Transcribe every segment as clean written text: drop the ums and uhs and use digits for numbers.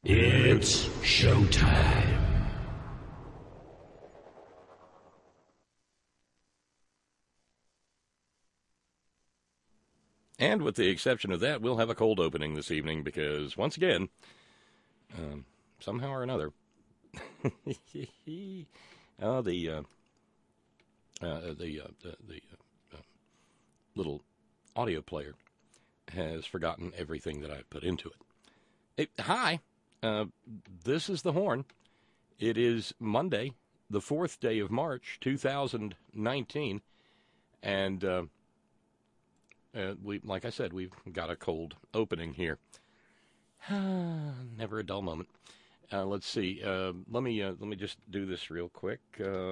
It's showtime. And with the exception of that, we'll have a cold opening this evening because, once again, somehow or another, the little audio player has forgotten everything that I've put into it. Hi, this is the Horn. It is Monday, the 4th day of March, 2019, and like I said, we've got a cold opening here. Never a dull moment. Let's see. Let me just do this real quick.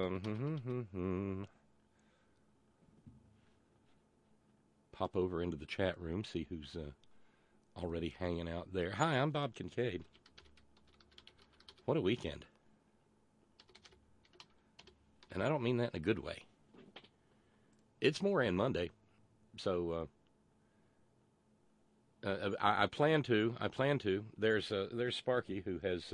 Pop over into the chat room, see who's already hanging out there. Hi, I'm Bob Kincaid. What a weekend. And I don't mean that in a good way. It's Moran Monday, so I plan to. There's Sparky, who has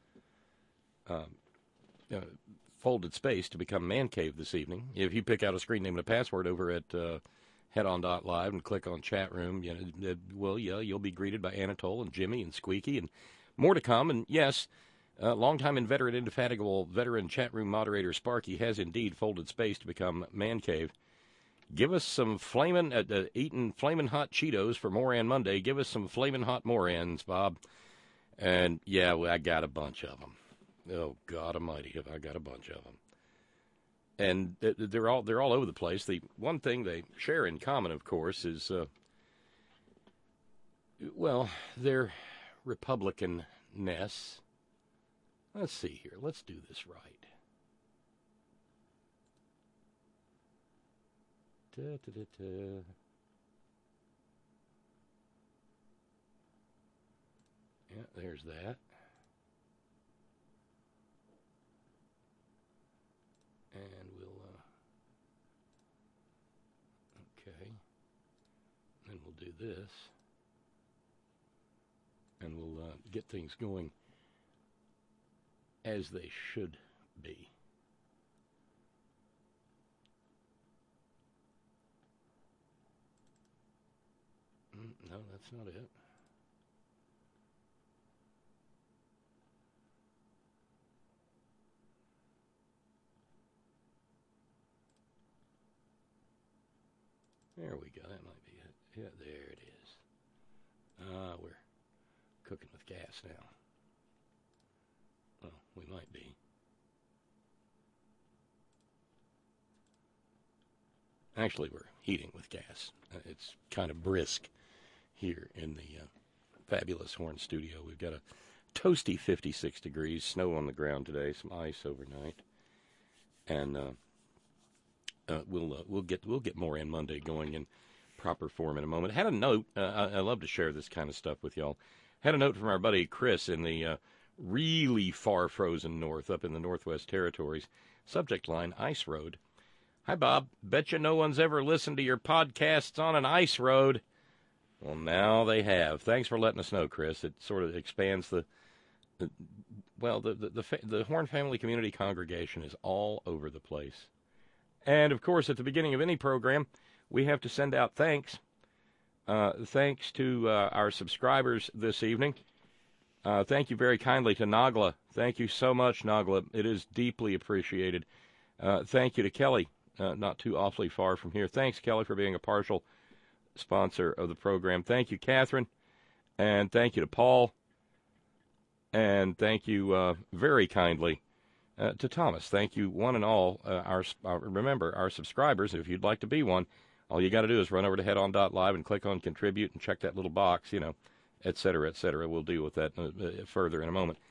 folded space to become Man Cave this evening. If you pick out a screen name and a password over at headon.live and click on chat room, you'll be greeted by Anatole and Jimmy and Squeaky and more to come. And yes, longtime inveterate, indefatigable veteran chat room moderator Sparky has indeed folded space to become Man Cave. Give us some eating flamin' hot Cheetos for Moran Monday. Give us some flamin' hot Morans, Bob. And yeah, I got a bunch of them. Oh God Almighty, have I got a bunch of them? And they're all over the place. The one thing they share in common, of course, is their Republican-ness. Let's see here. Let's do this right. Yeah, there's that. And we'll, okay. Then we'll do this. And we'll get things going as they should be. No, that's not it. There we go. That might be it. Yeah, there it is. We're cooking with gas now. Well, we might be. Actually, we're heating with gas. It's kind of brisk here in the fabulous Horn studio. We've got a toasty 56 degrees, snow on the ground today, some ice overnight, and we'll get more in Monday going in proper form in a moment. Had a note. I love to share this kind of stuff with y'all. Had a note from our buddy Chris in the really far frozen north, up in the Northwest Territories. Subject line: Ice Road. Hi, Bob. Bet you no one's ever listened to your podcasts on an ice road. Well, now they have. Thanks for letting us know, Chris. It sort of expands the Horn Family Community Congregation is all over the place. And, of course, at the beginning of any program, we have to send out thanks. Thanks to our subscribers this evening. Thank you very kindly to Nagla. Thank you so much, Nagla. It is deeply appreciated. Thank you to Kelly, not too awfully far from here. Thanks, Kelly, for being a partial sponsor of the program. Thank you, Catherine, and thank you to Paul, and thank you very kindly to Thomas. Thank you, one and all. Remember, our subscribers, if you'd like to be one, all you got to do is run over to headon.live and click on contribute and check that little box, et cetera, et cetera. We'll deal with that further in a moment.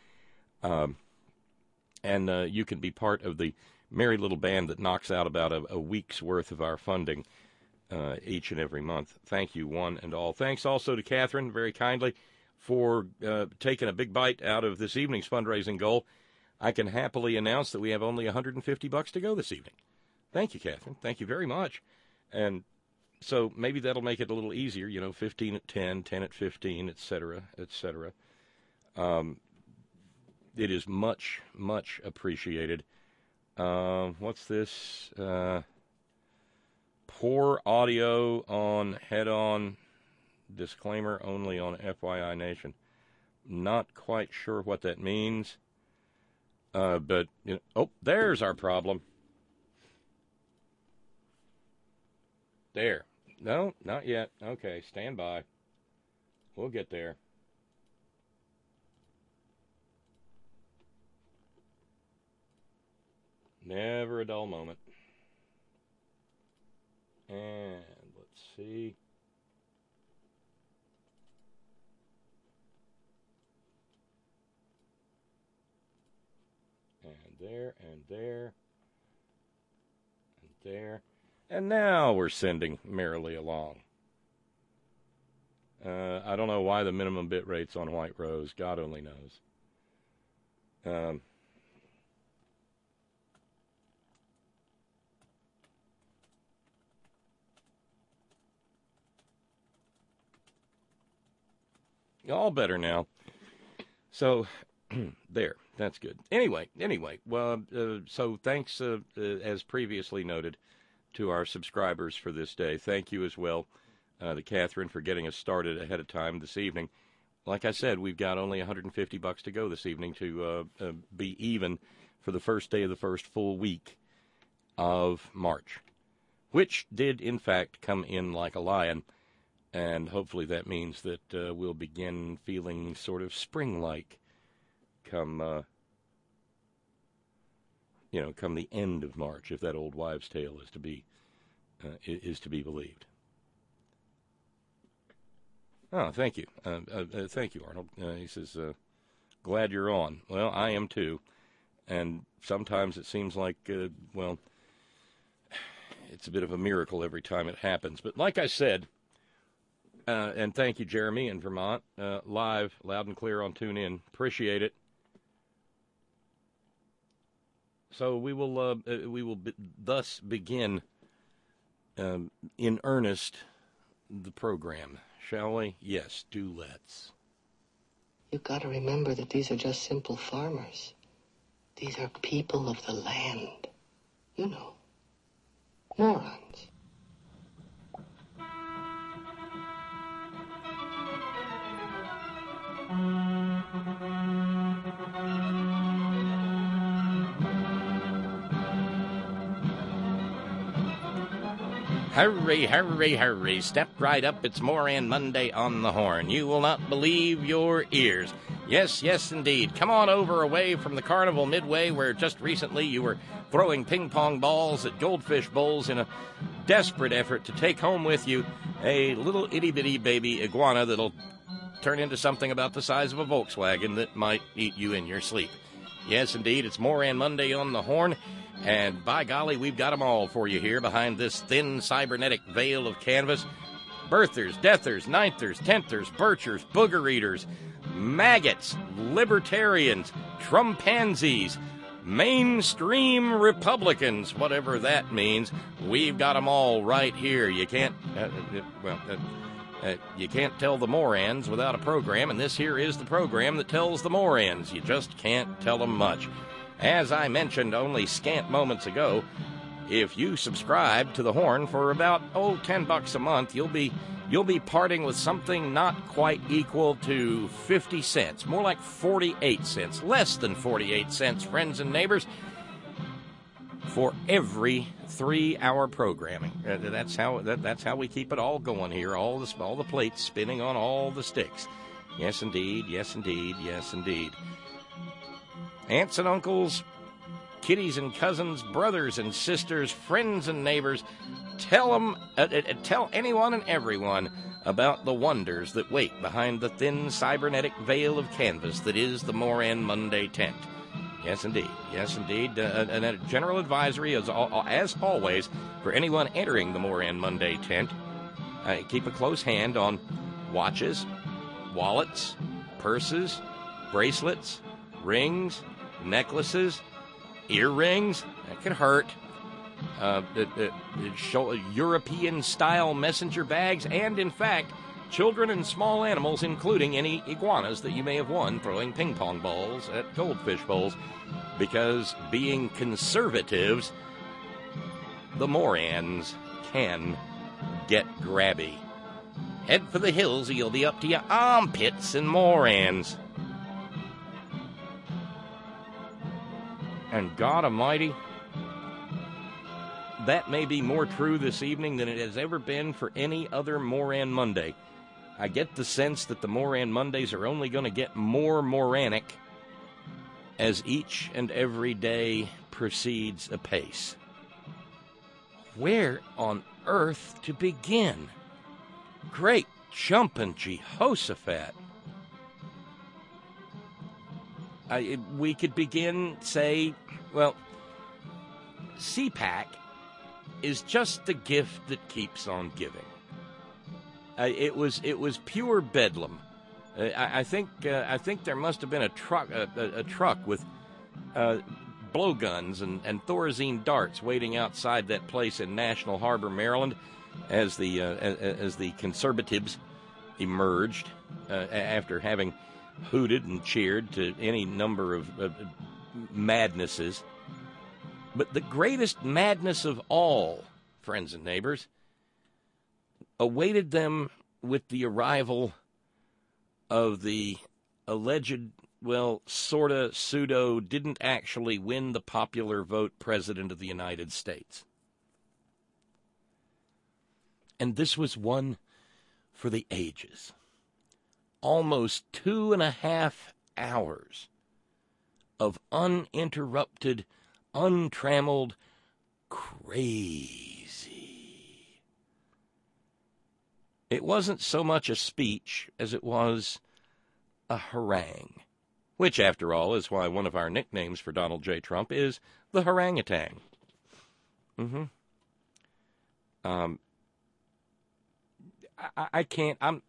And you can be part of the merry little band that knocks out about a week's worth of our funding each and every month. Thank you, one and all. Thanks also to Catherine, very kindly, for taking a big bite out of this evening's fundraising goal. I can happily announce that we have only $150 to go this evening. Thank you, Catherine. Thank you very much. And so maybe that'll make it a little easier, 15 at 10, 10 at 15, et cetera, et cetera. it is much, much appreciated. What's this? Poor audio on head-on. Disclaimer only on FYI Nation. Not quite sure what that means. But, there's our problem. There. No, not yet. Okay, stand by. We'll get there. Never a dull moment. And let's see. And there, and there, and there. And now we're sending merrily along. I don't know why the minimum bit rate's on White Rose. God only knows. All better now. So, there. That's good. Anyway. Well, so thanks, as previously noted, to our subscribers for this day. Thank you as well to Catherine for getting us started ahead of time this evening. Like I said, we've got only $150 to go this evening to be even for the first day of the first full week of March, which did, in fact, come in like a lion. And hopefully that means that we'll begin feeling sort of spring-like come the end of March, if that old wives' tale is to be believed. Oh, thank you. Thank you, Arnold. He says, glad you're on. Well, I am too. And sometimes it seems like, it's a bit of a miracle every time it happens. But like I said, and thank you, Jeremy in Vermont, live, loud and clear on TuneIn. Appreciate it. So we will thus begin in earnest the program, shall we? Yes, do let's. You've got to remember that these are just simple farmers. These are people of the land. You know, morons. Hurry, hurry, hurry, step right up, it's Moran Monday on the Horn. You will not believe your ears. Yes, yes, indeed. Come on over away from the Carnival Midway, where just recently you were throwing ping-pong balls at goldfish bowls in a desperate effort to take home with you a little itty-bitty baby iguana that'll turn into something about the size of a Volkswagen that might eat you in your sleep. Yes, indeed, it's Moran Monday on the Horn. And by golly, we've got them all for you here behind this thin cybernetic veil of canvas. Birthers, deathers, ninthers, tenthers, birchers, booger eaters, maggots, libertarians, Trumpansies, mainstream Republicans, whatever that means. We've got them all right here. You can't, you can't tell the Morans without a program, and this here is the program that tells the Morans. You just can't tell them much. As I mentioned only scant moments ago, if you subscribe to the Horn for about, $10 a month, you'll be parting with something not quite equal to 50 cents, more like 48 cents, less than 48 cents, friends and neighbors, for every 3-hour programming. That's how we keep it all going here, all the plates spinning on all the sticks. Yes, indeed, yes, indeed, yes, indeed. Aunts and uncles, kiddies and cousins, brothers and sisters, friends and neighbors, tell anyone and everyone about the wonders that wait behind the thin cybernetic veil of canvas that is the Moran Monday tent. Yes, indeed. Yes, indeed. And a general advisory, as always, for anyone entering the Moran Monday tent, keep a close hand on watches, wallets, purses, bracelets, rings, necklaces, earrings. That can hurt. European-style messenger bags, and, in fact, children and small animals, including any iguanas that you may have won throwing ping pong balls at goldfish bowls, because being conservatives, the Morans can get grabby. Head for the hills or you'll be up to your armpits in Morans. And God Almighty, that may be more true this evening than it has ever been for any other Moran Monday. I get the sense that the Moran Mondays are only going to get more moranic as each and every day proceeds apace. Where on earth to begin? Great jumpin' Jehoshaphat. We could begin, say, well, CPAC is just the gift that keeps on giving. It was pure bedlam. I think there must have been a truck with blowguns and Thorazine darts waiting outside that place in National Harbor, Maryland, as the conservatives emerged after having hooted and cheered to any number of madnesses. But the greatest madness of all, friends and neighbors, awaited them with the arrival of the alleged, well, sorta, pseudo, didn't actually win the popular vote President of the United States. And this was one for the ages. Almost 2.5 hours of uninterrupted, untrammeled crazy. It wasn't so much a speech as it was a harangue, which, after all, is why one of our nicknames for Donald J. Trump is the harangutan. I can't. I'm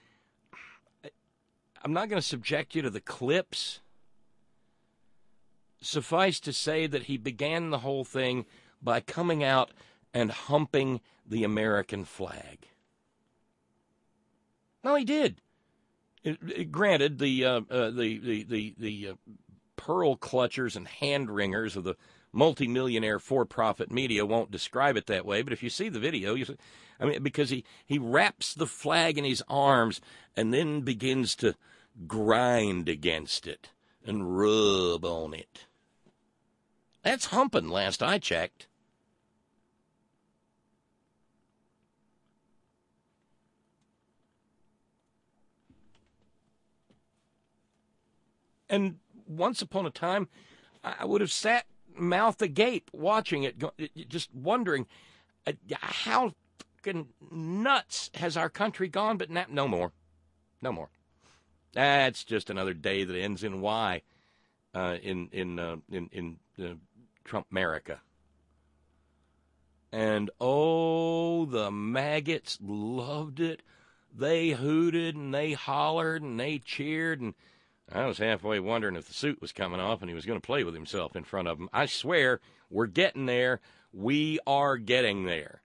not going to subject you to the clips. Suffice to say that he began the whole thing by coming out and humping the American flag. No, he did. Granted, the pearl clutchers and hand wringers of the multimillionaire for-profit media won't describe it that way, but if you see the video, because he wraps the flag in his arms and then begins to grind against it and rub on it. That's humping, last I checked. And once upon a time, I would have sat mouth agape watching it, just wondering how fucking nuts has our country gone, but no more. No more. That's just another day that ends in Y in Trump-America. And, oh, the maggots loved it. They hooted and they hollered and they cheered, and I was halfway wondering if the suit was coming off and he was going to play with himself in front of them. I swear, we're getting there. We are getting there.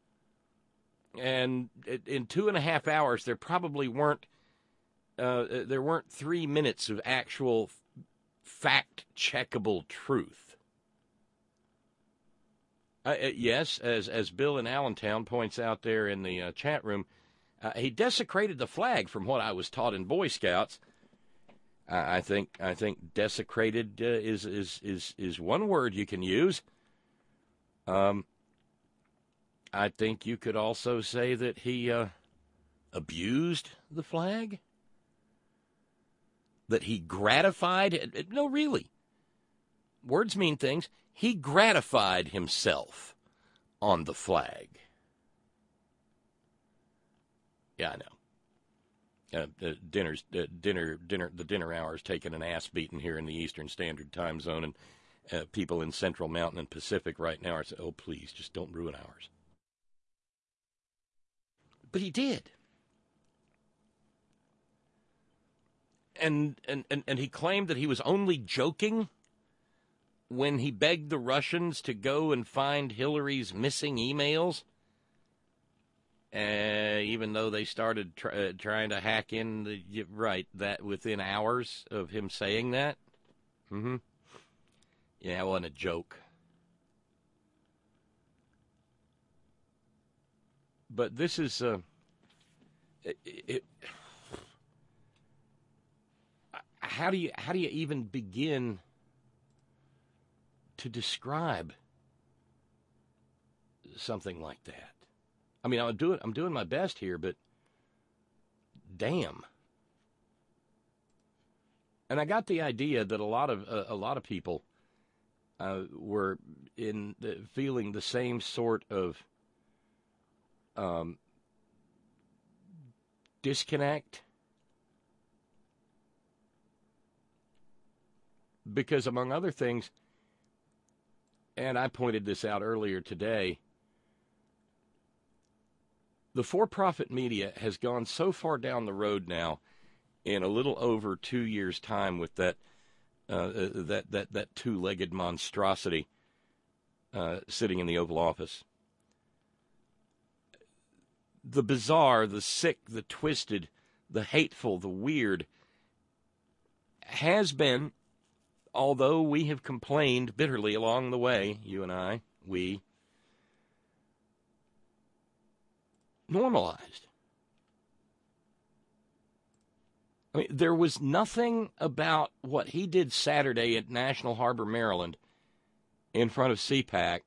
And in 2.5 hours, there probably weren't 3 minutes of actual fact-checkable truth. Yes, as Bill in Allentown points out there in the chat room, he desecrated the flag from what I was taught in Boy Scouts. I think desecrated is one word you can use. I think you could also say that he abused the flag, that he gratified. No, really. Words mean things. He gratified himself on the flag. Yeah, I know. The dinner hour's taking an ass beating here in the Eastern Standard Time Zone, and people in Central Mountain and Pacific right now are saying, "Oh, please, just don't ruin ours." But he did, and he claimed that he was only joking when he begged the Russians to go and find Hillary's missing emails. even though they started trying to hack in that within hours of him saying that. Mm-hmm. Yeah, it wasn't a joke. But this is how do you even begin to describe something like that? I mean, I'm doing my best here, but damn. And I got the idea that a lot of people were feeling the same sort of disconnect, because among other things, and I pointed this out earlier today, the for-profit media has gone so far down the road now in a little over 2 years' time with that two-legged monstrosity sitting in the Oval Office. The bizarre, the sick, the twisted, the hateful, the weird has been, although we have complained bitterly along the way, you and I, we, normalized. I mean, there was nothing about what he did Saturday at National Harbor, Maryland, in front of CPAC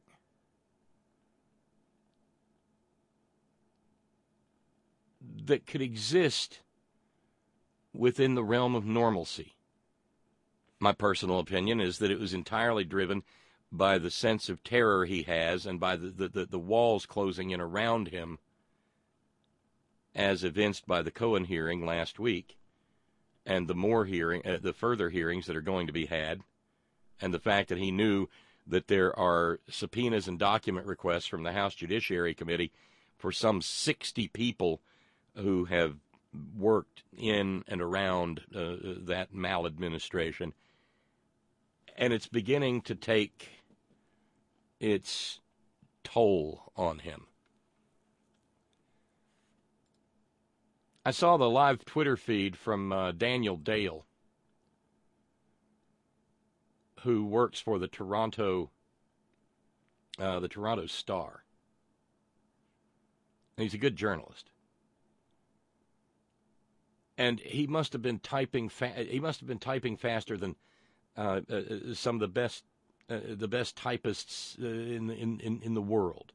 that could exist within the realm of normalcy. My personal opinion is that it was entirely driven by the sense of terror he has and by the walls closing in around him, as evinced by the Cohen hearing last week, and the further hearings that are going to be had, and the fact that he knew that there are subpoenas and document requests from the House Judiciary Committee for some 60 people who have worked in and around that maladministration. And it's beginning to take its toll on him. I saw the live Twitter feed from Daniel Dale, who works for the Toronto Star. And he's a good journalist. And he must have been typing. He must have been typing faster than some of the best typists in the world.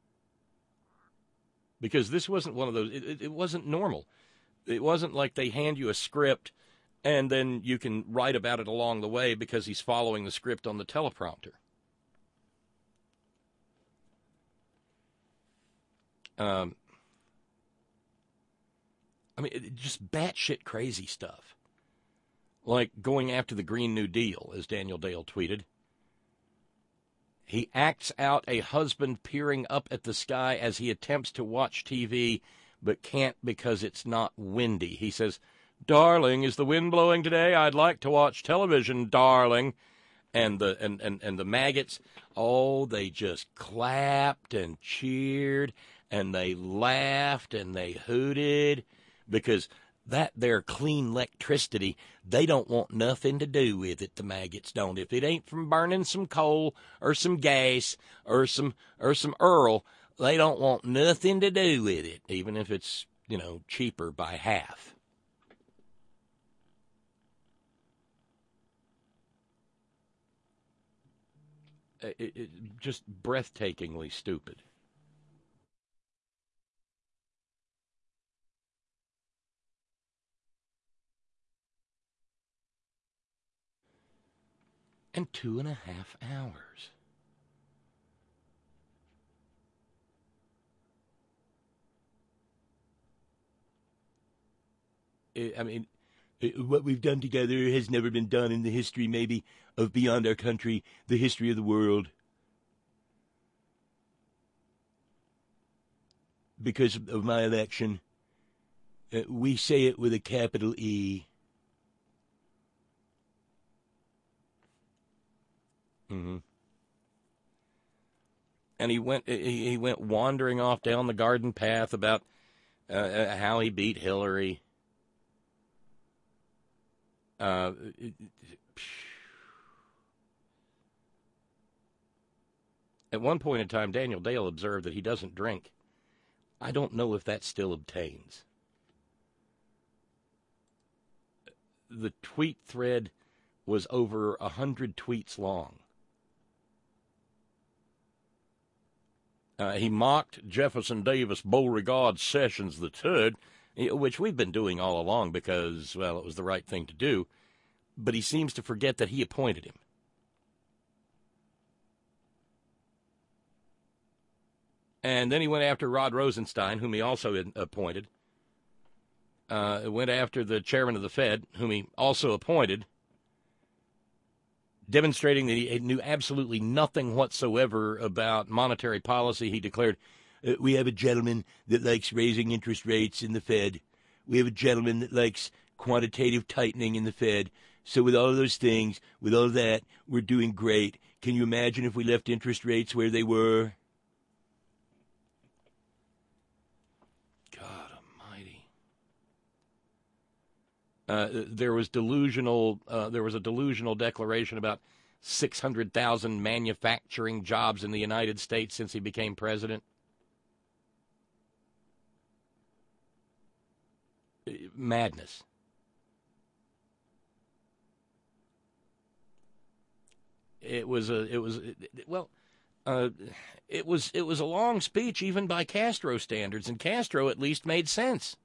Because this wasn't one of those. It wasn't normal. It wasn't like they hand you a script and then you can write about it along the way because he's following the script on the teleprompter. I mean, just batshit crazy stuff. Like going after the Green New Deal, as Daniel Dale tweeted. He acts out a husband peering up at the sky as he attempts to watch TV, but can't because it's not windy. He says, "Darling, is the wind blowing today? I'd like to watch television, darling." And the maggots, they just clapped and cheered, and they laughed and they hooted, because that there clean electricity, they don't want nothing to do with it, the maggots don't. If it ain't from burning some coal or some gas or some Earl, they don't want nothing to do with it, even if it's, cheaper by half. It just breathtakingly stupid. And 2.5 hours. What we've done together has never been done in the history, maybe, of beyond our country, the history of the world. Because of my election, we say it with a capital E. Mm-hmm. and he went wandering off down the garden path about how he beat Hillary. At one point in time, Daniel Dale observed that he doesn't drink. I don't know if that still obtains. The tweet thread was over 100 tweets long. He mocked Jefferson Davis Beauregard Sessions III, which we've been doing all along because, well, it was the right thing to do. But he seems to forget that he appointed him. And then he went after Rod Rosenstein, whom he also appointed. Went after the chairman of the Fed, whom he also appointed, demonstrating that he knew absolutely nothing whatsoever about monetary policy. He declared, we have a gentleman that likes raising interest rates in the Fed. We have a gentleman that likes quantitative tightening in the Fed. So with all of those things, with all of that, we're doing great. Can you imagine if we left interest rates where they were? God almighty. There was a delusional declaration about 600,000 manufacturing jobs in the United States since he became president. Madness. It was a long speech even by Castro standards, and Castro at least made sense.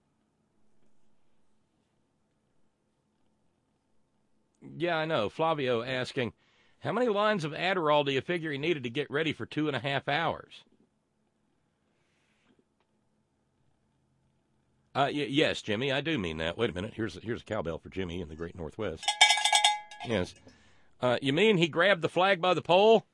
Yeah, I know. Flavio asking, how many lines of Adderall do you figure he needed to get ready for 2.5 hours? Yes, Jimmy, I do mean that. Wait a minute. Here's a cowbell for Jimmy in the Great Northwest. Yes. You mean he grabbed the flag by the pole?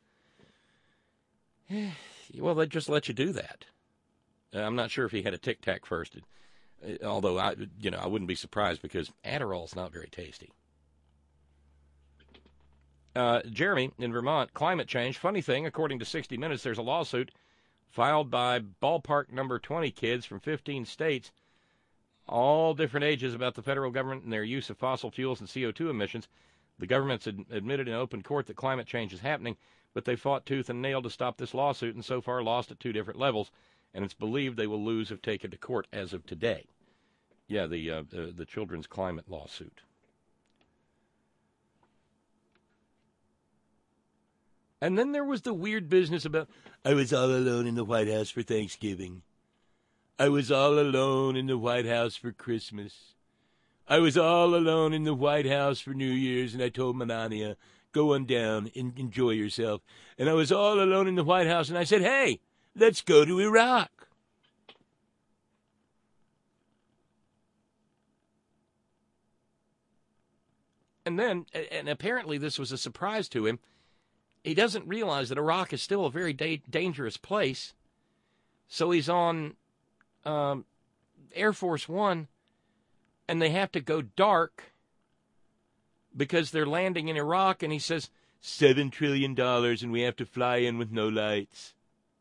Well, they just let you do that. I'm not sure if he had a Tic Tac first, although I wouldn't be surprised because Adderall's not very tasty. Jeremy in Vermont, climate change. Funny thing, according to 60 Minutes, there's a lawsuit filed by ballpark number 20 kids from 15 states, all different ages, about the federal government and their use of fossil fuels and CO2 emissions. The government's admitted in open court that climate change is happening, but they fought tooth and nail to stop this lawsuit and so far lost at 2 different levels, and it's believed they will lose if taken to court as of today. Yeah, the children's climate lawsuit. And then there was the weird business about, I was all alone in the White House for Thanksgiving. I was all alone in the White House for Christmas. I was all alone in the White House for New Year's, and I told Melania, go on down and enjoy yourself. And I was all alone in the White House, and I said, hey, let's go to Iraq. And then, and apparently this was a surprise to him, he doesn't realize that Iraq is still a very dangerous place. So he's on Air Force One, and they have to go dark because they're landing in Iraq, and he says, $7 trillion, and we have to fly in with no lights.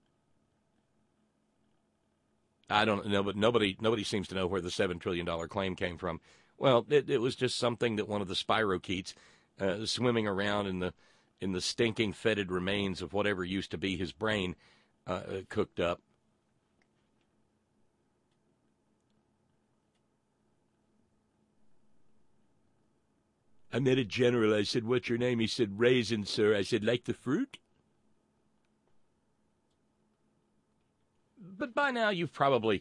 I don't know, but nobody seems to know where the $7 trillion claim came from. Well, it was just something that one of the spirochetes swimming around in the stinking, fetid remains of whatever used to be his brain cooked up. I met a general. I said, what's your name? He said, Raisin, sir. I said, like the fruit? But by now you've probably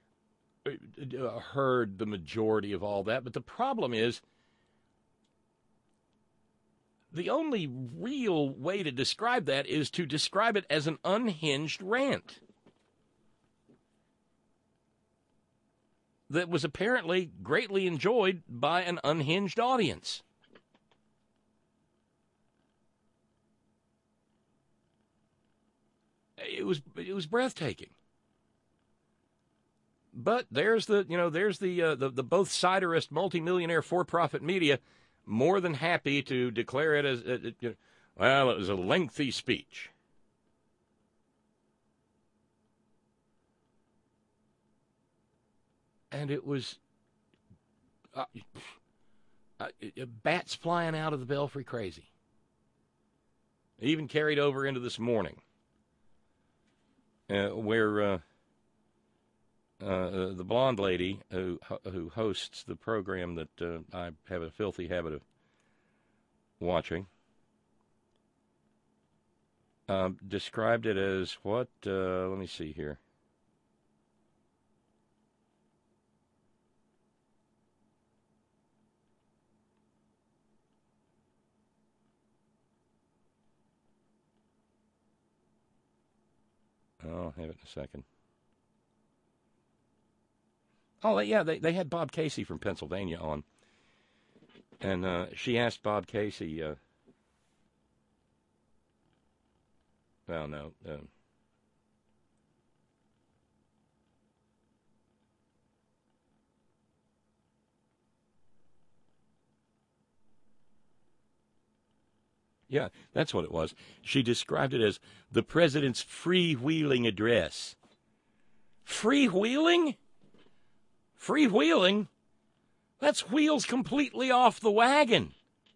heard the majority of all that. But the problem is, the only real way to describe that is to describe it as an unhinged rant that was apparently greatly enjoyed by an unhinged audience. It was breathtaking. But there's the both siderist multimillionaire for-profit media more than happy to declare it as, well, it was a lengthy speech. And it was bats flying out of the belfry crazy. Even carried over into this morning, where the blonde lady who hosts the program that I have a filthy habit of watching described it as what? Let me see here. I'll have it in a second. Oh, yeah, they had Bob Casey from Pennsylvania on. And she asked Bob Casey, well, no. Yeah, that's what it was. She described it as the president's freewheeling address. Freewheeling? Freewheeling? That's wheels completely off the wagon.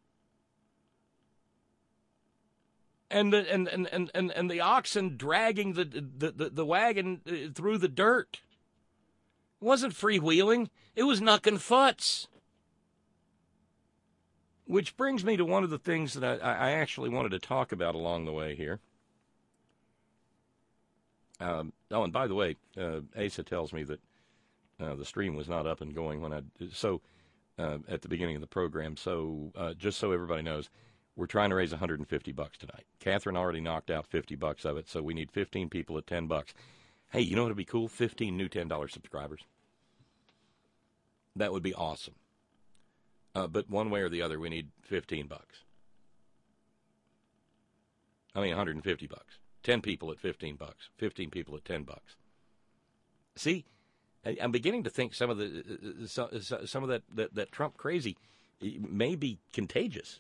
And the oxen dragging the wagon through the dirt. It wasn't freewheeling. It was knucking futs. Which brings me to one of the things that I actually wanted to talk about along the way here. And by the way, Asa tells me that the stream was not up and going when at the beginning of the program. So just so everybody knows, we're trying to raise $150 tonight. Catherine already knocked out $50 of it, so we need 15 people at $10. Hey, you know what would be cool? 15 new $10 subscribers. That would be awesome. But one way or the other, we need $15. I mean, $150. 10 people at $15. 15 people at $10. See, I'm beginning to think some of that Trump crazy may be contagious.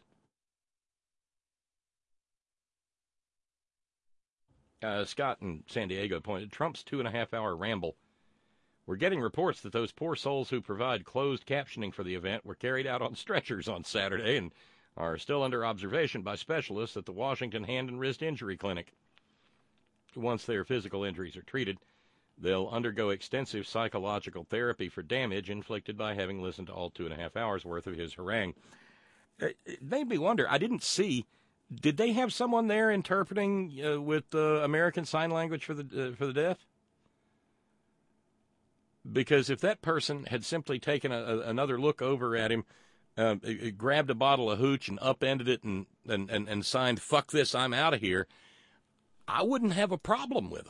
Scott in San Diego pointed Trump's 2.5-hour ramble. We're getting reports that those poor souls who provide closed captioning for the event were carried out on stretchers on Saturday and are still under observation by specialists at the Washington Hand and Wrist Injury Clinic. Once their physical injuries are treated, they'll undergo extensive psychological therapy for damage inflicted by having listened to all 2.5 hours worth of his harangue. It made me wonder, I didn't see, did they have someone there interpreting with American Sign Language for the deaf? Because if that person had simply taken another look over at him, grabbed a bottle of hooch and upended it and signed, "Fuck this, I'm out of here," I wouldn't have a problem with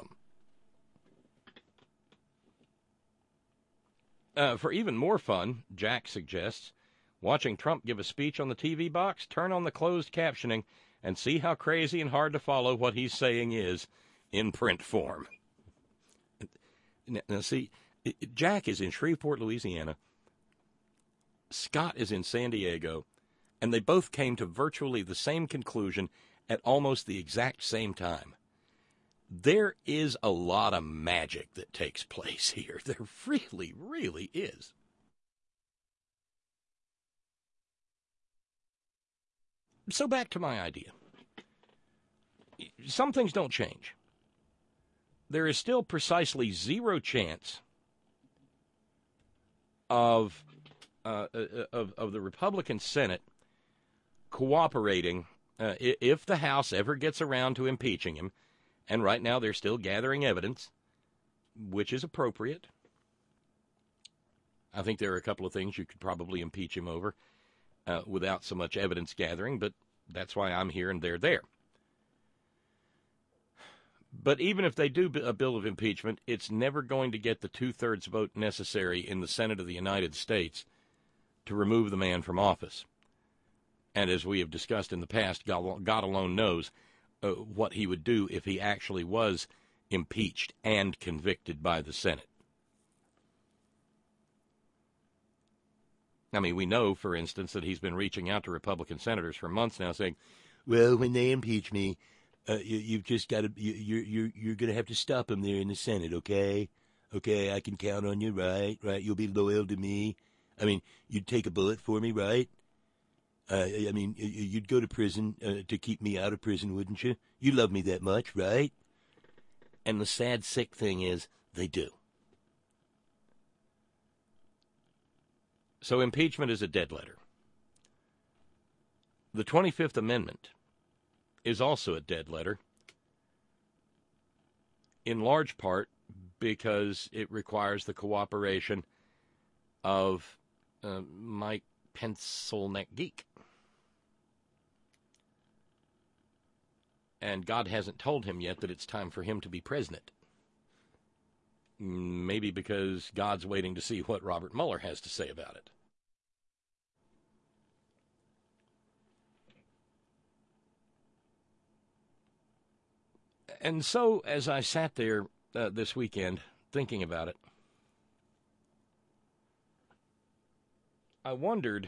them. For even more fun, Jack suggests, watching Trump give a speech on the TV box, turn on the closed captioning and see how crazy and hard to follow what he's saying is in print form. Now see, Jack is in Shreveport, Louisiana. Scott is in San Diego. And they both came to virtually the same conclusion at almost the exact same time. There is a lot of magic that takes place here. There really, really is. So back to my idea. Some things don't change. There is still precisely zero chance of the Republican Senate cooperating if the House ever gets around to impeaching him. And right now they're still gathering evidence, which is appropriate. I think there are a couple of things you could probably impeach him over without so much evidence gathering, but that's why I'm here and they're there. But even if they do a bill of impeachment, it's never going to get the 2/3 vote necessary in the Senate of the United States to remove the man from office. And as we have discussed in the past, God alone knows what he would do if he actually was impeached and convicted by the Senate. I mean, we know, for instance, that he's been reaching out to Republican senators for months now saying, well, when they impeach me, you've just got to, you're going to have to stop him there in the Senate, okay? Okay, I can count on you, right? Right, you'll be loyal to me. I mean, you'd take a bullet for me, right? I mean, you'd go to prison to keep me out of prison, wouldn't you? You love me that much, right? And the sad, sick thing is, they do. So impeachment is a dead letter. The 25th Amendment is also a dead letter, in large part because it requires the cooperation of Mike Pencilneck Geek. And God hasn't told him yet that it's time for him to be president. Maybe because God's waiting to see what Robert Mueller has to say about it. And so, as I sat there this weekend thinking about it, I wondered,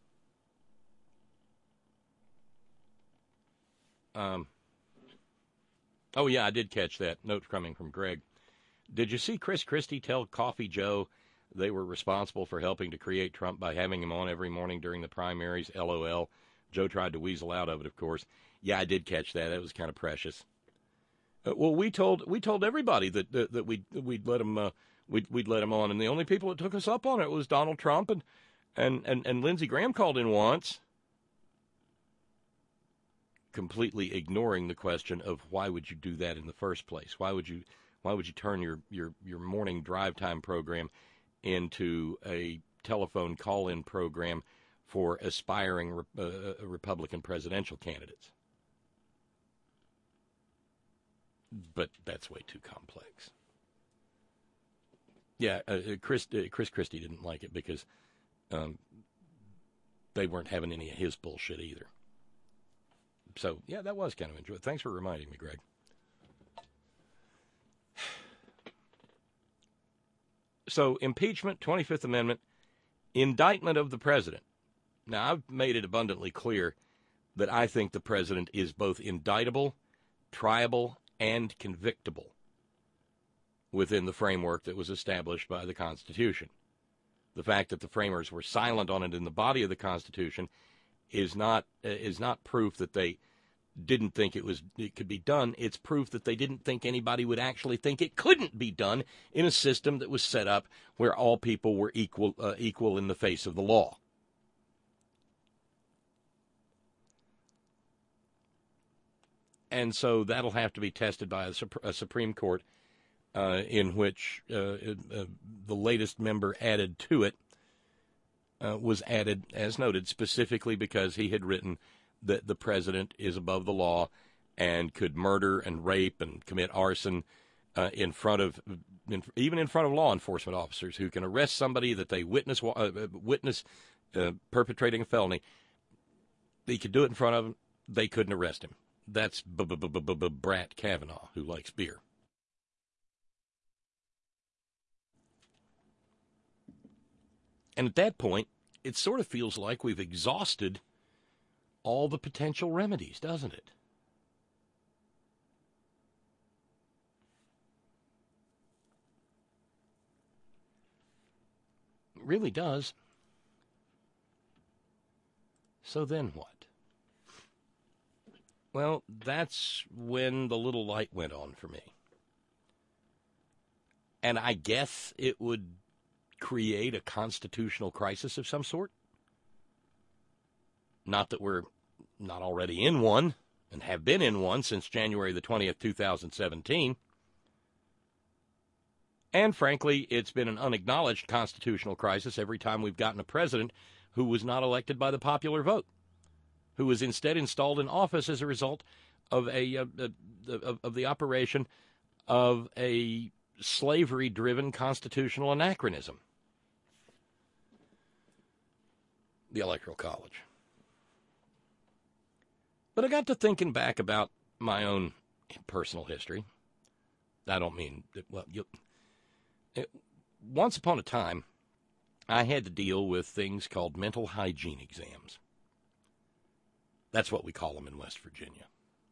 oh yeah, I did catch that note coming from Greg. Did you see Chris Christie tell Coffee Joe they were responsible for helping to create Trump by having him on every morning during the primaries? LOL. Joe tried to weasel out of it, of course. Yeah, I did catch that. That was kind of precious. Well, we told everybody that we'd let him we'd let him on, and the only people that took us up on it was Donald Trump and Lindsey Graham called in once, completely ignoring the question of why would you do that in the first place? Why would you turn your morning drive time program into a telephone call-in program for aspiring Republican presidential candidates? But that's way too complex. Yeah, Chris Christie didn't like it because they weren't having any of his bullshit either. So, yeah, that was kind of enjoyable. Thanks for reminding me, Greg. So, impeachment, 25th Amendment, indictment of the president. Now, I've made it abundantly clear that I think the president is both indictable, triable, and convictable within the framework that was established by the Constitution. The fact that the framers were silent on it in the body of the Constitution is not proof that they didn't think it could be done. It's proof that they didn't think anybody would actually think it couldn't be done in a system that was set up where all people were equal in the face of the law. And so that'll have to be tested by a Supreme Court in which the latest member added to it was added, as noted, specifically because he had written that the president is above the law and could murder and rape and commit arson even in front of law enforcement officers who can arrest somebody that they witness perpetrating a felony. They could do it in front of them. They couldn't arrest him. That's Brett Kavanaugh, who likes beer. And at that point, it sort of feels like we've exhausted all the potential remedies, doesn't it? It really does. So then what? Well, that's when the little light went on for me. And I guess it would create a constitutional crisis of some sort. Not that we're not already in one and have been in one since January the 20th, 2017. And frankly, it's been an unacknowledged constitutional crisis every time we've gotten a president who was not elected by the popular vote, who was instead installed in office as a result of the operation of a slavery-driven constitutional anachronism, the Electoral College. But I got to thinking back about my own personal history. I don't mean once upon a time, I had to deal with things called mental hygiene exams. That's what we call them in West Virginia.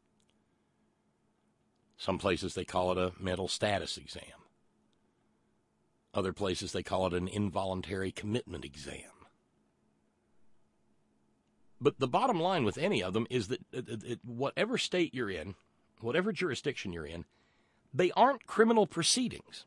Some places they call it a mental status exam. Other places they call it an involuntary commitment exam. But the bottom line with any of them is that whatever state you're in, whatever jurisdiction you're in, they aren't criminal proceedings.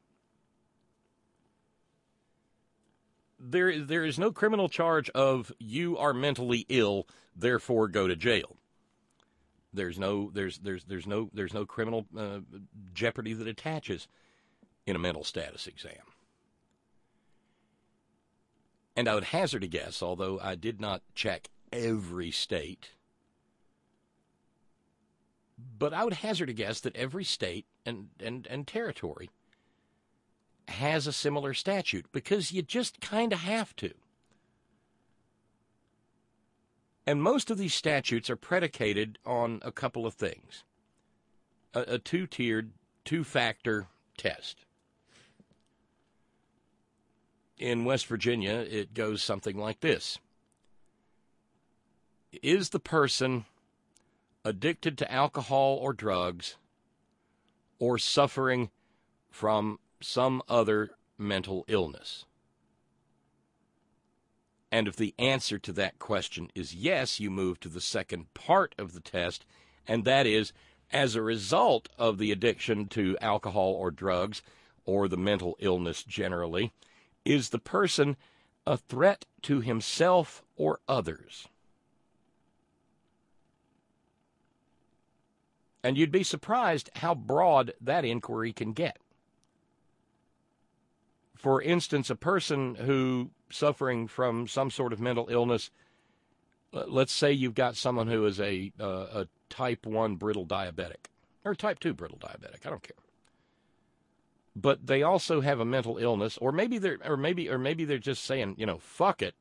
There is no criminal charge of you are mentally ill, therefore go to jail. There's no criminal jeopardy that attaches in a mental status exam. And I would hazard a guess, although I did not check every state, but I would hazard a guess that every state and territory has a similar statute, because you just kind of have to. And most of these statutes are predicated on a couple of things. A two-tiered, two-factor test. In West Virginia, it goes something like this. Is the person addicted to alcohol or drugs or suffering from some other mental illness? And if the answer to that question is yes, you move to the second part of the test, and that is, as a result of the addiction to alcohol or drugs, or the mental illness generally, is the person a threat to himself or others? And you'd be surprised how broad that inquiry can get. For instance, a person who suffering from some sort of mental illness, let's say you've got someone who is a type 1 brittle diabetic, or type 2 brittle diabetic, I don't care. But they also have a mental illness, or maybe they're just saying, fuck it,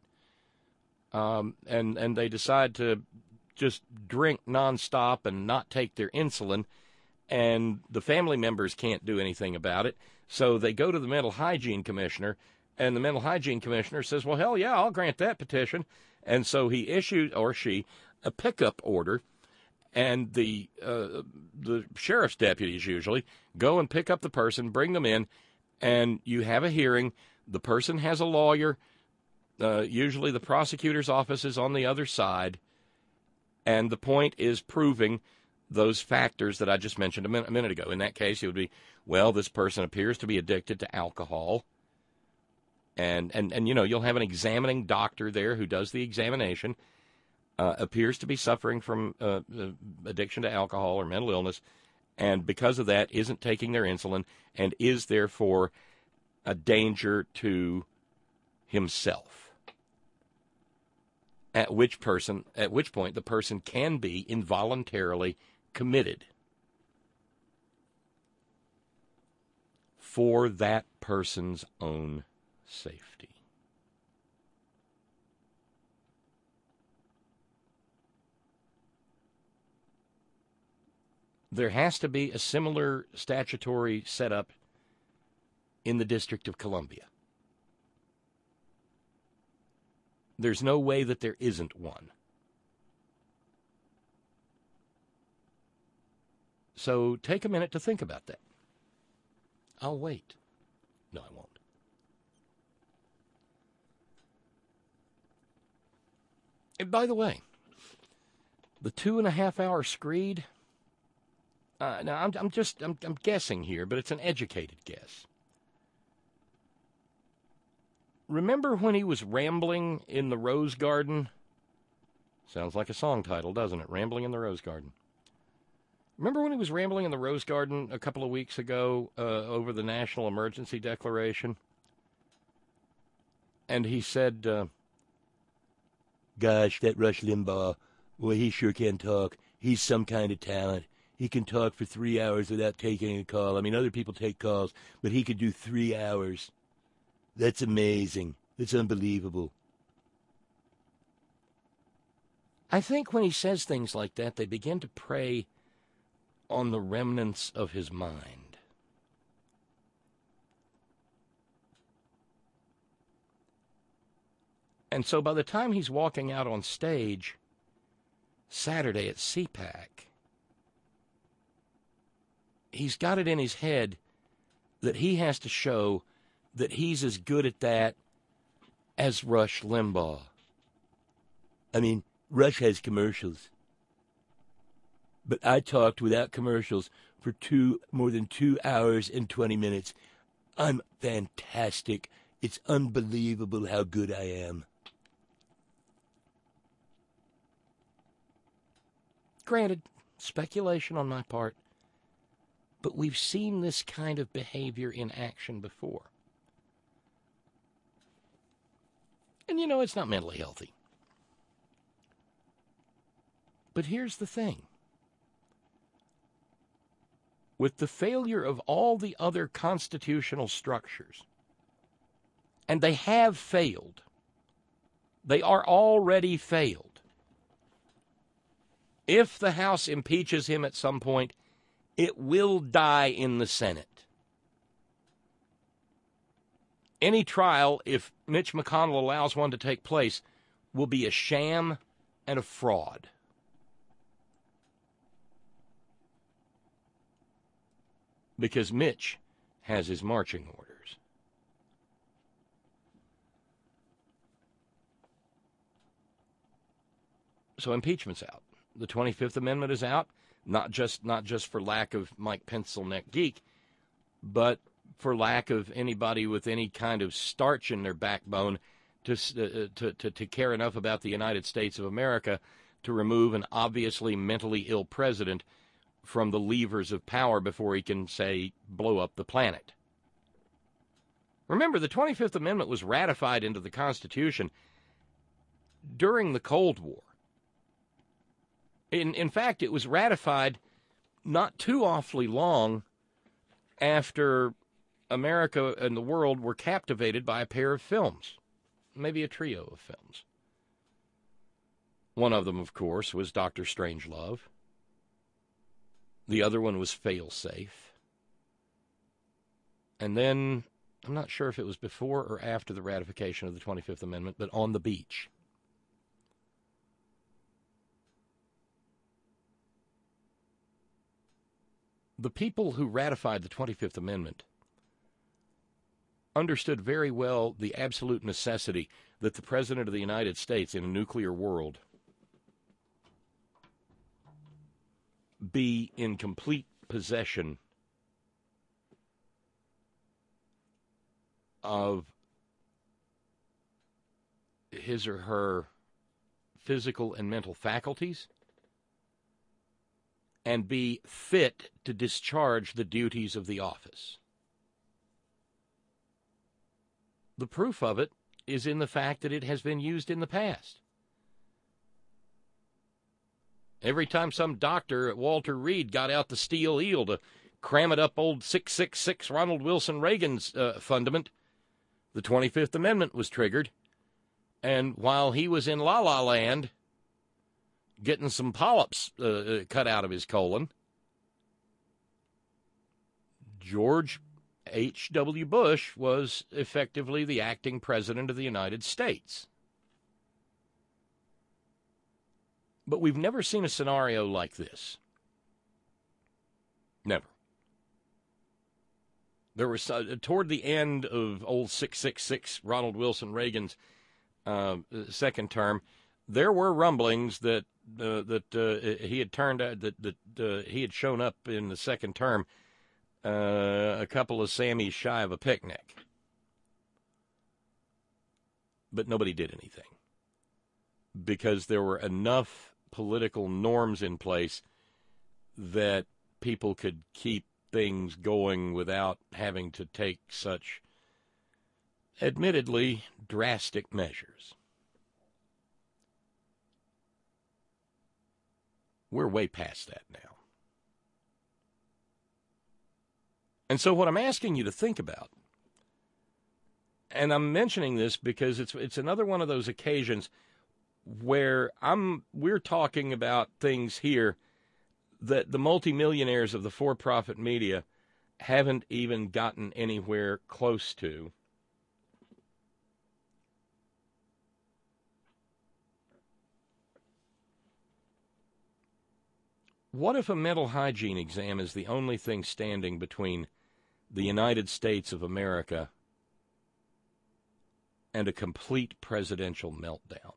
and they decide to just drink nonstop and not take their insulin, and the family members can't do anything about it. So they go to the mental hygiene commissioner, and the mental hygiene commissioner says, well, hell yeah, I'll grant that petition. And so he issues, or she, a pickup order, and the sheriff's deputies usually go and pick up the person, bring them in, and you have a hearing. The person has a lawyer. Usually the prosecutor's office is on the other side, and the point is proving those factors that I just mentioned a minute ago. In that case, it would be, well, this person appears to be addicted to alcohol. And you'll have an examining doctor there who does the examination, appears to be suffering from addiction to alcohol or mental illness, and because of that isn't taking their insulin and is therefore a danger to himself. At which point the person can be involuntarily committed for that person's own safety. There has to be a similar statutory setup in the District of Columbia. There's no way that there isn't one. So take a minute to think about that. I'll wait. No, I won't. And by the way, the 2.5-hour screed, now I'm guessing here, but it's an educated guess. Remember when he was rambling in the Rose Garden? Sounds like a song title, doesn't it? Rambling in the Rose Garden. Remember when he was rambling in the Rose Garden a couple of weeks ago over the national emergency declaration? And he said, gosh, that Rush Limbaugh, well, he sure can talk. He's some kind of talent. He can talk for 3 hours without taking a call. I mean, other people take calls, but he could do 3 hours. That's amazing. That's unbelievable. I think when he says things like that, they begin to prey on the remnants of his mind. And so by the time he's walking out on stage Saturday at CPAC, he's got it in his head that he has to show that he's as good at that as Rush Limbaugh. I mean, Rush has commercials. But I talked without commercials for more than 2 hours and 20 minutes. I'm fantastic. It's unbelievable how good I am. Granted, speculation on my part, but we've seen this kind of behavior in action before. And you know, it's not mentally healthy. But here's the thing. With the failure of all the other constitutional structures, and they have failed, they are already failed. If the House impeaches him at some point, it will die in the Senate. Any trial, if Mitch McConnell allows one to take place, will be a sham and a fraud. Because Mitch has his marching orders. So impeachment's out. The 25th Amendment is out, not just for lack of Mike Pencilneck Geek, but for lack of anybody with any kind of starch in their backbone to care enough about the United States of America to remove an obviously mentally ill president from the levers of power before he can, say, blow up the planet. Remember, the 25th Amendment was ratified into the Constitution during the Cold War. In fact, it was ratified not too awfully long after America and the world were captivated by a pair of films, maybe a trio of films. One of them, of course, was Dr. Strangelove. The other one was Failsafe. And then, I'm not sure if it was before or after the ratification of the 25th Amendment, but On the Beach. The people who ratified the 25th Amendment understood very well the absolute necessity that the President of the United States in a nuclear world be in complete possession of his or her physical and mental faculties and be fit to discharge the duties of the office. The proof of it is in the fact that it has been used in the past. Every time some doctor at Walter Reed got out the steel eel to cram it up old 666 Ronald Wilson Reagan's fundament, the 25th Amendment was triggered. And while he was in La La Land getting some polyps cut out of his colon, George H.W. Bush was effectively the acting president of the United States. But we've never seen a scenario like this. Never. There was, toward the end of old 666 Ronald Wilson Reagan's second term, there were rumblings that he had turned out that he had shown up in the second term a couple of Sammys shy of a picnic, but nobody did anything because there were enough political norms in place that people could keep things going without having to take such admittedly drastic measures. We're way past that now. And so what I'm asking you to think about, and I'm mentioning this because it's another one of those occasions where we're talking about things here that the multimillionaires of the for-profit media haven't even gotten anywhere close to. What if a mental hygiene exam is the only thing standing between the United States of America and a complete presidential meltdown.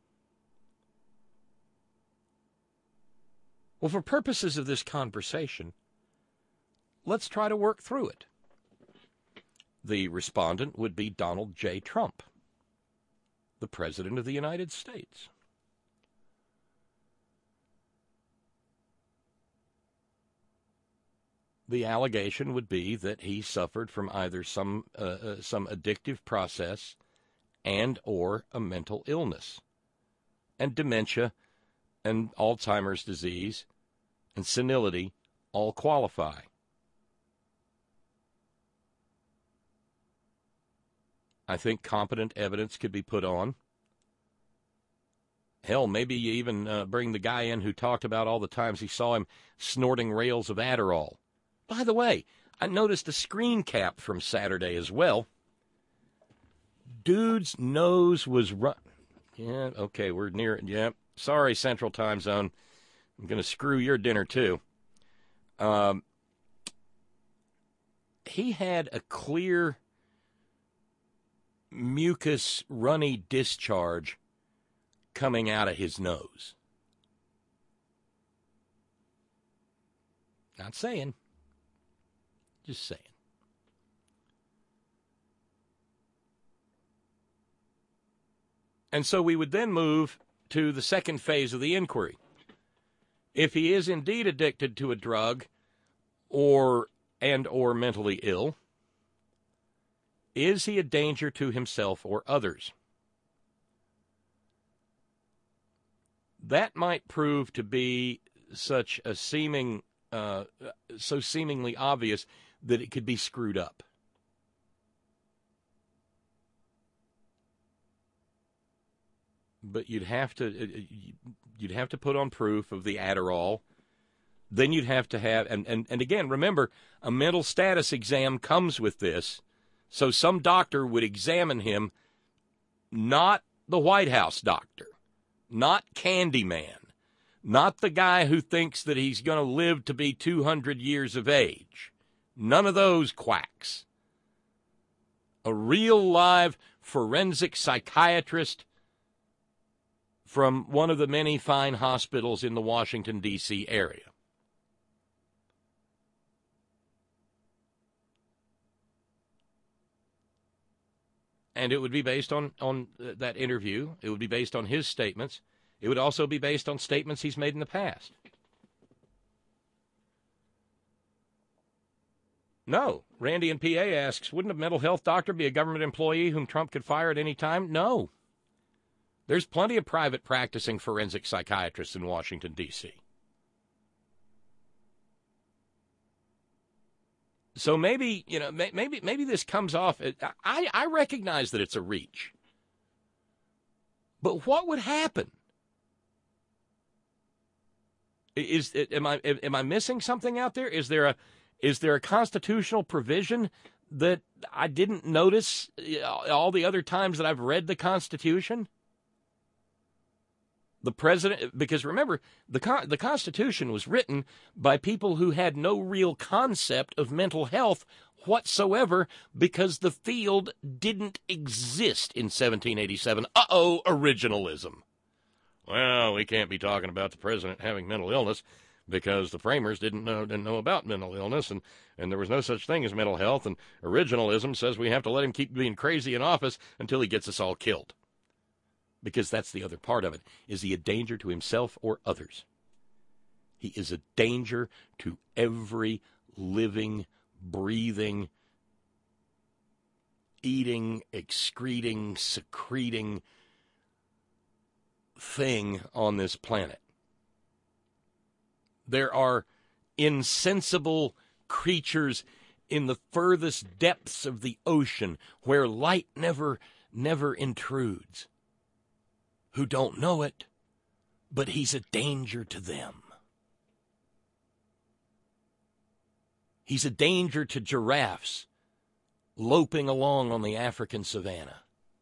Well, for purposes of this conversation, let's try to work through it. The respondent would be Donald J. Trump, the President of the United States. The allegation would be that he suffered from either some addictive process and or a mental illness, and dementia and Alzheimer's disease and senility all qualify. I think competent evidence could be put on. Hell, maybe you even bring the guy in who talked about all the times he saw him snorting rails of Adderall. By the way, I noticed a screen cap from Saturday as well. Dude's nose was Yeah, okay, we're near it. Yeah, sorry, Central Time Zone. I'm going to screw your dinner, too. He had a clear mucus runny discharge coming out of his nose. Not saying. Just saying. And so we would then move to the second phase of the inquiry. If he is indeed addicted to a drug or mentally ill, is he a danger to himself or others? That might prove to be such a seemingly obvious that it could be screwed up. But you'd have to put on proof of the Adderall. Then you'd have to have, and again, remember, a mental status exam comes with this. So some doctor would examine him, not the White House doctor, not Candyman, not the guy who thinks that he's going to live to be 200 years of age. None of those quacks. A real live forensic psychiatrist from one of the many fine hospitals in the Washington, D.C. area. And it would be based on that interview. It would be based on his statements. It would also be based on statements he's made in the past. No. Randy in PA asks, wouldn't a mental health doctor be a government employee whom Trump could fire at any time? No. There's plenty of private practicing forensic psychiatrists in Washington, D.C. So maybe this comes off. I recognize that it's a reach. But what would happen? Am I missing something out there? Is there a constitutional provision that I didn't notice all the other times that I've read the Constitution? The president, because remember, the Constitution was written by people who had no real concept of mental health whatsoever because the field didn't exist in 1787. Originalism. Well, we can't be talking about the president having mental illness because the framers didn't know about mental illness, and there was no such thing as mental health, and originalism says we have to let him keep being crazy in office until he gets us all killed. Because that's the other part of it. Is he a danger to himself or others? He is a danger to every living, breathing, eating, excreting, secreting thing on this planet. There are insensible creatures in the furthest depths of the ocean where light never intrudes, who don't know it, but he's a danger to them. He's a danger to giraffes loping along on the African savanna.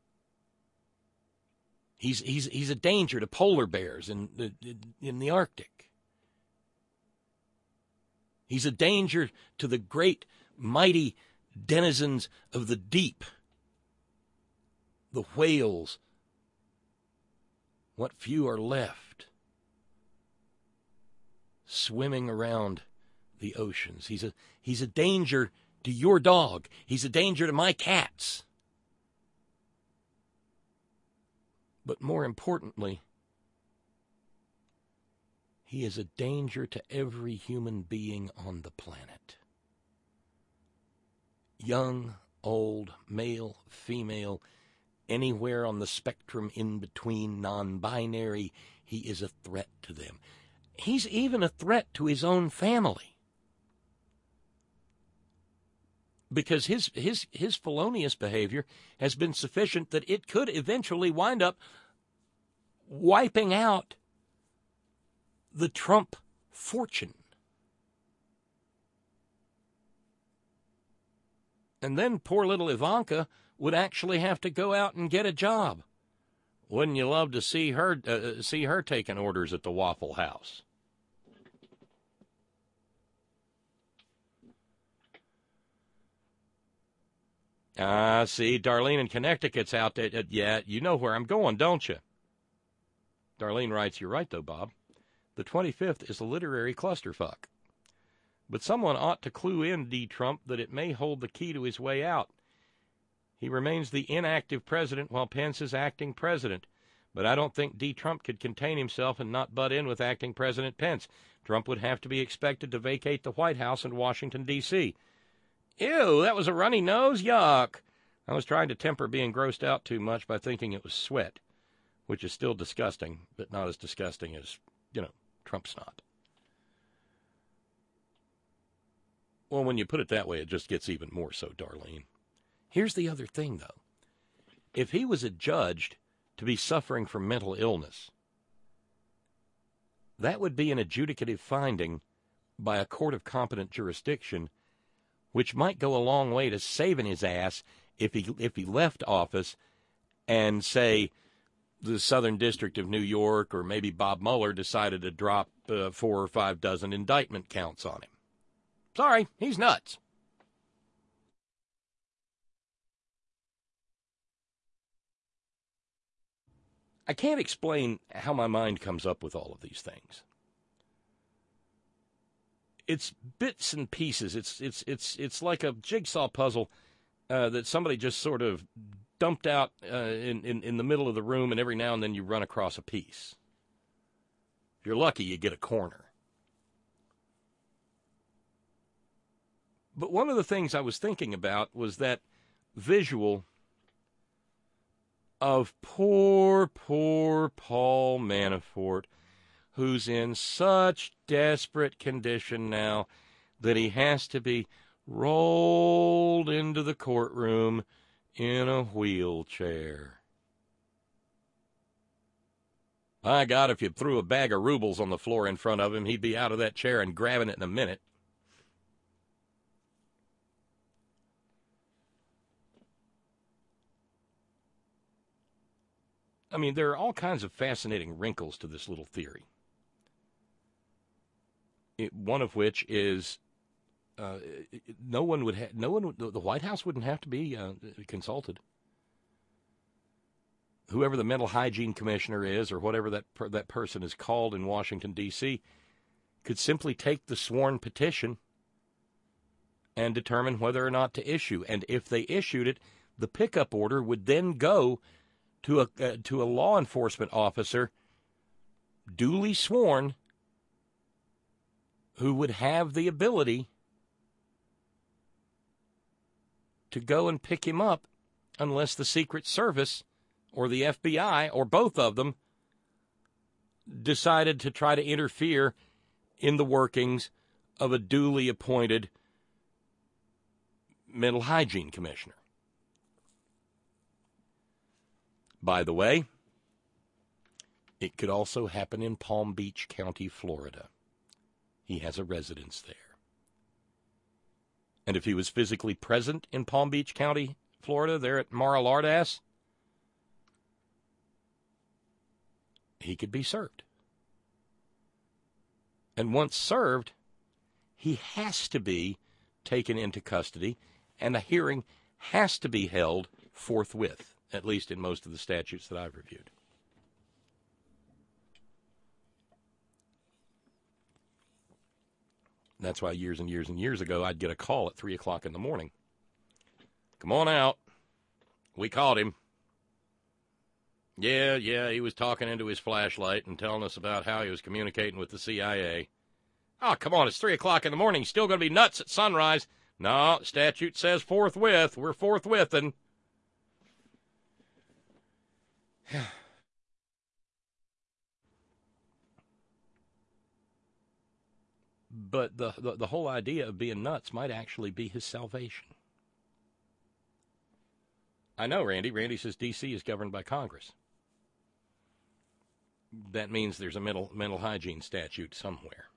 He's a danger to polar bears in the Arctic. He's a danger to the great, mighty denizens of the deep the whales, what few are left, swimming around the oceans. He's a danger to your dog. He's a danger to my cats. But more importantly, he is a danger to every human being on the planet. Young, old, male, female, anywhere on the spectrum in between, non-binary, he is a threat to them. He's even a threat to his own family. Because his felonious behavior has been sufficient that it could eventually wind up wiping out the Trump fortune. And then poor little Ivanka would actually have to go out and get a job. Wouldn't you love to see her taking orders at the Waffle House? See, Darlene in Connecticut's out there. Yeah, you know where I'm going, don't you? Darlene writes, you're right, though, Bob. The 25th is a literary clusterfuck. But someone ought to clue in D. Trump that it may hold the key to his way out. He remains the inactive president while Pence is acting president. But I don't think D. Trump could contain himself and not butt in with acting President Pence. Trump would have to be expected to vacate the White House in Washington, D.C. Ew, that was a runny nose? Yuck. I was trying to temper being grossed out too much by thinking it was sweat, which is still disgusting, but not as disgusting as, Trump snot. Well, when you put it that way, it just gets even more so, Darlene. Here's the other thing, though. If he was adjudged to be suffering from mental illness, that would be an adjudicative finding by a court of competent jurisdiction, which might go a long way to saving his ass if he left office and, say, the Southern District of New York or maybe Bob Mueller decided to drop 4 or 5 dozen indictment counts on him. Sorry, he's nuts. I can't explain how my mind comes up with all of these things. It's bits and pieces. It's like a jigsaw puzzle that somebody just sort of dumped out in the middle of the room, and every now and then you run across a piece. If you're lucky, you get a corner. But one of the things I was thinking about was that visual of poor Paul Manafort, who's in such desperate condition now that he has to be rolled into the courtroom in a wheelchair. By God, if you threw a bag of rubles on the floor in front of him, he'd be out of that chair and grabbing it in a minute. I mean, there are all kinds of fascinating wrinkles to this little theory. One of which is the White House wouldn't have to be consulted. Whoever the mental hygiene commissioner is, or whatever that person is called in Washington, D.C., could simply take the sworn petition and determine whether or not to issue. And if they issued it, the pickup order would then go to a law enforcement officer duly sworn who would have the ability to go and pick him up unless the Secret Service or the FBI or both of them decided to try to interfere in the workings of a duly appointed mental hygiene commissioner. By the way, it could also happen in Palm Beach County, Florida. He has a residence there. And if he was physically present in Palm Beach County, Florida, there at Mar-a-Lardas, he could be served. And once served, he has to be taken into custody, and a hearing has to be held forthwith. at least in most of the statutes that I've reviewed. That's why years and years and years ago, I'd get a call at 3 o'clock in the morning. Come on out. We caught him. Yeah, he was talking into his flashlight and telling us about how he was communicating with the CIA. Oh, come on, it's 3 o'clock in the morning. He's still going to be nuts at sunrise. No, statute says forthwith. We're forthwithin'. But the whole idea of being nuts might actually be his salvation. I know, Randy. Randy says D.C. is governed by Congress. That means there's a mental hygiene statute somewhere.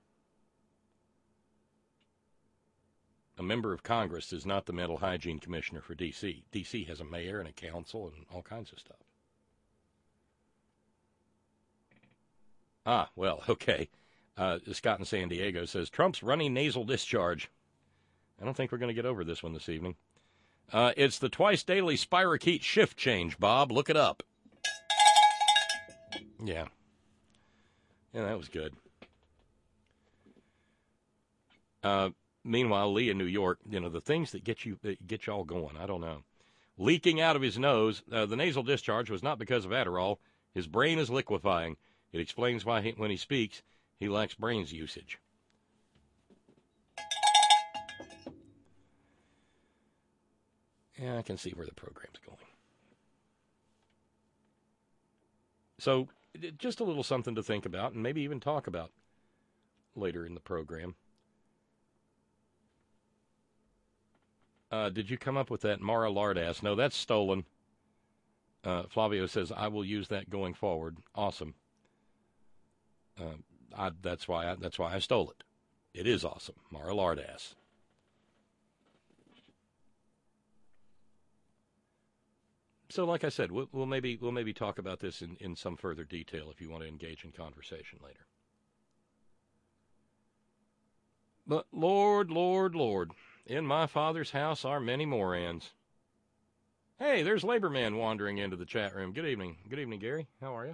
A member of Congress is not the mental hygiene commissioner for D.C. D.C. has a mayor and a council and all kinds of stuff. Ah, well, okay. Scott in San Diego says, Trump's running nasal discharge. I don't think we're going to get over this one this evening. It's the twice-daily spirochete shift change, Bob. Look it up. Yeah. Yeah, that was good. Meanwhile, Lee in New York, the things that get y'all going, I don't know. Leaking out of his nose, the nasal discharge was not because of Adderall. His brain is liquefying. It explains why when he speaks, he lacks brains usage. Yeah, I can see where the program's going. So, just a little something to think about and maybe even talk about later in the program. Did you come up with that Mara Lardass? No, that's stolen. Flavio says, I will use that going forward. Awesome. That's why I stole it. It is awesome. Mara Lardass. So, like I said, we'll maybe talk about this in some further detail if you want to engage in conversation later. But Lord, Lord, Lord, in my Father's house are many more ands. Hey, there's Labor Man wandering into the chat room. Good evening. Good evening, Gary. How are you?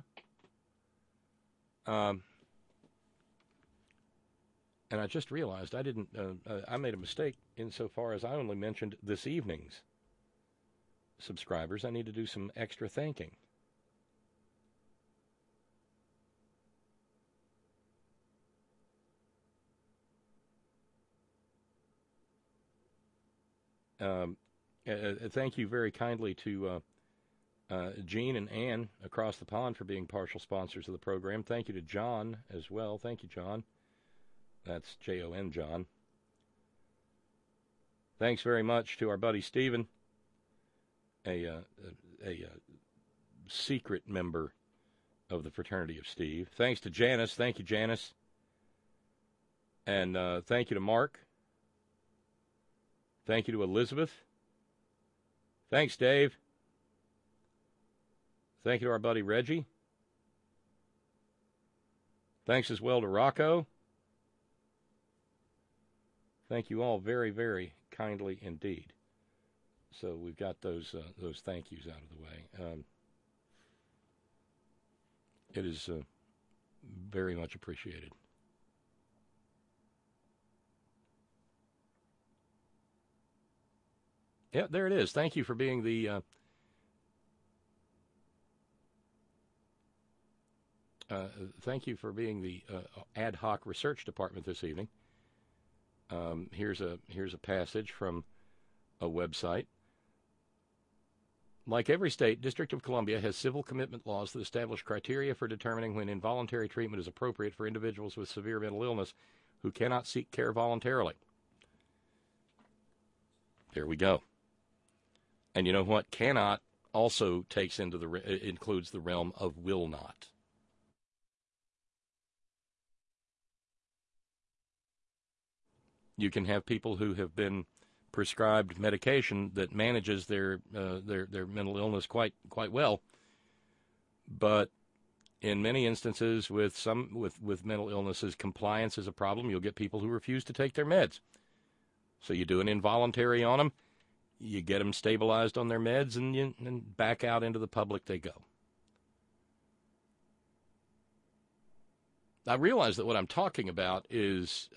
And I just realized I made a mistake insofar as I only mentioned this evening's subscribers. I need to do some extra thanking. Thank you very kindly to Gene and Ann across the pond for being partial sponsors of the program. Thank you to John as well. Thank you, John. That's Jon, John. Thanks very much to our buddy Stephen, a secret member of the Fraternity of Steve. Thanks to Janice. Thank you, Janice. And thank you to Mark. Thank you to Elizabeth. Thanks, Dave. Thank you to our buddy Reggie. Thanks as well to Rocco. Thank you all very, very kindly indeed. So we've got those thank yous out of the way. It is very much appreciated. Yeah, there it is. Thank you for being the ad hoc research department this evening. Here's a passage from a website. Like every state, District of Columbia has civil commitment laws that establish criteria for determining when involuntary treatment is appropriate for individuals with severe mental illness who cannot seek care voluntarily. There we go. And you know what? Cannot also includes the realm of will not. You can have people who have been prescribed medication that manages their mental illness quite well, but in many instances with mental illnesses, compliance is a problem. You'll get people who refuse to take their meds. So you do an involuntary on them, You get them stabilized on their meds, and back out into the public they go. I realize that what I'm talking about is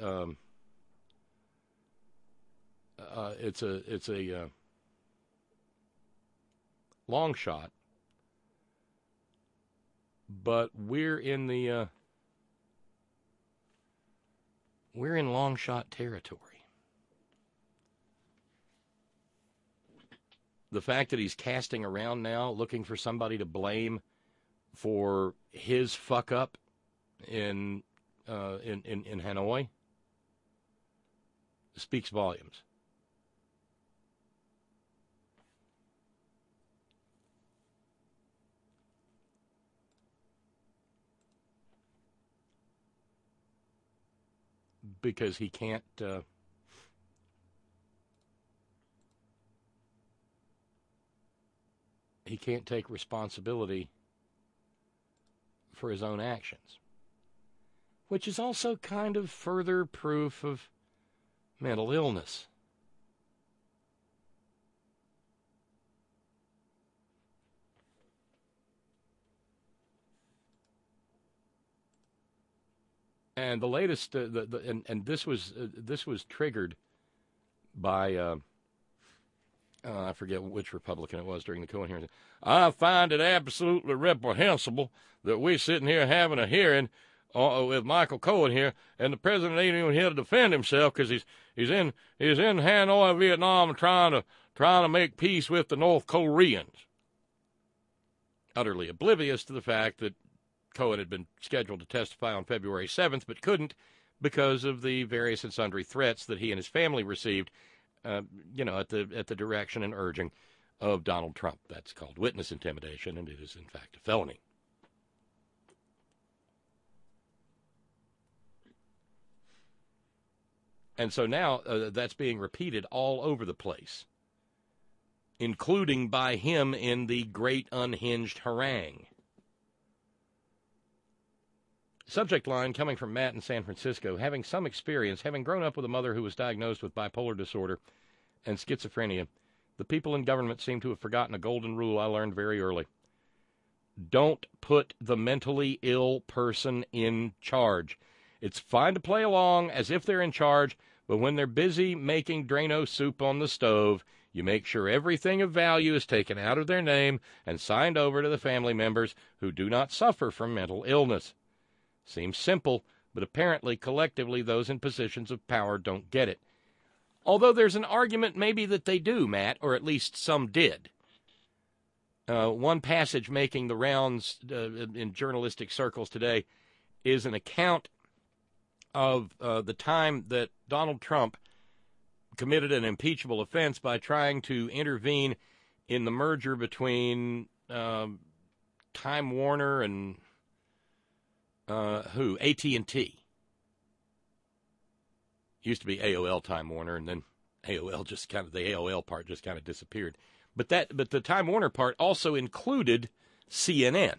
it's a long shot, but we're in long shot territory. The fact that he's casting around now, looking for somebody to blame for his fuck up in Hanoi, speaks volumes. Because he can't take responsibility for his own actions, which is also kind of further proof of mental illness. And the latest, and this was triggered by I forget which Republican it was during the Cohen hearing. I find it absolutely reprehensible that we're sitting here having a hearing with Michael Cohen here, and the president ain't even here to defend himself because he's in Hanoi, Vietnam, trying to make peace with the North Koreans. Utterly oblivious to the fact that Cohen had been scheduled to testify on February 7th, but couldn't because of the various and sundry threats that he and his family received, at the direction and urging of Donald Trump. That's called witness intimidation, and it is, in fact, a felony. And so now that's being repeated all over the place, including by him in the Great Unhinged Harangue. Subject line coming from Matt in San Francisco. Having some experience, having grown up with a mother who was diagnosed with bipolar disorder and schizophrenia, the people in government seem to have forgotten a golden rule I learned very early. Don't put the mentally ill person in charge. It's fine to play along as if they're in charge, but when they're busy making Drano soup on the stove, you make sure everything of value is taken out of their name and signed over to the family members who do not suffer from mental illness. Seems simple, but apparently collectively those in positions of power don't get it. Although there's an argument maybe that they do, Matt, or at least some did. One passage making the rounds in journalistic circles today is an account of the time that Donald Trump committed an impeachable offense by trying to intervene in the merger between Time Warner and AT&T. Used to be AOL Time Warner, and then AOL the AOL part just kind of disappeared. But the Time Warner part also included CNN.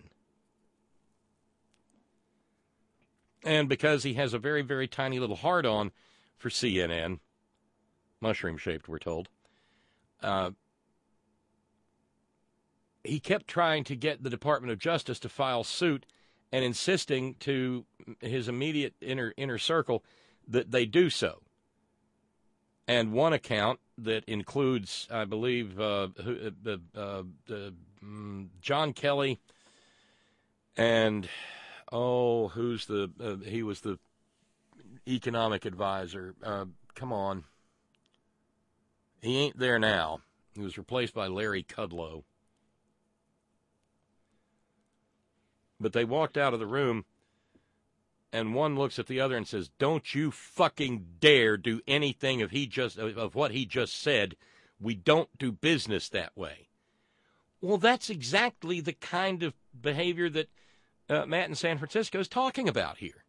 And because he has a very, very tiny little hard-on for CNN, mushroom-shaped, we're told, he kept trying to get the Department of Justice to file suit and insisting to his immediate inner circle that they do so. And one account that includes, I believe, John Kelly and, he was the economic advisor. Come on. He ain't there now. He was replaced by Larry Kudlow. But they walked out of the room, and one looks at the other and says, "Don't you fucking dare do anything of what he just said. We don't do business that way." Well, that's exactly the kind of behavior that Matt in San Francisco is talking about here.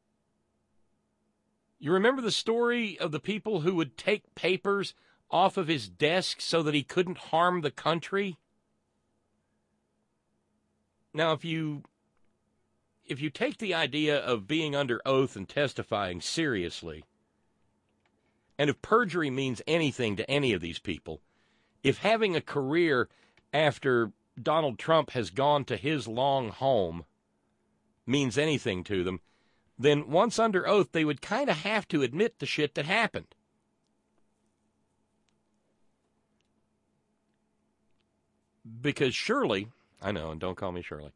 You remember the story of the people who would take papers off of his desk so that he couldn't harm the country? Now, if you take the idea of being under oath and testifying seriously, and if perjury means anything to any of these people, If having a career after Donald Trump has gone to his long home means anything to them, then once under oath, they would kind of have to admit the shit that happened. Because Shirley, I know, and don't call me Shirley,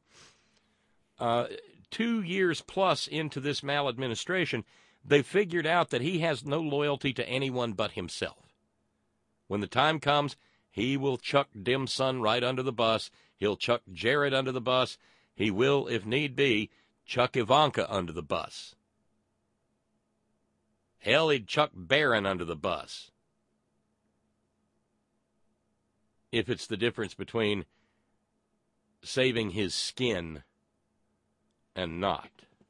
2 years plus into this maladministration, they figured out that he has no loyalty to anyone but himself. When the time comes, he will chuck Dim Sun right under the bus. He'll chuck Jared under the bus. He will, if need be, chuck Ivanka under the bus. Hell, he'd chuck Barron under the bus. If it's the difference between saving his skin and not.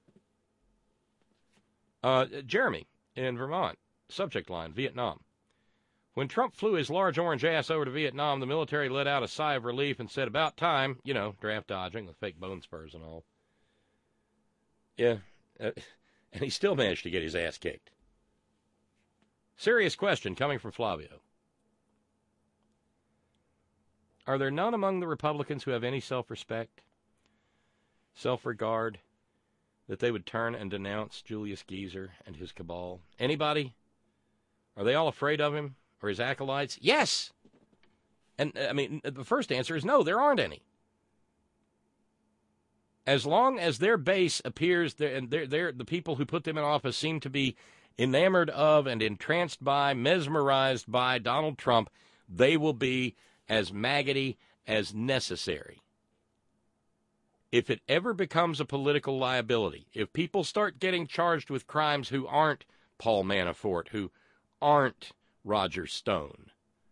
Jeremy in Vermont, subject line, Vietnam. When Trump flew his large orange ass over to Vietnam, the military let out a sigh of relief and said, about time, draft dodging with fake bone spurs and all. Yeah, and he still managed to get his ass kicked. Serious question coming from Flavio. Are there none among the Republicans who have any self-respect, self-regard, that they would turn and denounce Julius Geezer and his cabal? Anybody? Are they all afraid of him or his acolytes? Yes! And, the first answer is no, there aren't any. As long as their base appears, and the people who put them in office seem to be enamored of and entranced by, mesmerized by Donald Trump, they will be as maggoty as necessary. If it ever becomes a political liability, if people start getting charged with crimes who aren't Paul Manafort, who aren't Roger Stone.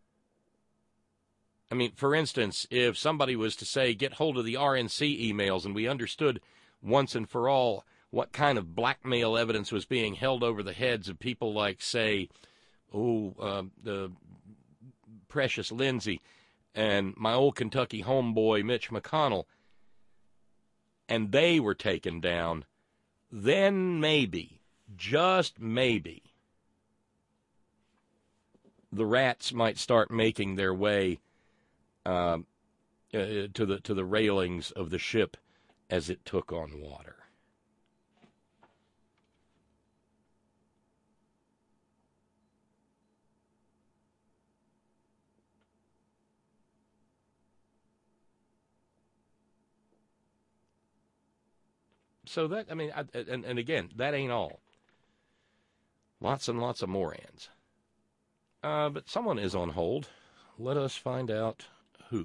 For instance, if somebody was to say, get hold of the RNC emails, and we understood once and for all what kind of blackmail evidence was being held over the heads of people like, say, the Precious Lindsay and my old Kentucky homeboy, Mitch McConnell, and they were taken down, then maybe, just maybe, the rats might start making their way to the railings of the ship as it took on water. So that, and again, that ain't all. Lots and lots of more ands. But someone is on hold. Let us find out who.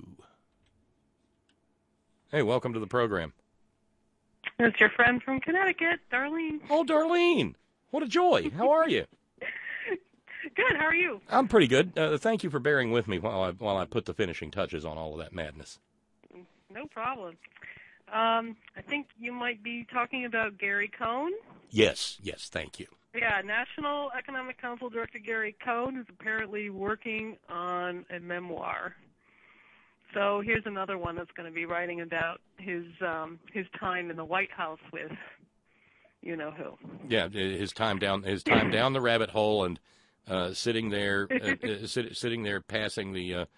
Hey, welcome to the program. It's your friend from Connecticut, Darlene. Oh, Darlene. What a joy. How are you? Good. How are you? I'm pretty good. Thank you for bearing with me while I put the finishing touches on all of that madness. No problem. I think you might be talking about Gary Cohn. Yes, thank you. Yeah, National Economic Council Director Gary Cohn is apparently working on a memoir. So here's another one that's going to be writing about his time in the White House with you know who. Yeah, his time down the rabbit hole and sitting there passing the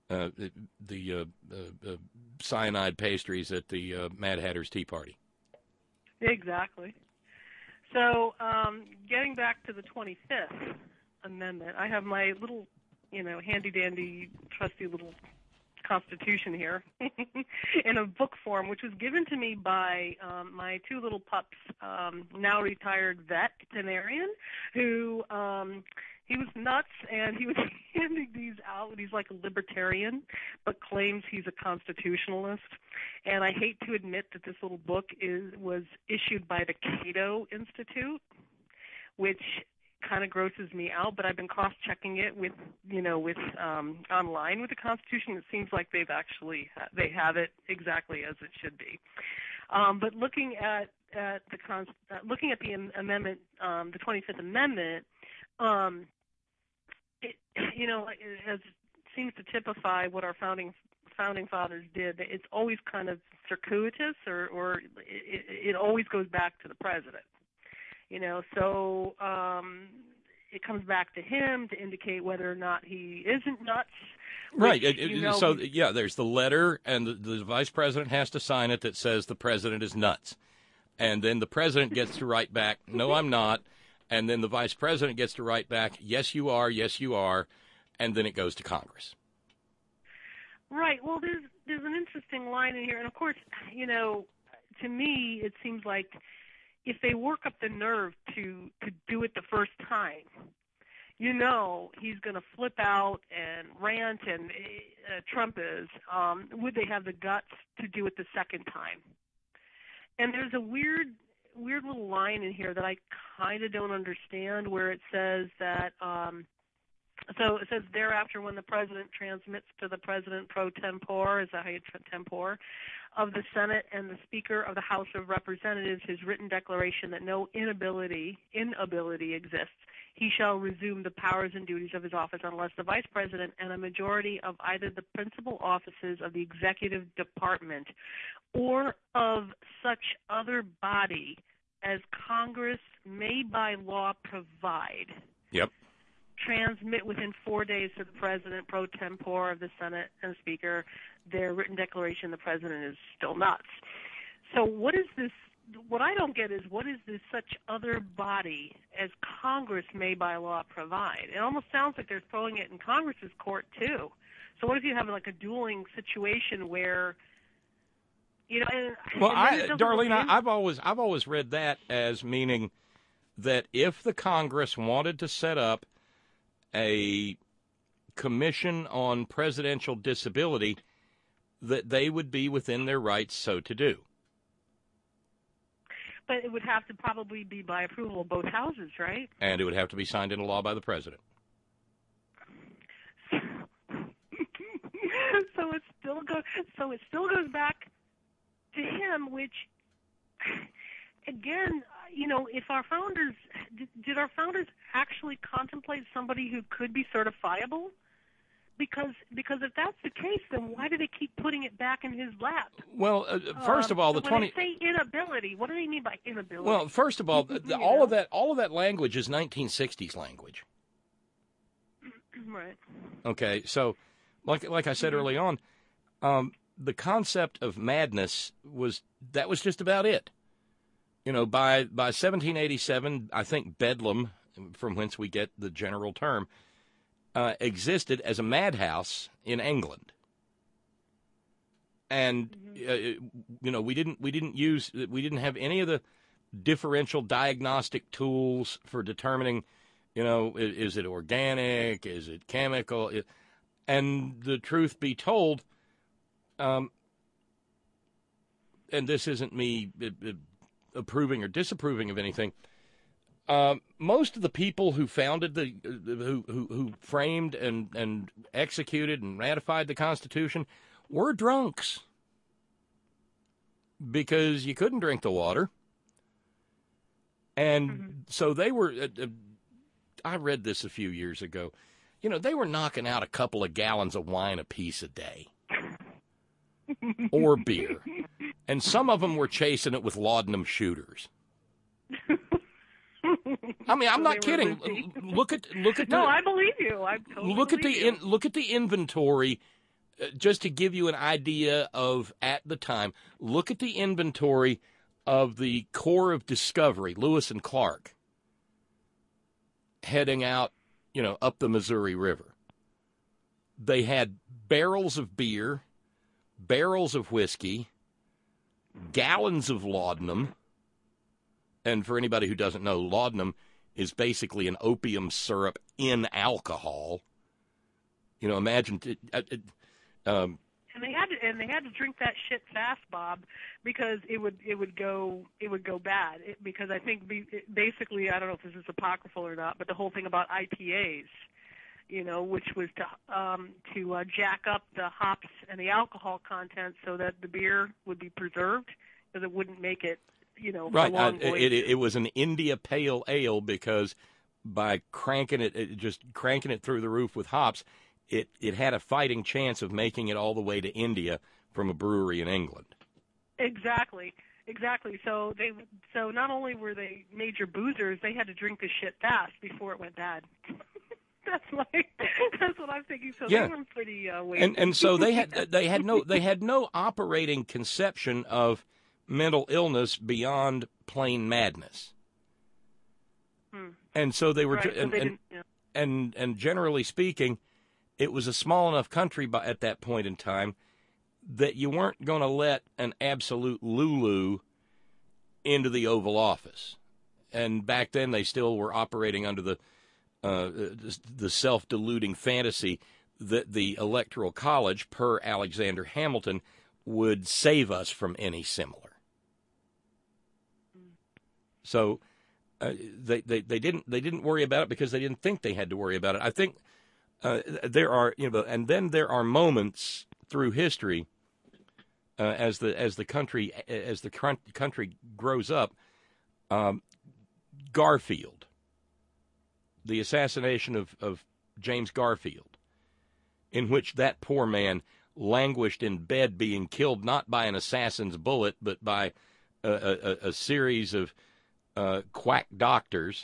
cyanide pastries at the Mad Hatter's Tea Party. Exactly. So, getting back to the 25th Amendment, I have my little, handy-dandy, trusty little Constitution here in a book form, which was given to me by my two little pups, now retired veterinarian, who he was nuts, and he was handing these out. He's like a libertarian, but claims he's a constitutionalist. And I hate to admit that this little book was issued by the Cato Institute, which kind of grosses me out. But I've been cross-checking it with online with the Constitution. It seems like they have it exactly as it should be. But looking at the amendment, the 25th Amendment. It seems to typify what our founding fathers did. It's always kind of circuitous, or it always goes back to the president. So it comes back to him to indicate whether or not he isn't nuts. Right. Which, There's the letter, and the vice president has to sign it that says the president is nuts. And then the president gets to write back, no, I'm not. And then the vice president gets to write back, yes, you are, yes, you are. And then it goes to Congress. Right. Well, there's an interesting line in here. And, of course, to me, it seems like if they work up the nerve to do it the first time, he's going to flip out and rant, and Trump is. Would they have the guts to do it the second time? And there's a weird little line in here that I kind of don't understand, where it says that so it says, thereafter, when the president transmits to the president pro tempore, is that how you tempore, of the Senate and the Speaker of the House of Representatives his written declaration that no inability exists, he shall resume the powers and duties of his office unless the vice president and a majority of either the principal offices of the executive department or of such other body as Congress may by law provide. Yep. Transmit within 4 days to the president pro tempore of the Senate and Speaker their written declaration the president is still nuts. So what is this? What I don't get is, what is this such other body as Congress may by law provide? It almost sounds like they're throwing it in Congress's court too. So what if you have like a dueling situation where, Darlene, I've always read that as meaning that if the Congress wanted to set up a commission on presidential disability, that they would be within their rights so to do. But it would have to probably be by approval of both houses, right? And it would have to be signed into law by the president. So it still goes back to him, which, again, if our founders did our founders actually contemplate somebody who could be certifiable? Because if that's the case, then why do they keep putting it back in his lap? Well, first of all, when they say inability, what do they mean by inability? Well, first of all, all of that language is 1960s language. Right. Okay, so like I said early on, the concept of madness was just about it. By 1787, I think Bedlam, from whence we get the general term, existed as a madhouse in England, and we didn't have any of the differential diagnostic tools for determining, is it organic, is it chemical, and the truth be told, and this isn't me approving or disapproving of anything. Most of the people who founded who framed and executed and ratified the Constitution were drunks, because you couldn't drink the water. And so they were, I read this a few years ago, they were knocking out a couple of gallons of wine apiece a day or beer. And some of them were chasing it with laudanum shooters. I mean, I'm not kidding. Look at the. No, I believe you. I totally look at the inventory, just to give you an idea of at the time. Look at the inventory of the Corps of Discovery, Lewis and Clark, heading out, up the Missouri River. They had barrels of beer, barrels of whiskey, gallons of laudanum. And for anybody who doesn't know, laudanum is basically an opium syrup in alcohol. Imagine. And they had to drink that shit fast, Bob, because it would go bad. Because I think basically, I don't know if this is apocryphal or not, but the whole thing about IPAs, which was to jack up the hops and the alcohol content so that the beer would be preserved, because it wouldn't make it. Right. It was an India Pale Ale, because by cranking it through the roof with hops, it had a fighting chance of making it all the way to India from a brewery in England. Exactly. Exactly. So not only were they major boozers, they had to drink the shit fast before it went bad. That's what I'm thinking. So Yeah. they were pretty wasted. And so they had no operating conception of mental illness beyond plain madness. And so they were right. and generally speaking, it was a small enough country at that point in time that you weren't going to let an absolute Lulu into the Oval Office. And back then they still were operating under the self-deluding fantasy that the Electoral College, per Alexander Hamilton, would save us from any similar. So they didn't worry about it because they didn't think they had to worry about it. I think there are moments through history as the country grows up. Garfield, the assassination of James Garfield, in which that poor man languished in bed, being killed not by an assassin's bullet, but by a series of quack doctors,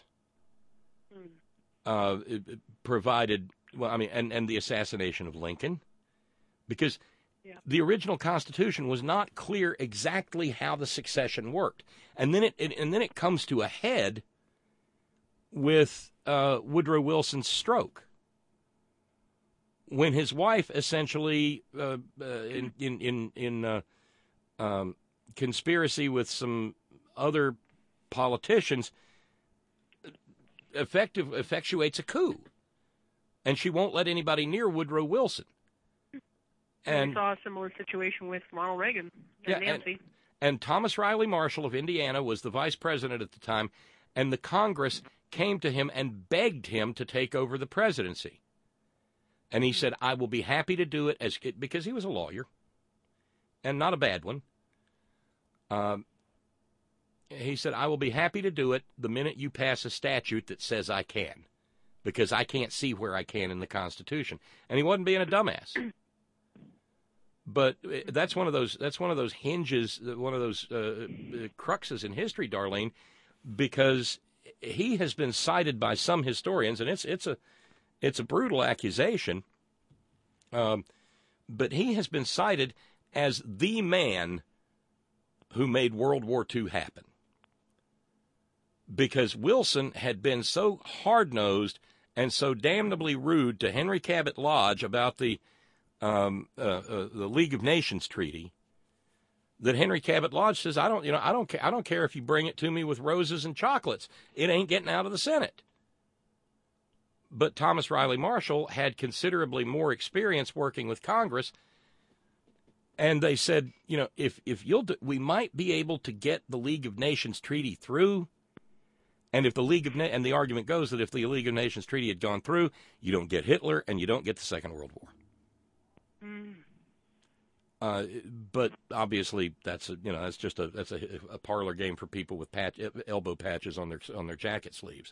provided. Well, I mean, and the assassination of Lincoln, because the original Constitution was not clear exactly how the succession worked, and then it comes to a head with Woodrow Wilson's stroke, when his wife essentially, in conspiracy with some other politicians, effectuates a coup, and she won't let anybody near Woodrow Wilson. And we saw a similar situation with Ronald Reagan and Nancy. And Thomas Riley Marshall of Indiana was the vice president at the time, and the Congress came to him and begged him to take over the presidency. And he said, I will be happy to do it, because he was a lawyer, and not a bad one. He said, I will be happy to do it the minute you pass a statute that says I can, because I can't see where I can in the Constitution. And he wasn't being a dumbass. But that's one of those hinges, one of those cruxes in history, Darlene, because he has been cited by some historians, and it's a brutal accusation. But he has been cited as the man who made World War II happen, because Wilson had been so hard-nosed and so damnably rude to Henry Cabot Lodge about the League of Nations treaty, that Henry Cabot Lodge says, I don't care if you bring it to me with roses and chocolates. It ain't getting out of the Senate. But Thomas Riley Marshall had considerably more experience working with Congress, and they said, if we might be able to get the League of Nations treaty through. And if and the argument goes that if the League of Nations treaty had gone through, you don't get Hitler and you don't get the Second World War. But obviously that's a parlor game for people with elbow patches on their jacket sleeves.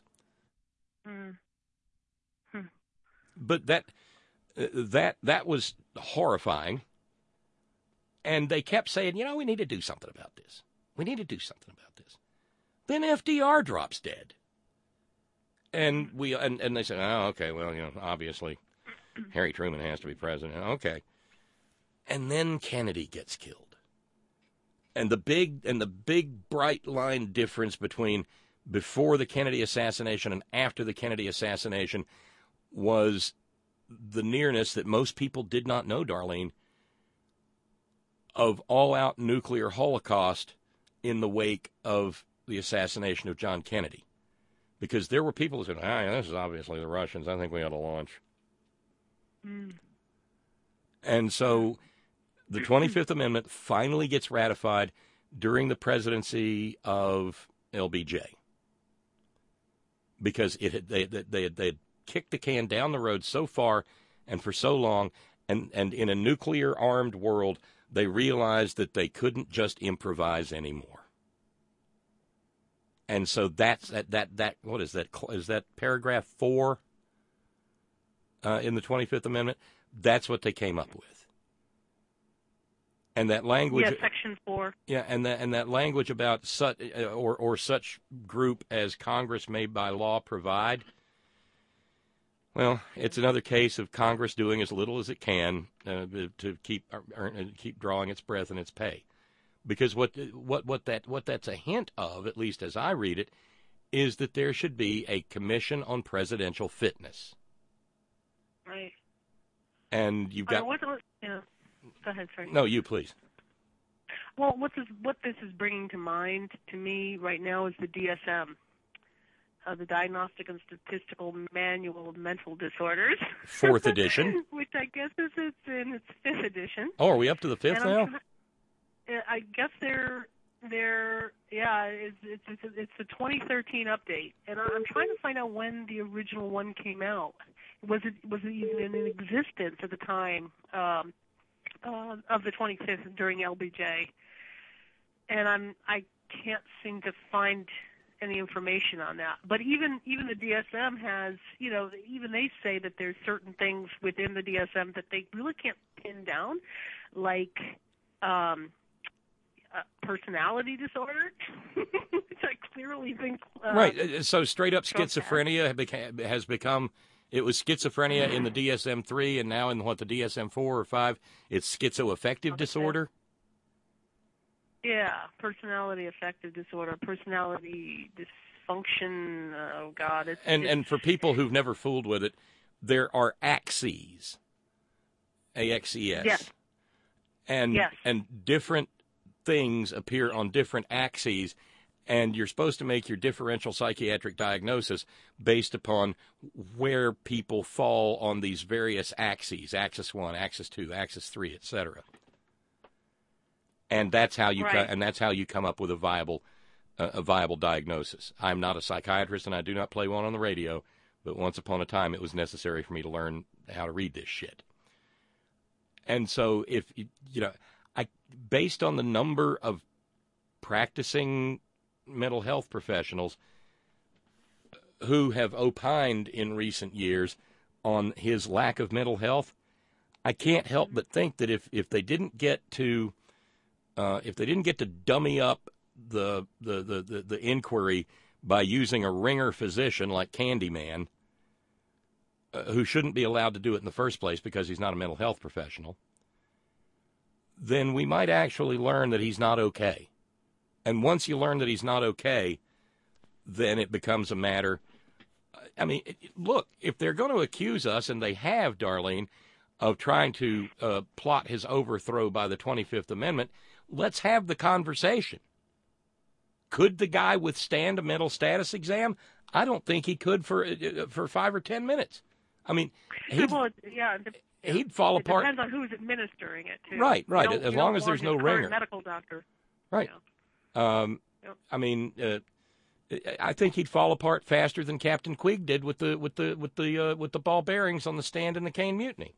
But that was horrifying, and they kept saying, we need to do something about this. We need to do something about this. Then FDR drops dead, and they said, oh, okay, well, obviously Harry Truman has to be president. Okay. And then Kennedy gets killed. And the big bright line difference between before the Kennedy assassination and after the Kennedy assassination was the nearness that most people did not know, Darlene, of all-out nuclear holocaust in the wake of the assassination of John Kennedy. Because there were people who said, this is obviously the Russians. I think we ought to launch. And so the 25th Amendment finally gets ratified during the presidency of LBJ, because they had kicked the can down the road so far and for so long, and in a nuclear-armed world, they realized that they couldn't just improvise anymore. And so that's that. What is that? Is that paragraph 4 in the 25th Amendment? That's what they came up with. And that language, Section 4. yeah, and that language about such or such group as Congress may by law provide. Well, it's another case of Congress doing as little as it can to keep drawing its breath and its pay, because what that's a hint of, at least as I read it, is that there should be a commission on presidential fitness. Right. And you've got. Yeah. Go ahead, sorry. No, you please. Well, what this is bringing to mind to me right now is the DSM, the Diagnostic and Statistical Manual of Mental Disorders. 4th edition. Which I guess is in its 5th edition. Oh, are we up to the 5th now? I guess it's a 2013 update, and I'm trying to find out when the original one came out. Was it even in existence at the time of the 25th during LBJ? And I can't seem to find any information on that. But even the DSM has, even they say that there's certain things within the DSM that they really can't pin down, like personality disorder, which I clearly think right. So straight up schizophrenia has become. It was schizophrenia in the DSM-3, and now in the DSM-4 or 5, it's schizoaffective disorder. Yeah, personality affective disorder, personality dysfunction. Oh God, and for people who've never fooled with it, there are axes, AXES, yes, and different things appear on different axes. And you're supposed to make your differential psychiatric diagnosis based upon where people fall on these various axes, axis 1, axis 2, axis 3, etc. And that's how you come up with a viable diagnosis. I'm not a psychiatrist, and I do not play one on the radio, but once upon a time it was necessary for me to learn how to read this shit. And so if based on the number of practicing mental health professionals who have opined in recent years on his lack of mental health, I can't help but think that if they didn't get to dummy up the inquiry by using a ringer physician like Candyman, who shouldn't be allowed to do it in the first place because he's not a mental health professional, then we might actually learn that he's not okay. And once you learn that he's not okay, then it becomes a matter. I mean, look, if they're going to accuse us, and they have, Darlene, of trying to plot his overthrow by the 25th Amendment, let's have the conversation. Could the guy withstand a mental status exam? I don't think he could for 5 or 10 minutes. I mean, he'd fall apart. It depends on who's administering it, too. Right. As long as there's no ringer. Medical doctor. Right. I mean, I think he'd fall apart faster than Captain Quigg did with the ball bearings on the stand in the Caine Mutiny.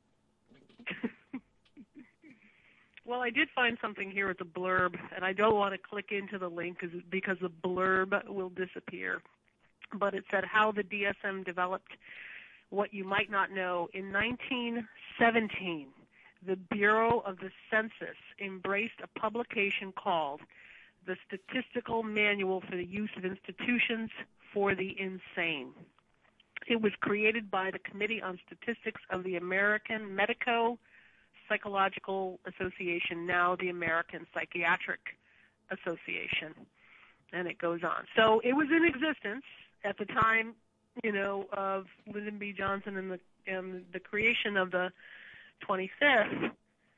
Well, I did find something here with the blurb, and I don't want to click into the link because the blurb will disappear. But it said how the DSM developed what you might not know. In 1917, the Bureau of the Census embraced a publication called The Statistical Manual for the Use of Institutions for the Insane. It was created by the Committee on Statistics of the American Medico-Psychological Association, now the American Psychiatric Association. And it goes on. So it was in existence at the time, of Lyndon B. Johnson and the creation of the 25th.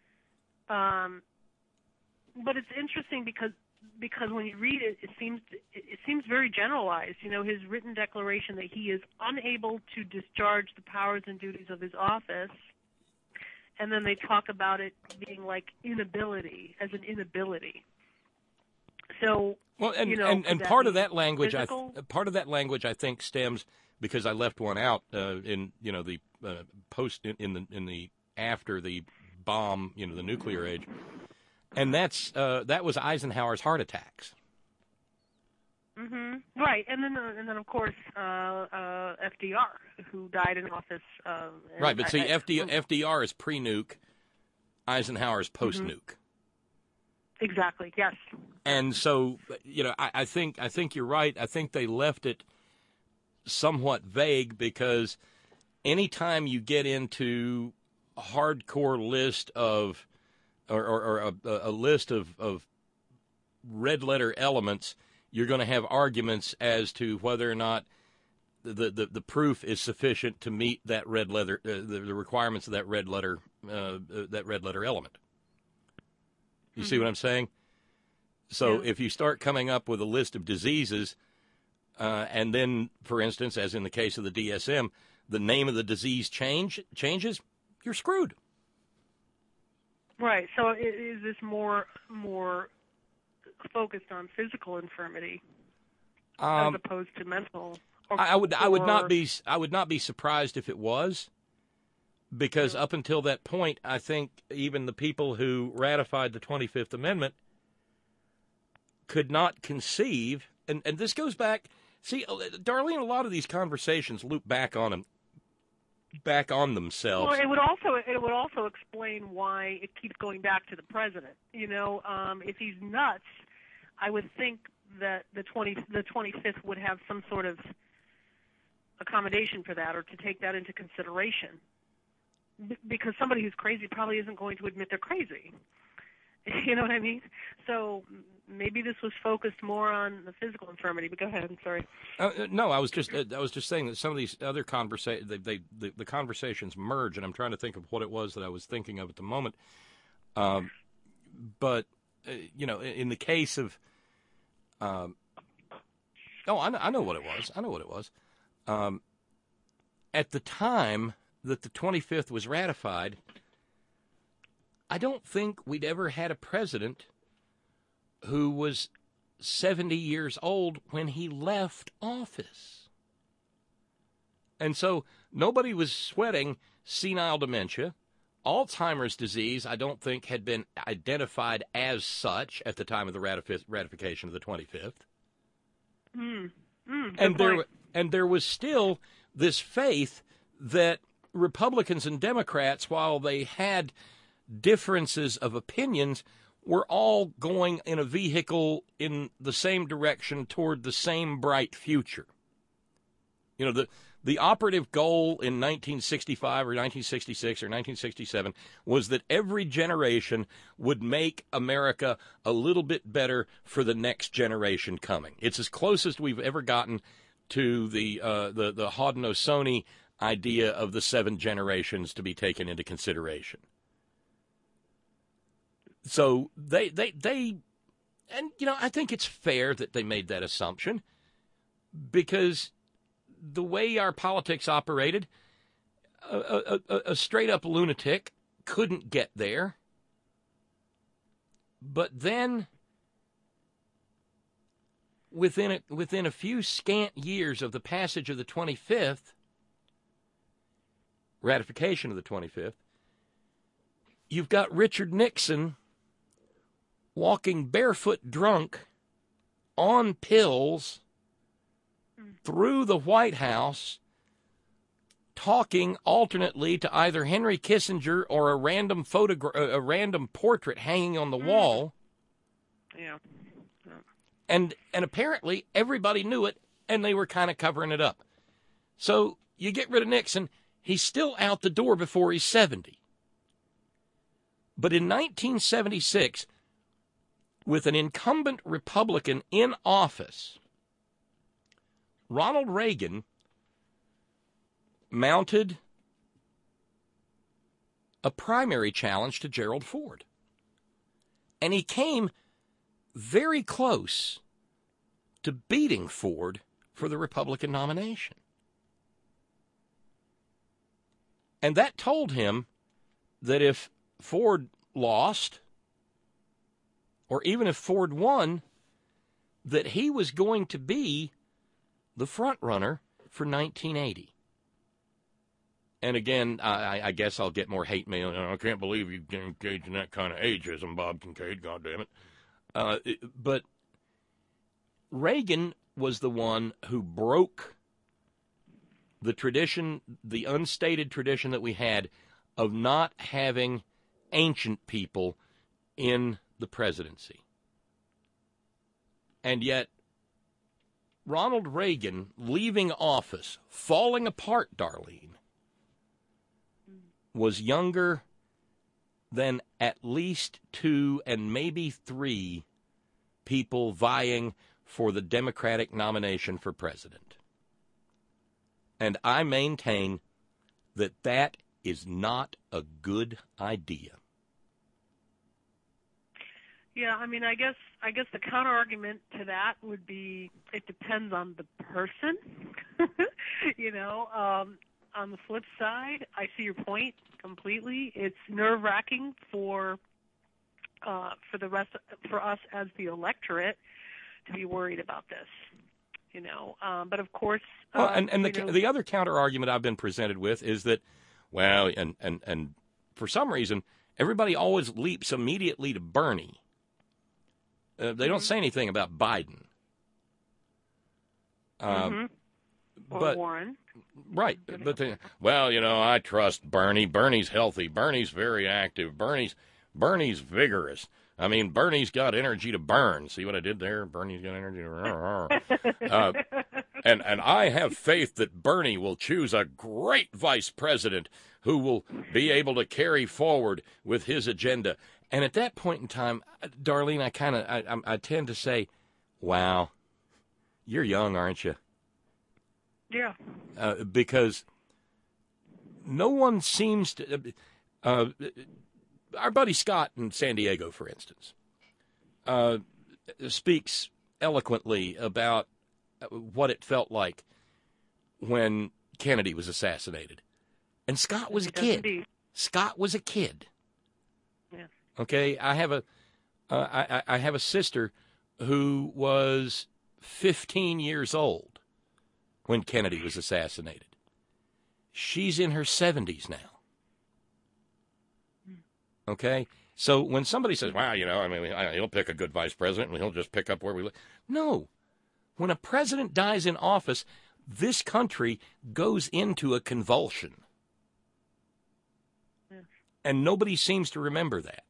But it's interesting because when you read it, it seems very generalized. His written declaration that he is unable to discharge the powers and duties of his office, and then they talk about it being like inability, as an inability. So well, and part of that language, I think stems because I left one out in the post in the after the bomb, the nuclear age. And that was Eisenhower's heart attacks. Mm-hmm. Right, and then of course FDR, who died in office. Right, but see, FDR is pre-nuke, Eisenhower is post-nuke. Exactly. Yes. And so, I think you're right. I think they left it somewhat vague because anytime you get into a hardcore list of or a list of red letter elements, you're going to have arguments as to whether or not the proof is sufficient to meet that red letter the requirements of that red letter element. You see what I'm saying? So if you start coming up with a list of diseases, and then, for instance, as in the case of the DSM, the name of the disease changes, you're screwed. Right. So is this more focused on physical infirmity as opposed to mental? I would not be surprised if it was, because up until that point, I think even the people who ratified the 25th Amendment could not conceive, and this goes back. See, Darlene, a lot of these conversations loop back on themselves. Well, it would also explain why it keeps going back to the president. If he's nuts, I would think that the 25th would have some sort of accommodation for that, or to take that into consideration, because somebody who's crazy probably isn't going to admit they're crazy. You know what I mean? So maybe this was focused more on the physical infirmity. But go ahead. I'm sorry. No, I was just saying that some of these other conversations, the conversations merge, and I'm trying to think of what it was that I was thinking of at the moment. But in the case of, I know what it was. At the time that the 25th was ratified, I don't think we'd ever had a president who was 70 years old when he left office. And so nobody was sweating senile dementia. Alzheimer's disease, I don't think, had been identified as such at the time of the ratification of the 25th. And there was still this faith that Republicans and Democrats, while they had differences of opinions, were all going in a vehicle in the same direction toward the same bright future. The operative goal in 1965 or 1966 or 1967 was that every generation would make America a little bit better for the next generation coming. It's as close as we've ever gotten to the Haudenosaunee idea of the 7 generations to be taken into consideration. So they and I think it's fair that they made that assumption, because the way our politics operated, a straight-up lunatic couldn't get there. But then, within a few scant years of the passage of the 25th, ratification of the 25th, you've got Richard Nixon walking barefoot drunk on pills through the White House, talking alternately to either Henry Kissinger or a random portrait hanging on the wall. Yeah. And apparently everybody knew it, and they were kind of covering it up. So you get rid of Nixon, he's still out the door before he's 70. But in 1976, with an incumbent Republican in office, Ronald Reagan mounted a primary challenge to Gerald Ford. And he came very close to beating Ford for the Republican nomination. And that told him that if Ford lost, or even if Ford won, that he was going to be the front runner for 1980. And again, I guess I'll get more hate mail. I can't believe you get engaged in that kind of ageism, Bob Kincaid, goddammit. But Reagan was the one who broke the tradition, the unstated tradition that we had of not having ancient people in the presidency. And yet, Ronald Reagan leaving office, falling apart, Darlene, was younger than at least 2 and maybe 3 people vying for the Democratic nomination for president. And I maintain that that is not a good idea. Yeah, I mean, I guess the counter argument to that would be it depends on the person. On the flip side, I see your point completely. It's nerve-wracking for us as the electorate to be worried about this. But of course, the other counter argument I've been presented with is that, well, and for some reason, everybody always leaps immediately to Bernie. They don't say anything about Biden. Or Warren. Right. But I trust Bernie. Bernie's healthy. Bernie's very active. Bernie's vigorous. I mean, Bernie's got energy to burn. See what I did there? Bernie's got energy to burn. And I have faith that Bernie will choose a great vice president who will be able to carry forward with his agenda. And at that point in time, Darlene, I tend to say, wow, you're young, aren't you? Yeah. Because no one seems to... our buddy Scott in San Diego, for instance, speaks eloquently about what it felt like when Kennedy was assassinated. And Scott was a kid. Indeed. Scott was a kid. Yeah. Okay, I have a sister who was 15 years old when Kennedy was assassinated. She's in her 70s now. Okay, so when somebody says, "Well, he'll pick a good vice president and he'll just pick up where we live," no. When a president dies in office, this country goes into a convulsion, and nobody seems to remember that.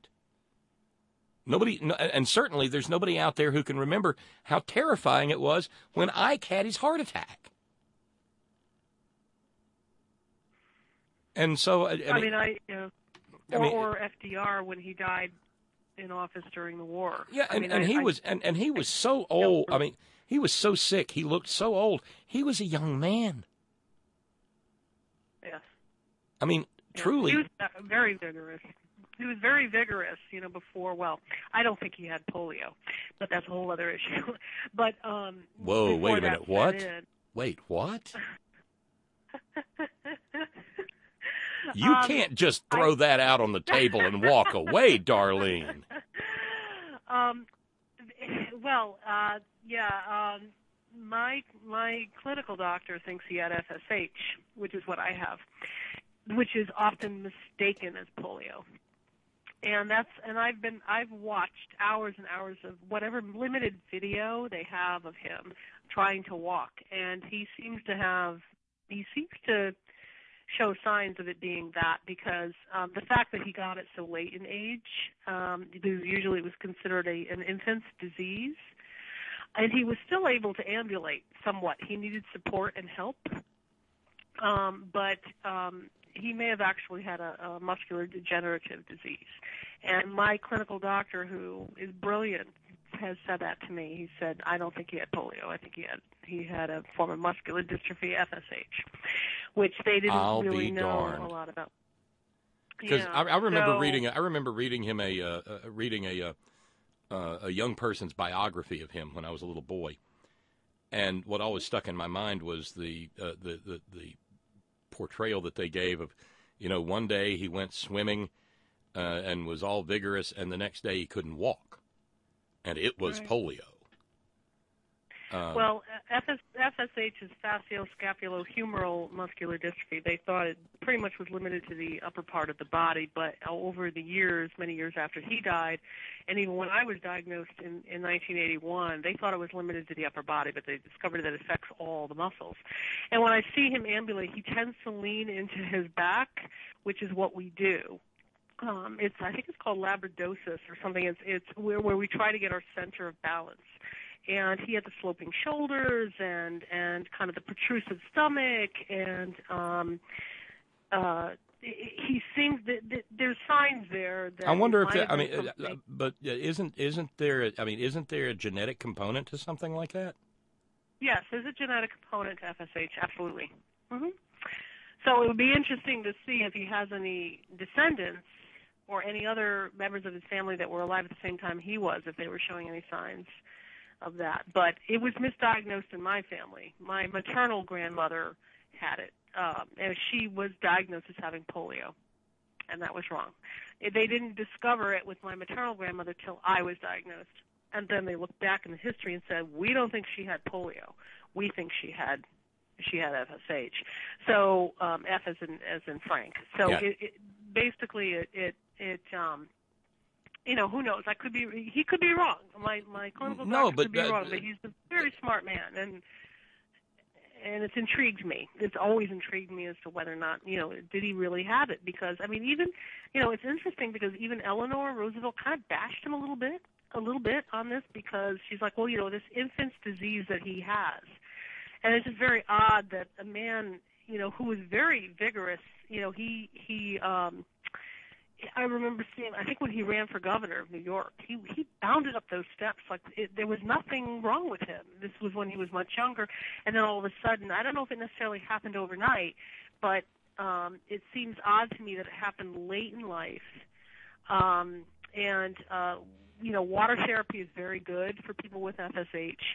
And certainly there's nobody out there who can remember how terrifying it was when Ike had his heart attack. And so, or FDR when he died in office during the war. Yeah, he was so old. I mean, he was so sick. He looked so old. He was a young man. Yes. I mean, truly. He was very vigorous. He was very vigorous, before, well, I don't think he had polio, but that's a whole other issue. But, whoa, wait a minute, what? Wait, what? You can't just throw that out on the table and walk away, Darlene. My clinical doctor thinks he had FSH, which is what I have, which is often mistaken as polio. And I've watched hours and hours of whatever limited video they have of him trying to walk, and he seems to show signs of it being that, because the fact that he got it so late in age, because usually it was considered an infant's disease, and he was still able to ambulate somewhat. He needed support and help, but he may have actually had a muscular degenerative disease. And my clinical doctor, who is brilliant, has said that to me. He said, I don't think he had polio. I think he had a form of muscular dystrophy, FSH, which they didn't really know a lot about. Because I remember reading him a young person's biography of him when I was a little boy, and what always stuck in my mind was the portrayal that they gave of, one day he went swimming and was all vigorous, and the next day he couldn't walk, and it was polio. Well, FSH is facioscapulohumeral muscular dystrophy. They thought it pretty much was limited to the upper part of the body, but over the years, many years after he died, and even when I was diagnosed in 1981, they thought it was limited to the upper body, but they discovered that it affects all the muscles. And when I see him ambulate, he tends to lean into his back, which is what we do. I think it's called labradosis or something. It's where we try to get our center of balance. And he had the sloping shoulders and kind of the protrusive stomach, and he seems that there's signs there. That I wonder if that, but isn't there? I mean, isn't there a genetic component to something like that? Yes, there's a genetic component to FSH, absolutely. Mm-hmm. So it would be interesting to see if he has any descendants or any other members of his family that were alive at the same time he was, if they were showing any signs of that. But it was misdiagnosed in my family. My maternal grandmother had it, and she was diagnosed as having polio, and that was wrong. They didn't discover it with my maternal grandmother till I was diagnosed. And then they looked back in the history and said, we don't think she had polio. We think she had FSH. So F as in Frank. So yeah. Basically who knows? He could be wrong. My clinical doctor could be wrong, but he's a very smart man, and it intrigues me. It's always intrigued me as to whether or not, did he really have it? Because even, it's interesting because even Eleanor Roosevelt kind of bashed him a little bit on this, because she's like, well, this infant's disease that he has. And it's just very odd that a man, who was very vigorous, I remember seeing, I think when he ran for governor of New York, he bounded up those steps like there was nothing wrong with him. This was when he was much younger. And then all of a sudden, I don't know if it necessarily happened overnight, but it seems odd to me that it happened late in life. Water therapy is very good for people with FSH.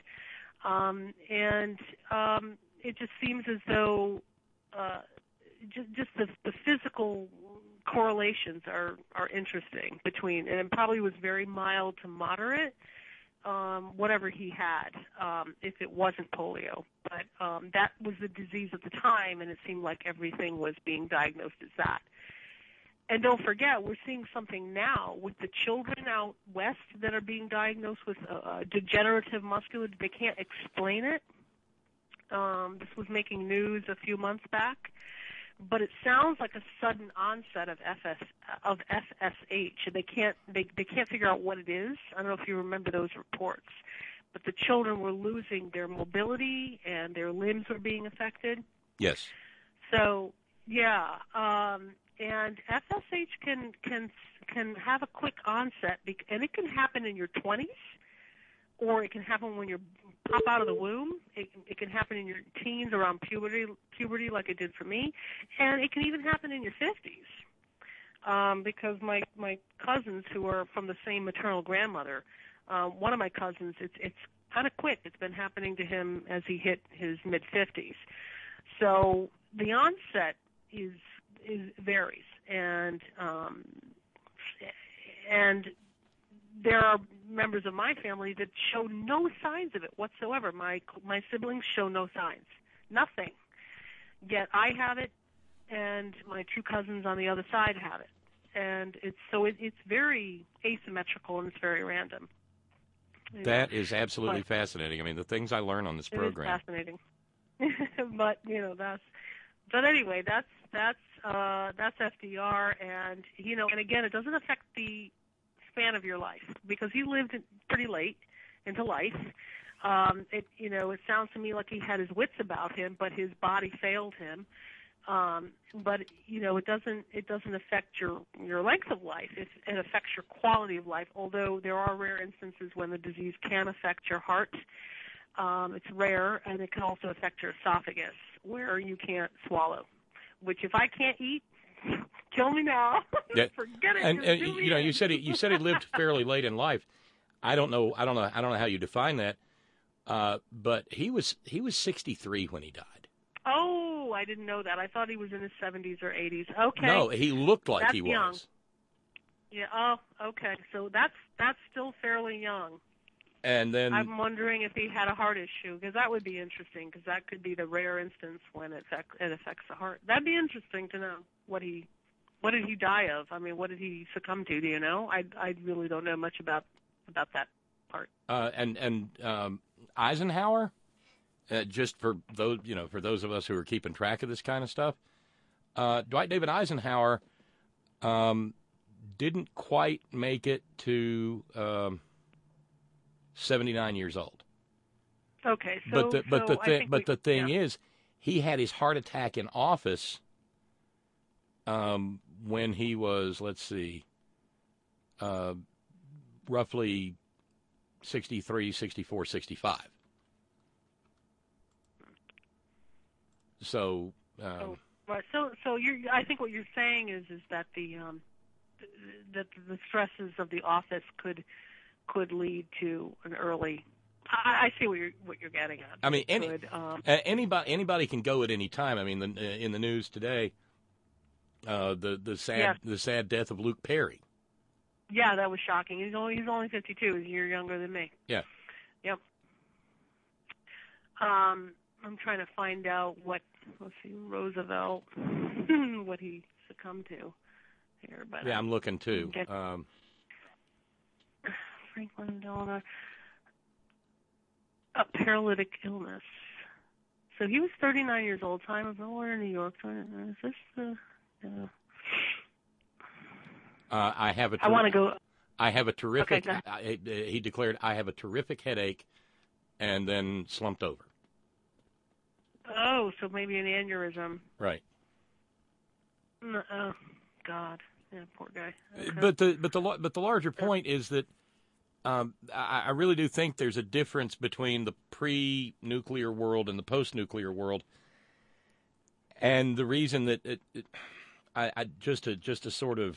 It just seems as though just the physical correlations are interesting between, and it probably was very mild to moderate, whatever he had, if it wasn't polio. But that was the disease at the time, and it seemed like everything was being diagnosed as that. And don't forget, we're seeing something now with the children out west that are being diagnosed with degenerative muscular. They can't explain it. This was making news a few months back, but it sounds like a sudden onset of FSH. They can't figure out what it is. I don't know if you remember those reports, but the children were losing their mobility and their limbs were being affected. Yes. So yeah. And FSH can have a quick onset, and it can happen in your 20s, or it can happen when you pop out of the womb. It can happen in your teens around puberty like it did for me, and it can even happen in your 50s. Because my cousins who are from the same maternal grandmother, one of my cousins, it's kind of quick. It's been happening to him as he hit his mid-50s. So the onset varies, and there are members of my family that show no signs of it whatsoever. My siblings show no signs, nothing. Yet I have it, and my two cousins on the other side have it, and it's very asymmetrical and it's very random. That is absolutely fascinating. I mean, the things I learn on this program. It is fascinating, but But anyway, that's FDR, and and again, it doesn't affect the span of your life because he lived pretty late into life. It sounds to me like he had his wits about him, but his body failed him. But it doesn't affect your length of life. It affects your quality of life. Although there are rare instances when the disease can affect your heart. It's rare, and it can also affect your esophagus, where you can't swallow. Which, if I can't eat, kill me now. Yeah. Forget it. And you said he lived fairly late in life. I don't know how you define that. But he was 63 when he died. Oh, I didn't know that. I thought he was in his 70s or 80s. Okay. No, he looked like that's he young. was. Yeah. Oh, okay. So that's still fairly young. And then I'm wondering if he had a heart issue, because that would be interesting, because that could be the rare instance when it affects the heart. That'd be interesting to know what did he die of? I mean, what did he succumb to? Do you know? I really don't know much about that part. And Eisenhower, just for those of us who are keeping track of this kind of stuff, Dwight David Eisenhower didn't quite make it to 79 years old. Okay, But the thing yeah. is, he had his heart attack in office when he was, let's see, roughly 63, 64, 65. So, right. So I think what you're saying is that that the stresses of the office could lead to an early. I see what you're getting at. I mean, anybody can go at any time. I mean, in the news today, the sad death of Luke Perry. Yeah, that was shocking. He's only 52. He's a year younger than me. Yeah. Yep. I'm trying to find out Roosevelt, what he succumbed to here. But yeah, I'm looking too. Franklin Delano, a paralytic illness. So he was 39 years old. Time of nowhere in New York. Is this the? I want to go. I have a terrific. Okay, he declared, "I have a terrific headache," and then slumped over. Oh, so maybe an aneurysm. Right. Oh, God. Yeah, poor guy. Okay. But the larger point is that I really do think there's a difference between the pre-nuclear world and the post-nuclear world, and the reason that I just to sort of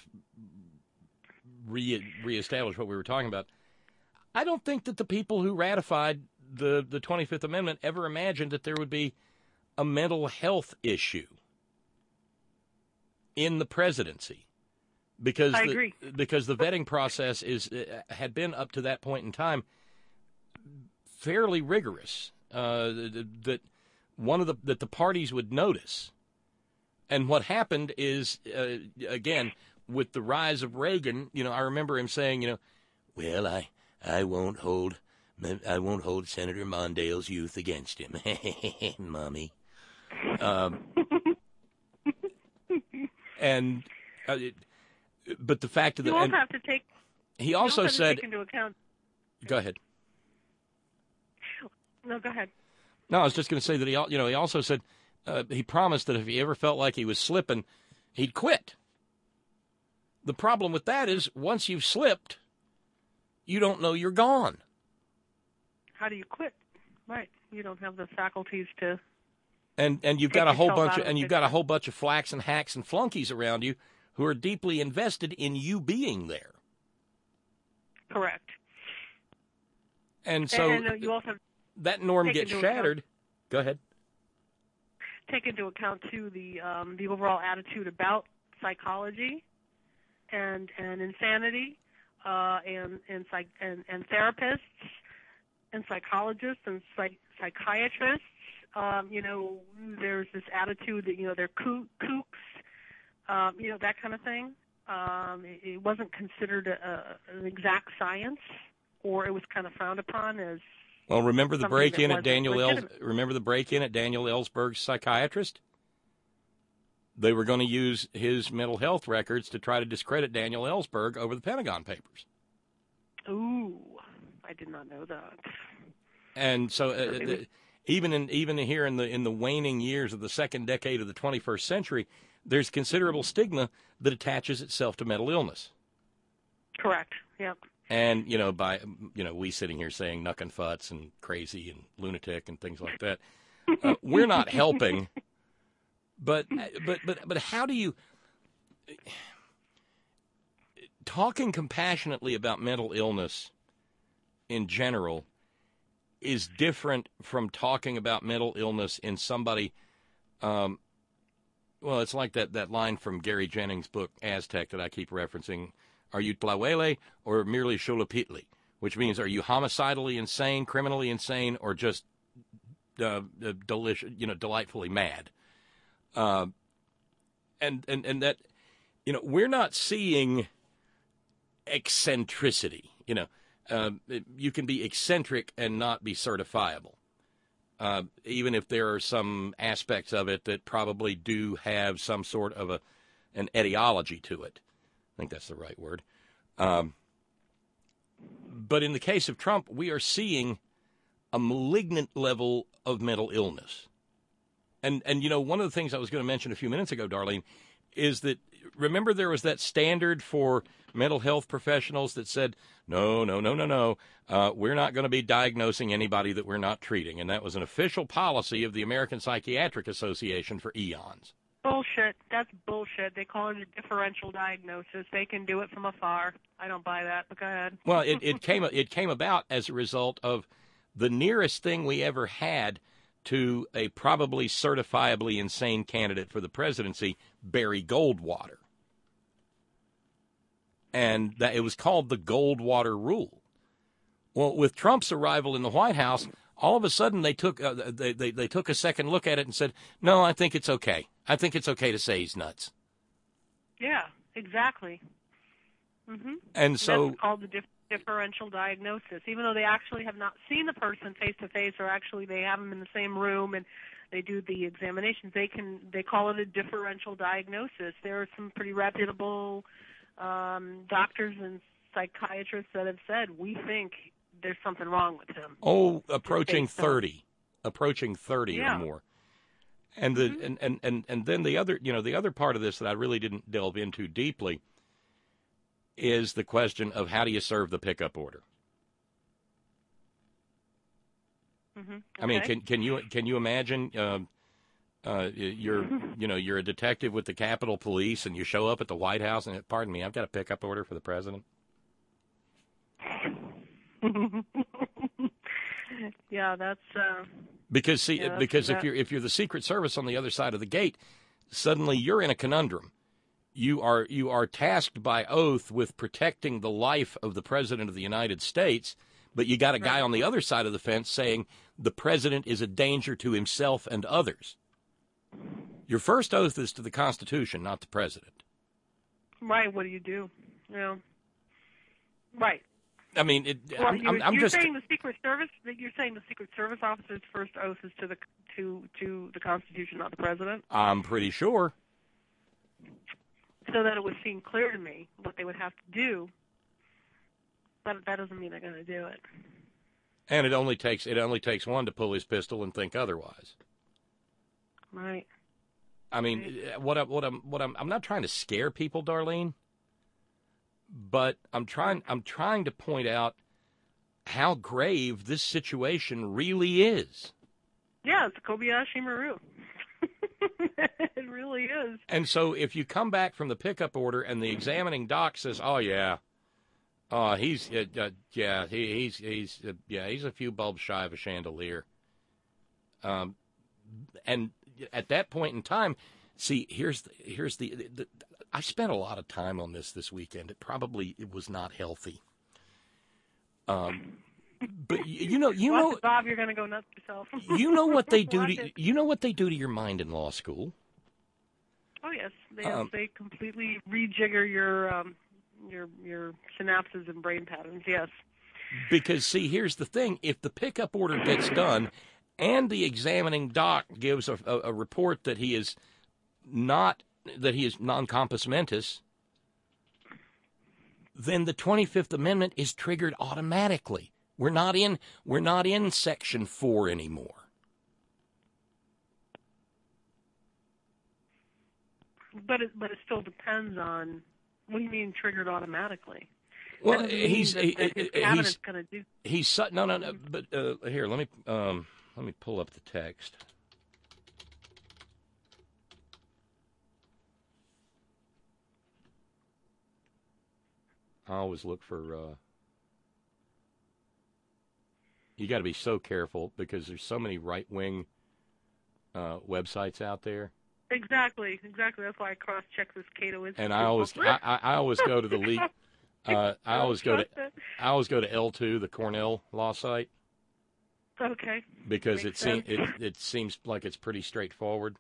reestablish what we were talking about, I don't think that the people who ratified the 25th Amendment ever imagined that there would be a mental health issue in the presidency, because I agree. Because the vetting process had been up to that point in time fairly rigorous. That the parties would notice, and what happened is again with the rise of Reagan. I remember him saying, well, I won't hold Senator Mondale's youth against him, Mommy. And but the fact that you also have to take. He also said. Take into account. Go ahead. No, go ahead. No, I was just going to say that he also said he promised that if he ever felt like he was slipping, he'd quit. The problem with that is once you've slipped, you don't know you're gone. How do you quit? Right, you don't have the faculties to. And you've got a whole bunch of flacks and hacks and flunkies around you who are deeply invested in you being there. Correct. And so you also that norm gets shattered. Go ahead. Take into account too the overall attitude about psychology and insanity and therapists and psychologists and psychiatrists. There's this attitude that they're kooks, that kind of thing. It wasn't considered an exact science, or it was kind of frowned upon as. Well, remember the break-in at Daniel Daniel Ellsberg's psychiatrist? They were going to use his mental health records to try to discredit Daniel Ellsberg over the Pentagon Papers. Ooh, I did not know that. And so, even here in the waning years of the second decade of the 21st century, there's considerable stigma that attaches itself to mental illness. Correct. Yep. And by we sitting here saying nuck and futz and crazy and lunatic and things like that, we're not helping. But how do you talking compassionately about mental illness in general is different from talking about mental illness in somebody. Well, it's like that line from Gary Jennings' book Aztec that I keep referencing. Are you Tlahuele or merely Xolopitli? Which means, are you homicidally insane, criminally insane, or just delightfully mad? And that, we're not seeing eccentricity. You can be eccentric and not be certifiable, even if there are some aspects of it that probably do have some sort of an etiology to it. I think that's the right word. But in the case of Trump, we are seeing a malignant level of mental illness. And you know, one of the things I was going to mention a few minutes ago, Darlene, is that, remember there was that standard for mental health professionals that said, no, we're not going to be diagnosing anybody that we're not treating. And that was an official policy of the American Psychiatric Association for eons. Bullshit. That's bullshit. They call it a differential diagnosis. They can do it from afar. I don't buy that, but go ahead. Well, it came about as a result of the nearest thing we ever had to a probably certifiably insane candidate for the presidency, Barry Goldwater. And that it was called the Goldwater Rule. Well, with Trump's arrival in the White House, all of a sudden they took they took a second look at it and said, no, I think it's okay. I think it's okay to say he's nuts. Yeah, exactly. Mm-hmm. And so that's called the differential diagnosis. Even though they actually have not seen the person face to face, or actually they have them in the same room and they do the examinations, they call it a differential diagnosis. There are some pretty reputable doctors and psychiatrists that have said, we think there's something wrong with him. Oh, approaching 30 yeah. or more. And the and then the other part of this that I really didn't delve into deeply is the question of how do you serve the pickup order? Mm-hmm. Okay. I mean, can you imagine you're a detective with the Capitol Police and you show up at the White House and, pardon me, I've got a pickup order for the president? Yeah, that's because if you're the Secret Service on the other side of the gate, suddenly you're in a conundrum. You are tasked by oath with protecting the life of the President of the United States, but you got a guy on the other side of the fence saying the President is a danger to himself and others. Your first oath is to the Constitution, not the President. Right. What do you do? Yeah. Right. I mean, I'm just saying the Secret Service. You're saying the Secret Service officer's first oath is to the Constitution, not the President. I'm pretty sure. So that it would seem clear to me what they would have to do, but that doesn't mean they're going to do it. And it only takes one to pull his pistol and think otherwise. Right. I mean, I'm not trying to scare people, Darlene, but I'm trying to point out how grave this situation really is. Yeah, it's a Kobayashi Maru. It really is. And so if you come back from the pickup order and the examining doc says, "Oh yeah, he's a few bulbs shy of a chandelier," and at that point in time, see, here's the I spent a lot of time on this weekend. It was not healthy. But you know, Bob, you're going to go nuts yourself. You know what they do to your mind in law school. Oh yes, they completely rejigger your synapses and brain patterns. Yes. Because see, here's the thing: if the pickup order gets done, and the examining doc gives a report that he is non compos mentis, then the 25th Amendment is triggered automatically. We're not in Section 4 anymore. But it still depends on. What do you mean triggered automatically? Well, he's going to do. He's no. But here, let me pull up the text. I always look for. You got to be so careful because there's so many right-wing websites out there. Exactly. That's why I cross-check this Cato Institute. And I always go to the league. I always go to L2, the Cornell law site. Okay. Because it seems like it's pretty straightforward.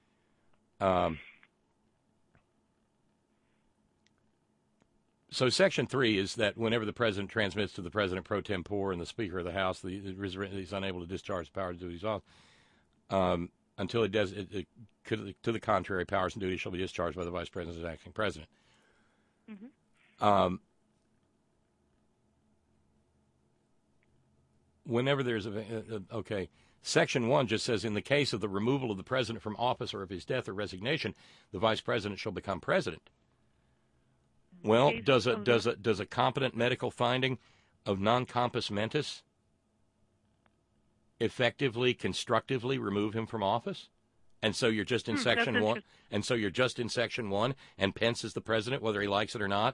So Section 3 is that whenever the President transmits to the President pro tempore and the Speaker of the House, he's unable to discharge the powers of duties off until it does. To the contrary, powers and duties shall be discharged by the Vice President as acting President. Whenever there's okay, Section 1 just says, in the case of the removal of the president from office or of his death or resignation, the vice president shall become president. Well, does a competent medical finding of non compos mentis effectively, constructively remove him from office? And so you're just in Section 1, and so you're just in Section 1, and Pence is the president, whether he likes it or not?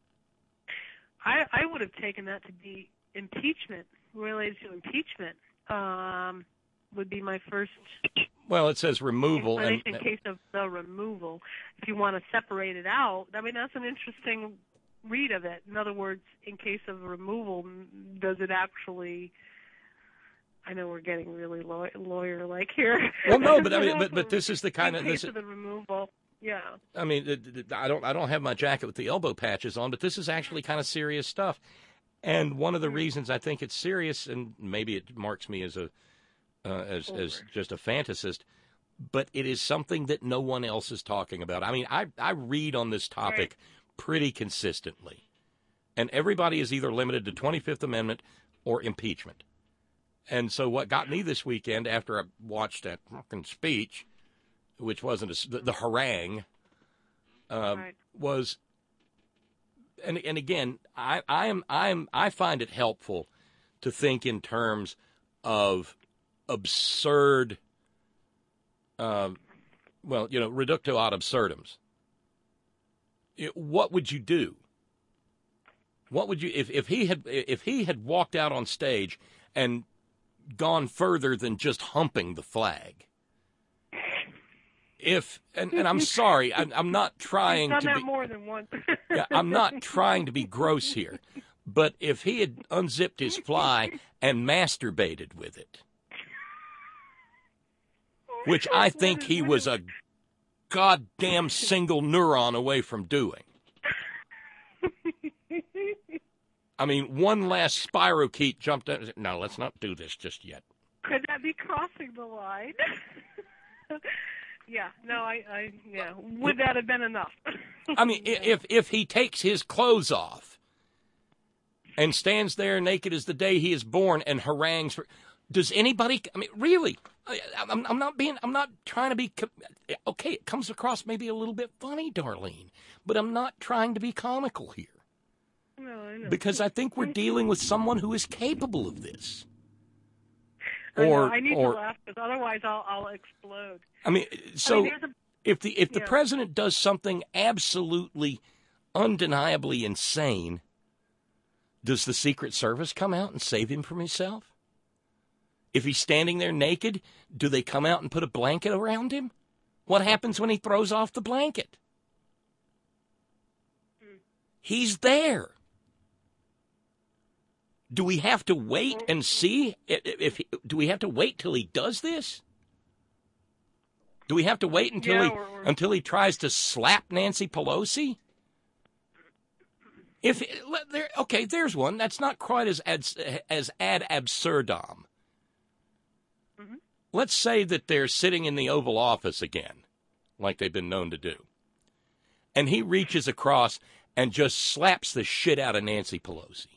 I would have taken that to be impeachment, related to impeachment. Would be my first. Well, it says removal, in case of the removal. If you want to separate it out, I mean, that's an interesting read of it. In other words, in case of removal, does it actually? I know we're getting really lawyer-like here. Well, no, but I mean, but this is the kind of the removal. Yeah. I mean, I don't have my jacket with the elbow patches on, but this is actually kind of serious stuff. And one of the reasons I think it's serious, and maybe it marks me as as just a fantasist, but it is something that no one else is talking about. I mean, I read on this topic pretty consistently, and everybody is either limited to 25th Amendment or impeachment. And so what got me this weekend after I watched that fucking speech, which wasn't the harangue, was, and again, I find it helpful to think in terms of absurd, reductio ad absurdums. What would you do? What would you if he had walked out on stage and gone further than just humping the flag? And I'm sorry, I'm not trying to be more than once. Yeah, I'm not trying to be gross here, but if he had unzipped his fly and masturbated with it, which I think he was a goddamn single neuron away from doing. I mean, one last spirochete jumped out. No, let's not do this just yet. Could that be crossing the line? Yeah, no, would that have been enough? I mean, if he takes his clothes off and stands there naked as the day he is born and harangues, does anybody? I mean, really? I'm not trying to be. Okay, it comes across maybe a little bit funny, Darlene, but I'm not trying to be comical here. No, I know. Because I think we're dealing with someone who is capable of this. I need to laugh because otherwise I'll explode. I mean, so if the president does something absolutely, undeniably insane, does the Secret Service come out and save him from himself? If he's standing there naked, do they come out and put a blanket around him? What happens when he throws off the blanket? He's there. Do we have to wait and see? Do we have to wait till he does this? Do we have to wait until he tries to slap Nancy Pelosi? There's one. That's not quite as ad absurdum. Mm-hmm. Let's say that they're sitting in the Oval Office again, like they've been known to do, and he reaches across and just slaps the shit out of Nancy Pelosi.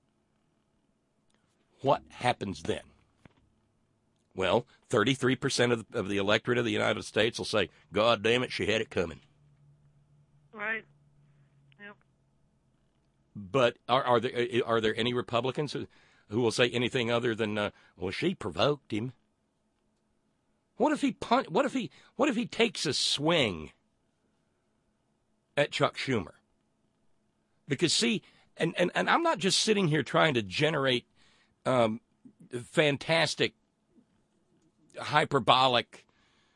What happens then? Well, 33% of the electorate of the United States will say, God damn it, she had it coming. Right. Yep. But are there any Republicans who will say anything other than, well, she provoked him? What if he takes a swing at Chuck Schumer? Because see, and I'm not just sitting here trying to generate fantastic, hyperbolic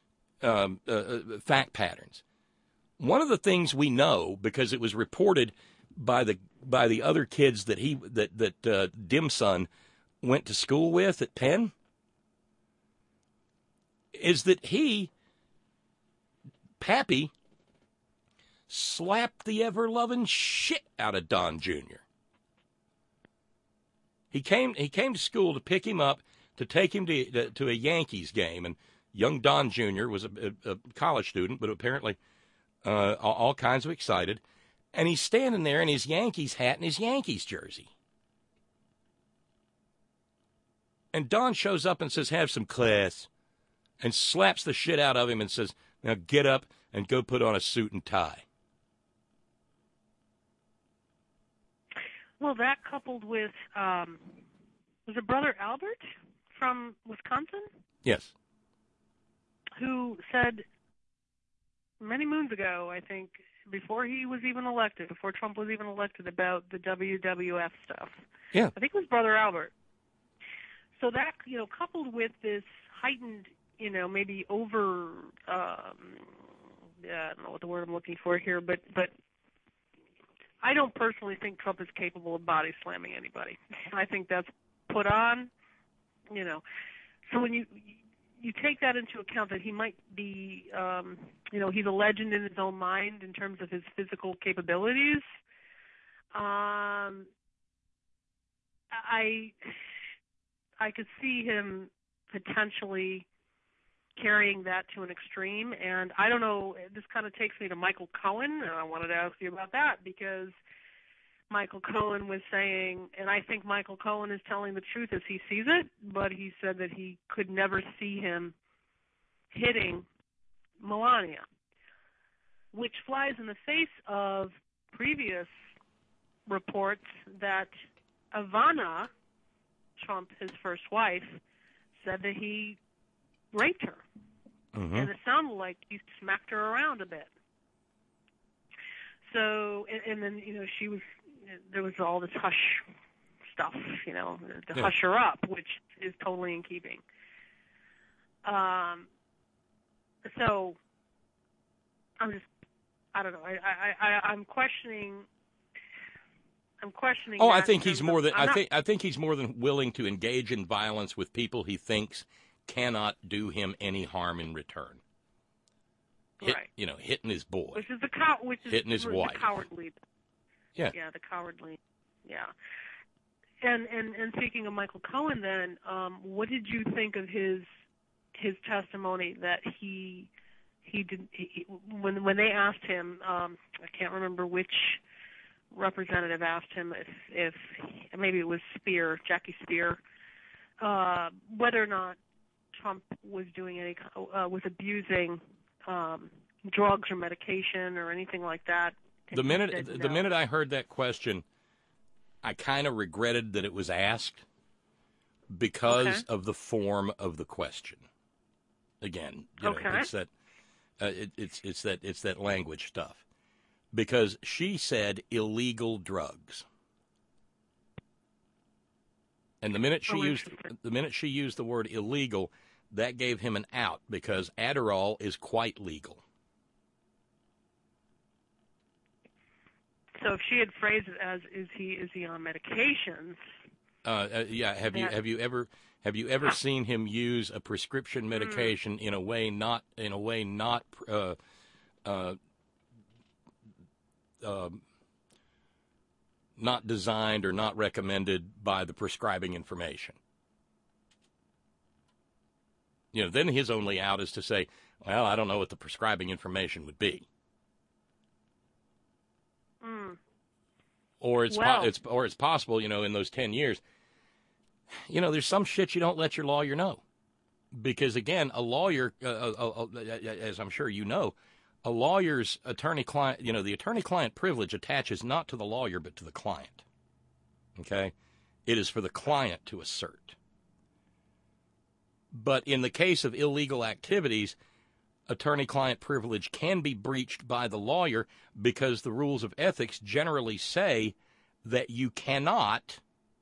fact patterns. One of the things we know, because it was reported by the other kids that Dim's son went to school with at Penn, is that Pappy, slapped the ever-loving shit out of Don Jr. He came to school to pick him up, to take him to a Yankees game, and young Don Jr. was a college student, but apparently all kinds of excited. And he's standing there in his Yankees hat and his Yankees jersey. And Don shows up and says, have some class, and slaps the shit out of him and says, now get up and go put on a suit and tie. Well, that coupled with, was it Brother Albert from Wisconsin? Yes. Who said many moons ago, I think, before he was even elected, before Trump was even elected, about the WWF stuff. Yeah. I think it was Brother Albert. So that, coupled with this heightened, maybe over, I don't know what the word I'm looking for here, but I don't personally think Trump is capable of body slamming anybody. I think that's put on, So when you take that into account, that he might be, he's a legend in his own mind in terms of his physical capabilities. I could see him potentially carrying that to an extreme, and I don't know, this kind of takes me to Michael Cohen, and I wanted to ask you about that, because Michael Cohen was saying, and I think Michael Cohen is telling the truth as he sees it, but he said that he could never see him hitting Melania, which flies in the face of previous reports that Ivana Trump, his first wife, said that he raped her. Mm-hmm. And it sounded like he smacked her around a bit. So, and then, there was all this hush stuff, to hush her up, which is totally in keeping. So, I don't know. I'm questioning. Oh, I think he's more than I think he's more than willing to engage in violence with people he thinks cannot do him any harm in return. Right. Hitting his boy, which is hitting his wife, the cowardly. Yeah. Yeah, the cowardly. Yeah. And speaking of Michael Cohen, then, what did you think of his testimony that he did when they asked him? I can't remember which representative asked him if maybe it was Jackie Spear, whether or not Trump was doing was abusing drugs or medication or anything like that. The minute I heard that question, I kind of regretted that it was asked because of the form of the question. Again, it's that it's that language stuff. Because she said illegal drugs, and the minute she used the word illegal, that gave him an out, because Adderall is quite legal. So if she had phrased it as is he on medications? Yeah. Have you ever seen him use a prescription medication in a way not not designed or not recommended by the prescribing information? Then his only out is to say, well, I don't know what the prescribing information would be. Or it's possible, in those 10 years, there's some shit you don't let your lawyer know. Because, again, a lawyer, as I'm sure you know, a lawyer's attorney-client, the attorney-client privilege attaches not to the lawyer but to the client. Okay? It is for the client to assert. But in the case of illegal activities, attorney-client privilege can be breached by the lawyer, because the rules of ethics generally say that you cannot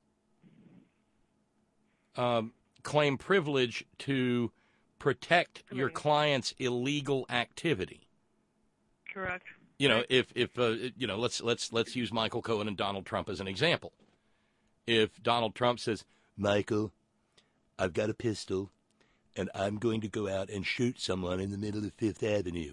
claim privilege to protect your client's illegal activity. Correct. Let's use Michael Cohen and Donald Trump as an example. If Donald Trump says, Michael, I've got a pistol, and I'm going to go out and shoot someone in the middle of Fifth Avenue.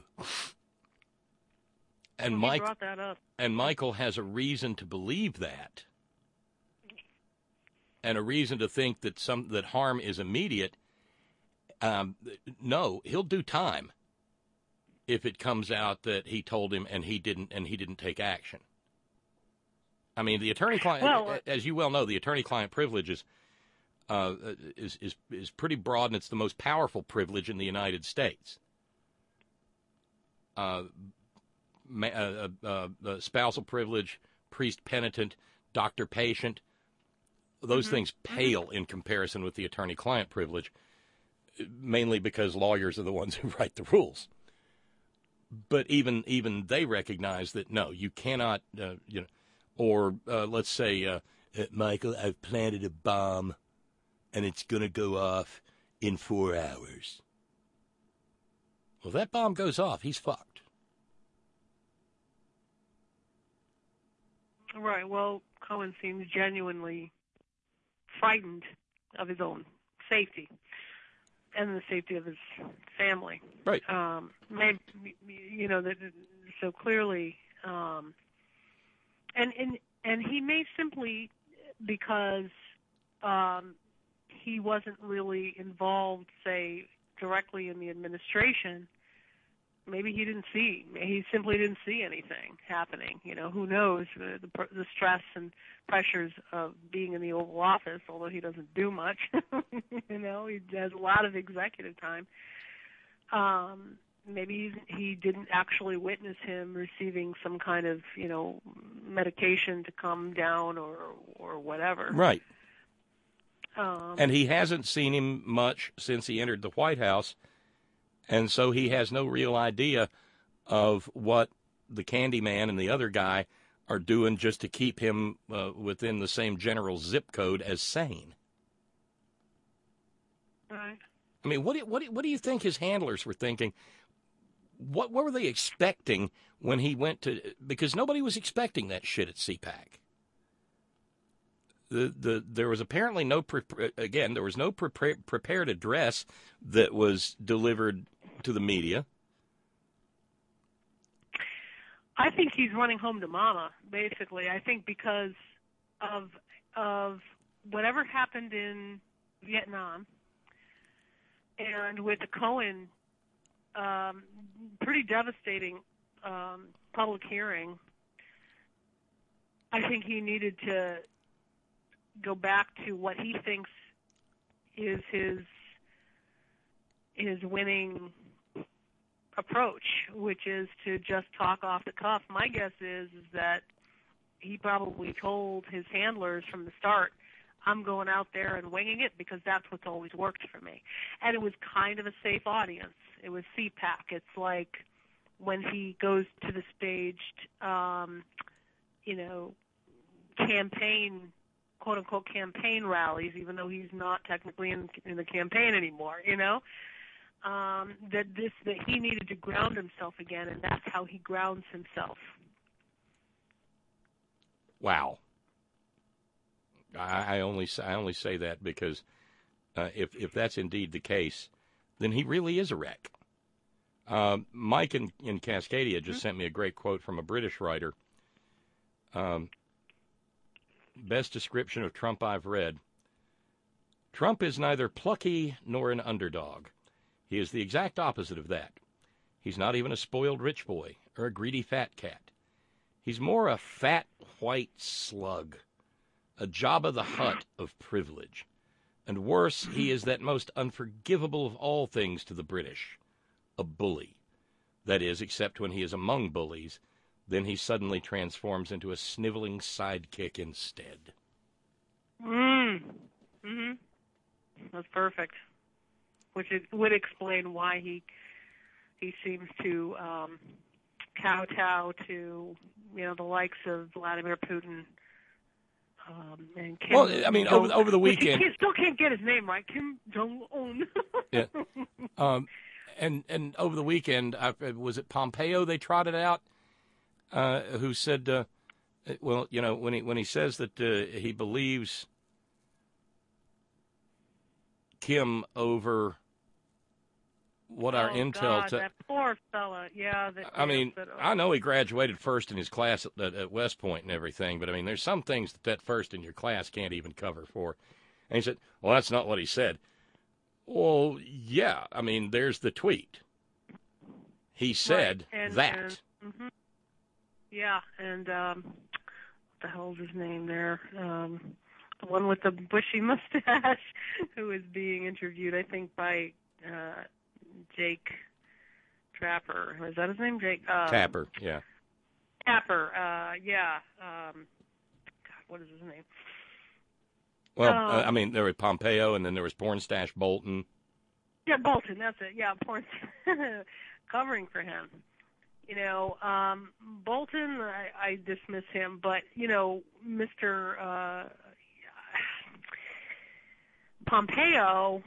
And brought that up. And Michael has a reason to believe that, and a reason to think that that harm is immediate. No, he'll do time. if it comes out that he told him and he didn't take action. I mean, the attorney-client, as you well know, the attorney-client privilege is pretty broad, and it's the most powerful privilege in the United States. Spousal privilege, priest-penitent, doctor-patient, those things pale in comparison with the attorney-client privilege, mainly because lawyers are the ones who write the rules. But even they recognize that, no, you cannot, or let's say, Michael, I've planted a bomb, and it's going to go off in 4 hours. Well, if that bomb goes off, he's fucked. Right. Well, Cohen seems genuinely frightened of his own safety and the safety of his family. Right. Maybe, so clearly, and he may simply because he wasn't really involved, say, directly in the administration. Maybe he didn't see. He simply didn't see anything happening. Who knows the stress and pressures of being in the Oval Office, although he doesn't do much. He has a lot of executive time. Maybe he didn't actually witness him receiving some kind of, medication to calm down or whatever. Right. And he hasn't seen him much since he entered the White House. And so he has no real idea of what the Candyman and the other guy are doing just to keep him within the same general zip code as sane. Right. I mean, what do you think his handlers were thinking? What were they expecting when he went to? Because nobody was expecting that shit at CPAC. There was apparently no prepared address that was delivered to the media. I think he's running home to mama, basically. I think because of whatever happened in Vietnam and with the Cohen pretty devastating public hearing, I think he needed to go back to what he thinks is his winning approach, which is to just talk off the cuff. My guess is that he probably told his handlers from the start, I'm going out there and winging it because that's what's always worked for me. And it was kind of a safe audience. It was CPAC. It's like when he goes to the staged, campaign, quote-unquote campaign rallies, even though he's not technically in the campaign anymore, that he needed to ground himself again, and that's how he grounds himself. Wow. I only say that because if that's indeed the case, then he really is a wreck. Mike in Cascadia just sent me a great quote from a British writer. Best description of Trump I've read. Trump is neither plucky nor an underdog. He is the exact opposite of that. He's not even a spoiled rich boy or a greedy fat cat. He's more a fat white slug, a Jabba the Hutt of privilege. And worse, he is that most unforgivable of all things to the British, a bully. That is, except when he is among bullies, then he suddenly transforms into a sniveling sidekick instead. Mm-hmm. That's perfect. Which would explain why he seems to kowtow to the likes of Vladimir Putin and Kim. Well, I mean, over the weekend, he still can't get his name right. Kim Jong Un. Yeah. And over the weekend, was it Pompeo they trotted out? Who said, when he says that he believes Kim over what our intel... God, that poor fella, yeah. I know he graduated first in his class at West Point and everything, but, there's some things that first in your class can't even cover for. And he said, well, that's not what he said. Well, yeah, there's the tweet. he said right. that. Mm-hmm. Yeah, and what the hell is his name there? The one with the bushy mustache who is being interviewed, I think, by Jake Trapper. Is that his name? Jake? Tapper, yeah. Tapper, yeah. God, what is his name? Well, I mean, there was Pompeo, and then there was Pornstache Bolton. Yeah, Bolton, that's it. Yeah, covering for him. Bolton, I dismiss him, but, Mr. Pompeo,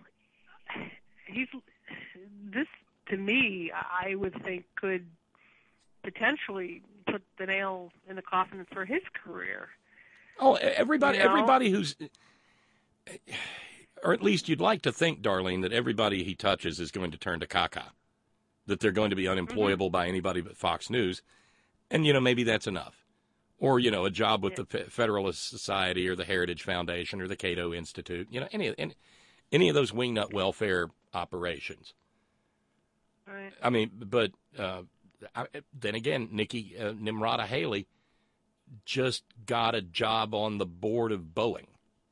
this, to me, I would think could potentially put the nail in the coffin for his career. Oh, everybody who's, or at least you'd like to think, Darlene, that everybody he touches is going to turn to caca, that they're going to be unemployable by anybody but Fox News. And, maybe that's enough. Or, a job with the Federalist Society or the Heritage Foundation or the Cato Institute, any of those wingnut welfare operations. Right. I mean, but then again, Nikki Nimrata Haley just got a job on the board of Boeing.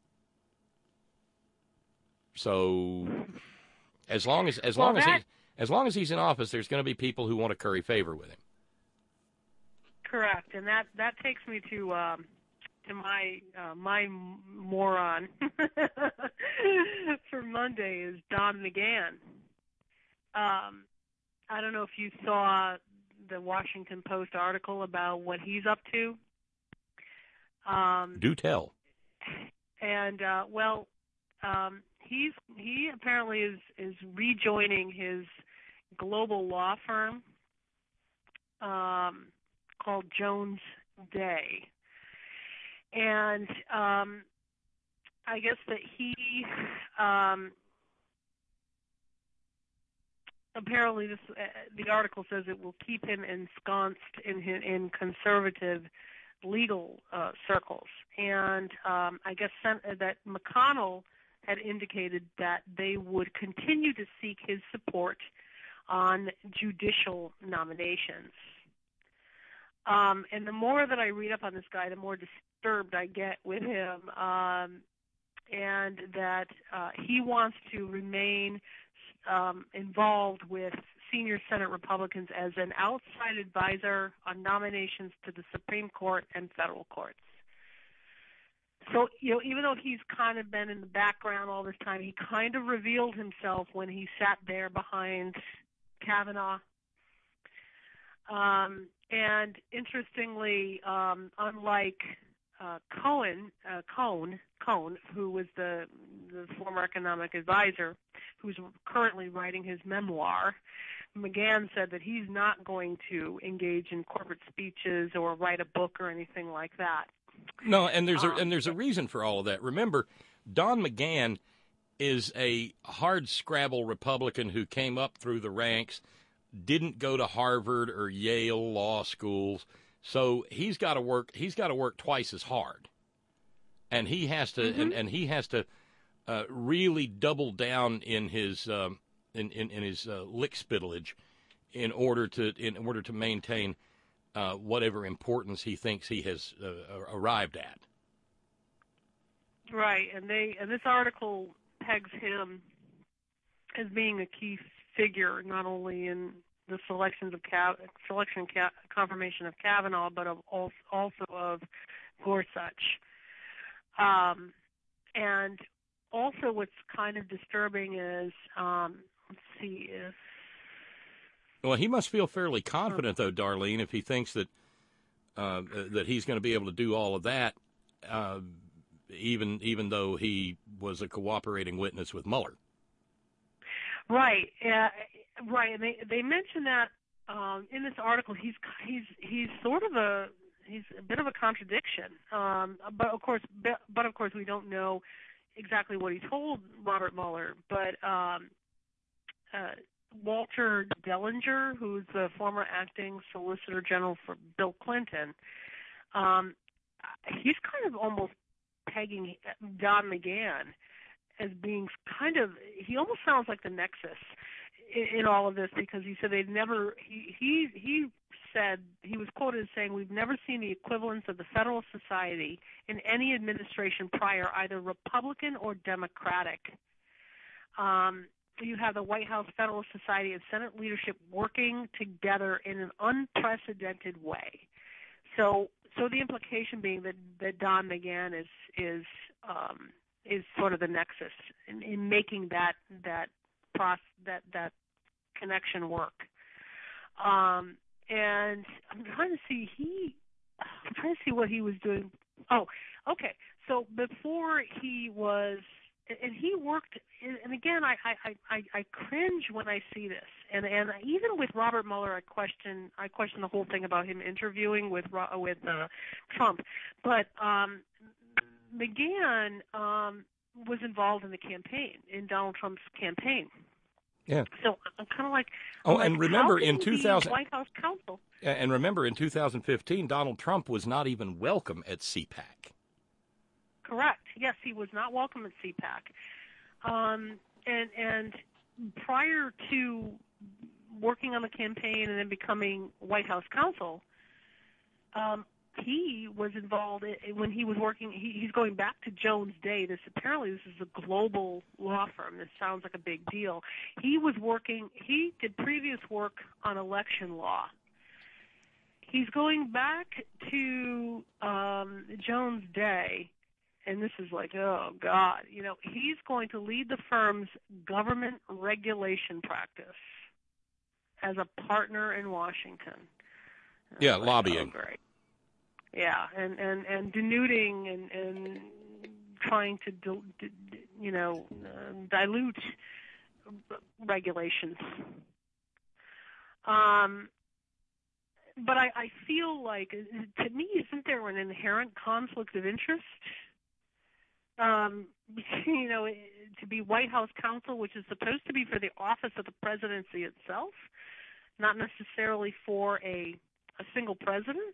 So as long as he's in office, there's going to be people who want to curry favor with him. Correct, and that takes me to my moron for Monday is Don McGahn. I don't know if you saw the Washington Post article about what he's up to. Do tell. And he apparently is rejoining his global law firm called Jones Day, and I guess that he apparently the article says it will keep him ensconced in conservative legal circles, and I guess that McConnell had indicated that they would continue to seek his support on judicial nominations. And the more that I read up on this guy, the more disturbed I get with him, and that he wants to remain involved with senior Senate Republicans as an outside advisor on nominations to the Supreme Court and federal courts. So, even though he's kind of been in the background all this time, he kind of revealed himself when he sat there behind Kavanaugh. And interestingly, unlike Cohn, who was the former economic advisor, who's currently writing his memoir, McGahn said that he's not going to engage in corporate speeches or write a book or anything like that. No, and there's a reason for all of that. Remember, Don McGahn is a hard-scrabble Republican who came up through the ranks, didn't go to Harvard or Yale law schools, so he's got to work twice as hard, and he has to really double down in his lickspittlage in order to maintain whatever importance he thinks he has arrived at. Right, and this article pegs him as being a key figure, not only in the confirmation of Kavanaugh, but also of Gorsuch. And also, what's kind of disturbing is, let's see if. Well, he must feel fairly confident, though, Darlene, if he thinks that that he's going to be able to do all of that, even though he was a cooperating witness with Mueller. Right, right, and they mention that in this article. He's sort of a bit of a contradiction, but of course we don't know exactly what he told Robert Mueller. But Walter Dellinger, who's the former acting Solicitor General for Bill Clinton, he's kind of almost pegging Don McGahn as being he almost sounds like the nexus. in all of this, because he said they'd never. He said, he was quoted as saying, "We've never seen the equivalence of the Federalist Society in any administration prior, either Republican or Democratic." You have the White House, Federalist Society, and Senate leadership working together in an unprecedented way. So the implication being that Don McGahn is sort of the nexus in making that connection work. And I'm trying to see what he was doing. Oh, okay. So before he was, and he worked, and again, I cringe when I see this. And even with Robert Mueller, I question the whole thing about him interviewing with Trump. But McGahn was involved in the campaign, in Donald Trump's campaign. Yeah. So I'm kind of like, and remember in 2000, White House counsel. And remember in 2015, Donald Trump was not even welcome at CPAC. Correct. Yes, he was not welcome at CPAC. And prior to working on the campaign and then becoming White House counsel, he was involved when he was working. He's going back to Jones Day. This is a global law firm. This sounds like a big deal. He did previous work on election law. He's going back to Jones Day, and this is like, oh God, he's going to lead the firm's government regulation practice as a partner in Washington. Yeah, lobbying. Oh, great. Yeah, and denuding and trying to dilute regulations. But I feel like, to me, isn't there an inherent conflict of interest? To be White House counsel, which is supposed to be for the office of the presidency itself, not necessarily for a single president.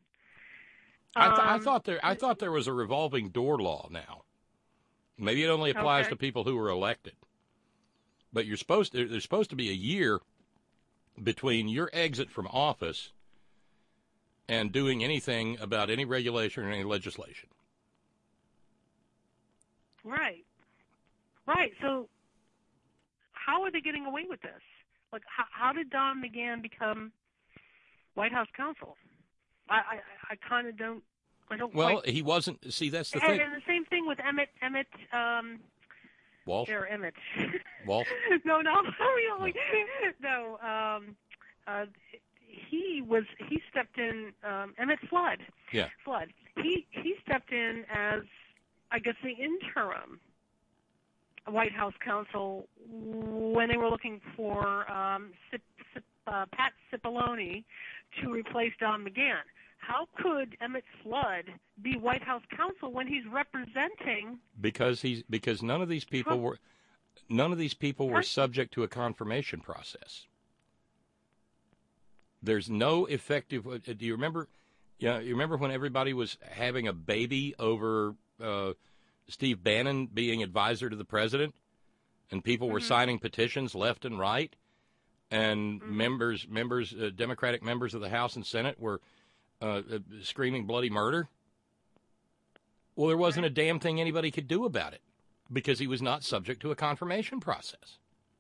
I thought there was a revolving door law now. Maybe it only applies to people who were elected. But there's supposed to be a year between your exit from office and doing anything about any regulation or any legislation. Right. So how are they getting away with this? Like, how did Don McGahn become White House counsel? I kind of don't. Well, he wasn't. See, that's the thing. And the same thing with Emmett. Walsh. Or Emmett. Walsh. No, really. No. He stepped in. Emmett Flood. Yeah. Flood. He stepped in as, I guess, the interim White House counsel when they were looking for Pat Cipollone to replace Don McGahn. How could Emmett Flood be White House counsel when he's representing? Because none of these people were subject to a confirmation process. There's no effective. Do you remember? Yeah, you remember when everybody was having a baby over Steve Bannon being advisor to the president, and people were signing petitions left and right, and Democratic members of the House and Senate were screaming bloody murder? Well, there wasn't a damn thing anybody could do about it because he was not subject to a confirmation process.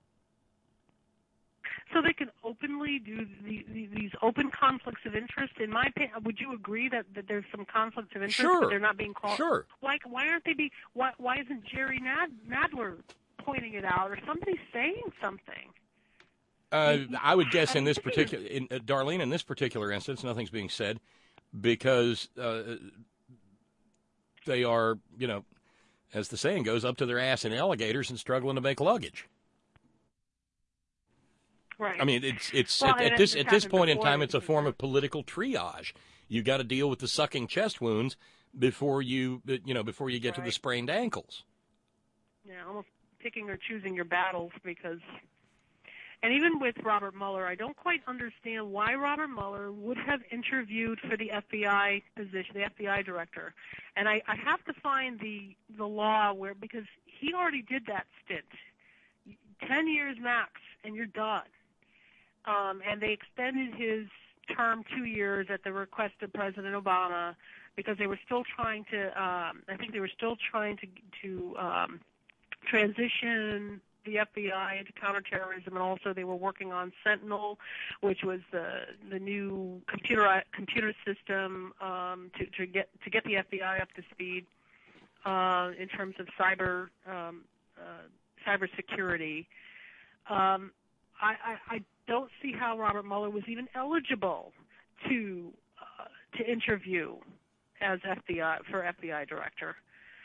So they can openly do these open conflicts of interest. In my opinion, would you agree that there's some conflicts of interest, Sure. but they're not being called? Sure. Why aren't they why isn't Jerry Nadler pointing it out, or somebody saying something? I would guess in this particular, Darlene, in this particular instance, nothing's being said because they are, as the saying goes, up to their ass in alligators and struggling to make luggage. Right. I mean, it's at this point in time, it's a form of political triage. You got to deal with the sucking chest wounds before you get to the sprained ankles. Yeah, almost picking or choosing your battles because. And even with Robert Mueller, I don't quite understand why Robert Mueller would have interviewed for the FBI position, the FBI director. And I have to find the law because he already did that stint, 10 years max and you're done. And they extended his term 2 years at the request of President Obama because they were still trying to, transition the FBI into counterterrorism, and also they were working on Sentinel, which was the new computer system to get the FBI up to speed in terms of cybersecurity. I don't see how Robert Mueller was even eligible to interview as FBI director.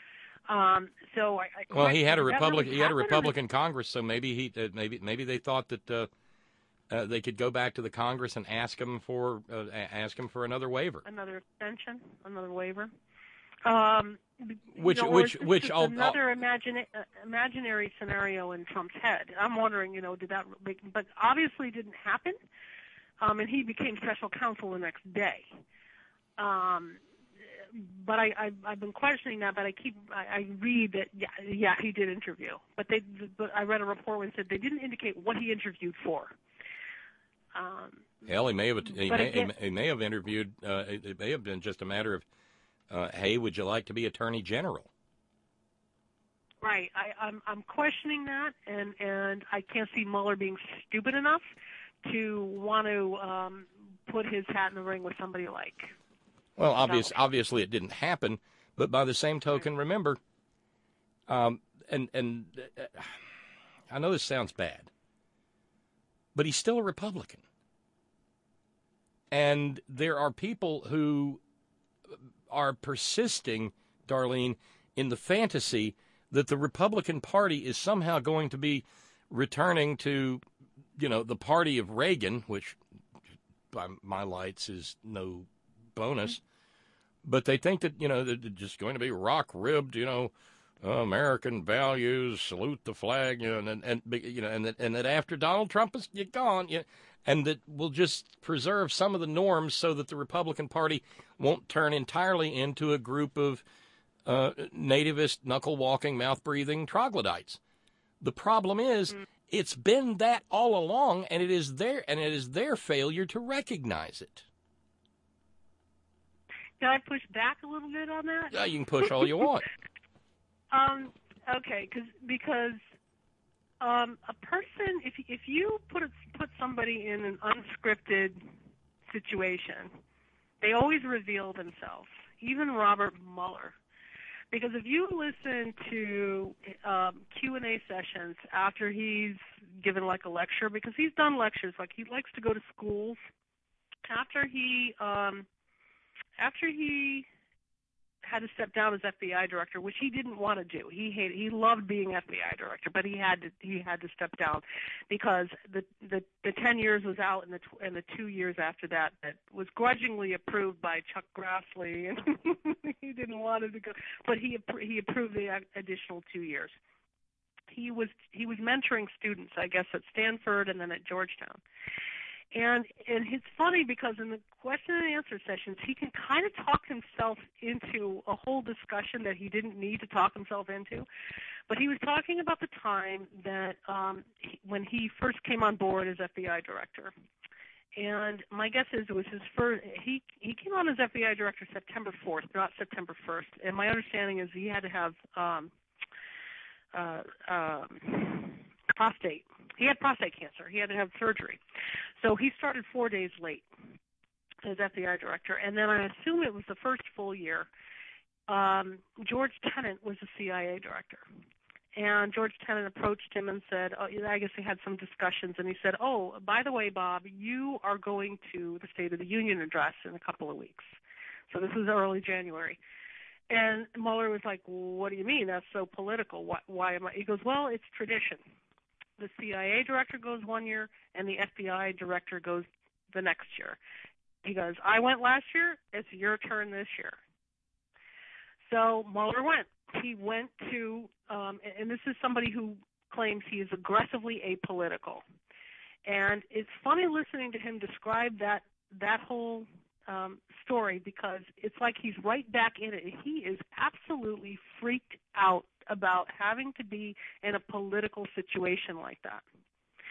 He had a Republican Congress, so maybe they thought that they could go back to the Congress and ask him for another waiver, another extension, another waiver. Another imaginary scenario in Trump's head. I'm wondering, did that? But obviously didn't happen. And he became special counsel the next day. But I've been questioning that. But I read that he did interview. But I read a report where it said they didn't indicate what he interviewed for. Hell, he may have interviewed. It may have been just a matter of, hey, would you like to be Attorney General? Right. I'm questioning that, and I can't see Mueller being stupid enough to want to put his hat in the ring with somebody like. Well, obviously it didn't happen, but by the same token, remember, and I know this sounds bad, but he's still a Republican. And there are people who are persisting, Darlene, in the fantasy that the Republican Party is somehow going to be returning to, the party of Reagan, which by my lights is no bonus. But they think that, they're just going to be rock-ribbed, American values, salute the flag, and that after Donald Trump is gone, and that we'll just preserve some of the norms so that the Republican Party won't turn entirely into a group of nativist, knuckle-walking, mouth-breathing troglodytes. The problem is, it's been that all along, and it is their failure to recognize it. Can I push back a little bit on that? Yeah, you can push all you want. Okay, because a person, if you put somebody in an unscripted situation, they always reveal themselves. Even Robert Mueller, because if you listen to Q&A sessions after he's given like a lecture, because he's done lectures, like he likes to go to schools. After he had to step down as FBI director, which he didn't want to do. He loved being FBI director, but he had to step down because the 10 years was out, and the 2 years after that was grudgingly approved by Chuck Grassley, and he didn't want it to go, but he approved the additional 2 years. He was mentoring students, I guess, at Stanford and then at Georgetown. And it's funny because in the question and answer sessions, he can kind of talk himself into a whole discussion that he didn't need to talk himself into. But he was talking about the time that when he first came on board as FBI director. And my guess is it was his first. He came on as FBI director September 4th, not September 1st. And my understanding is he had to have prostate. He had prostate cancer. He had to have surgery. So he started 4 days late as FBI director. And then I assume it was the first full year. George Tenet was the CIA director. And George Tenet approached him and said, I guess they had some discussions, and he said, by the way, Bob, you are going to the State of the Union address in a couple of weeks. So this was early January. And Mueller was like, what do you mean? That's so political. Why am I? He goes, well, it's tradition. The CIA director goes 1 year, and the FBI director goes the next year. He goes, I went last year. It's your turn this year. So Mueller went. He went to, and this is somebody who claims he is aggressively apolitical. And it's funny listening to him describe that whole story because it's like he's right back in it. He is absolutely freaked out about having to be in a political situation like that.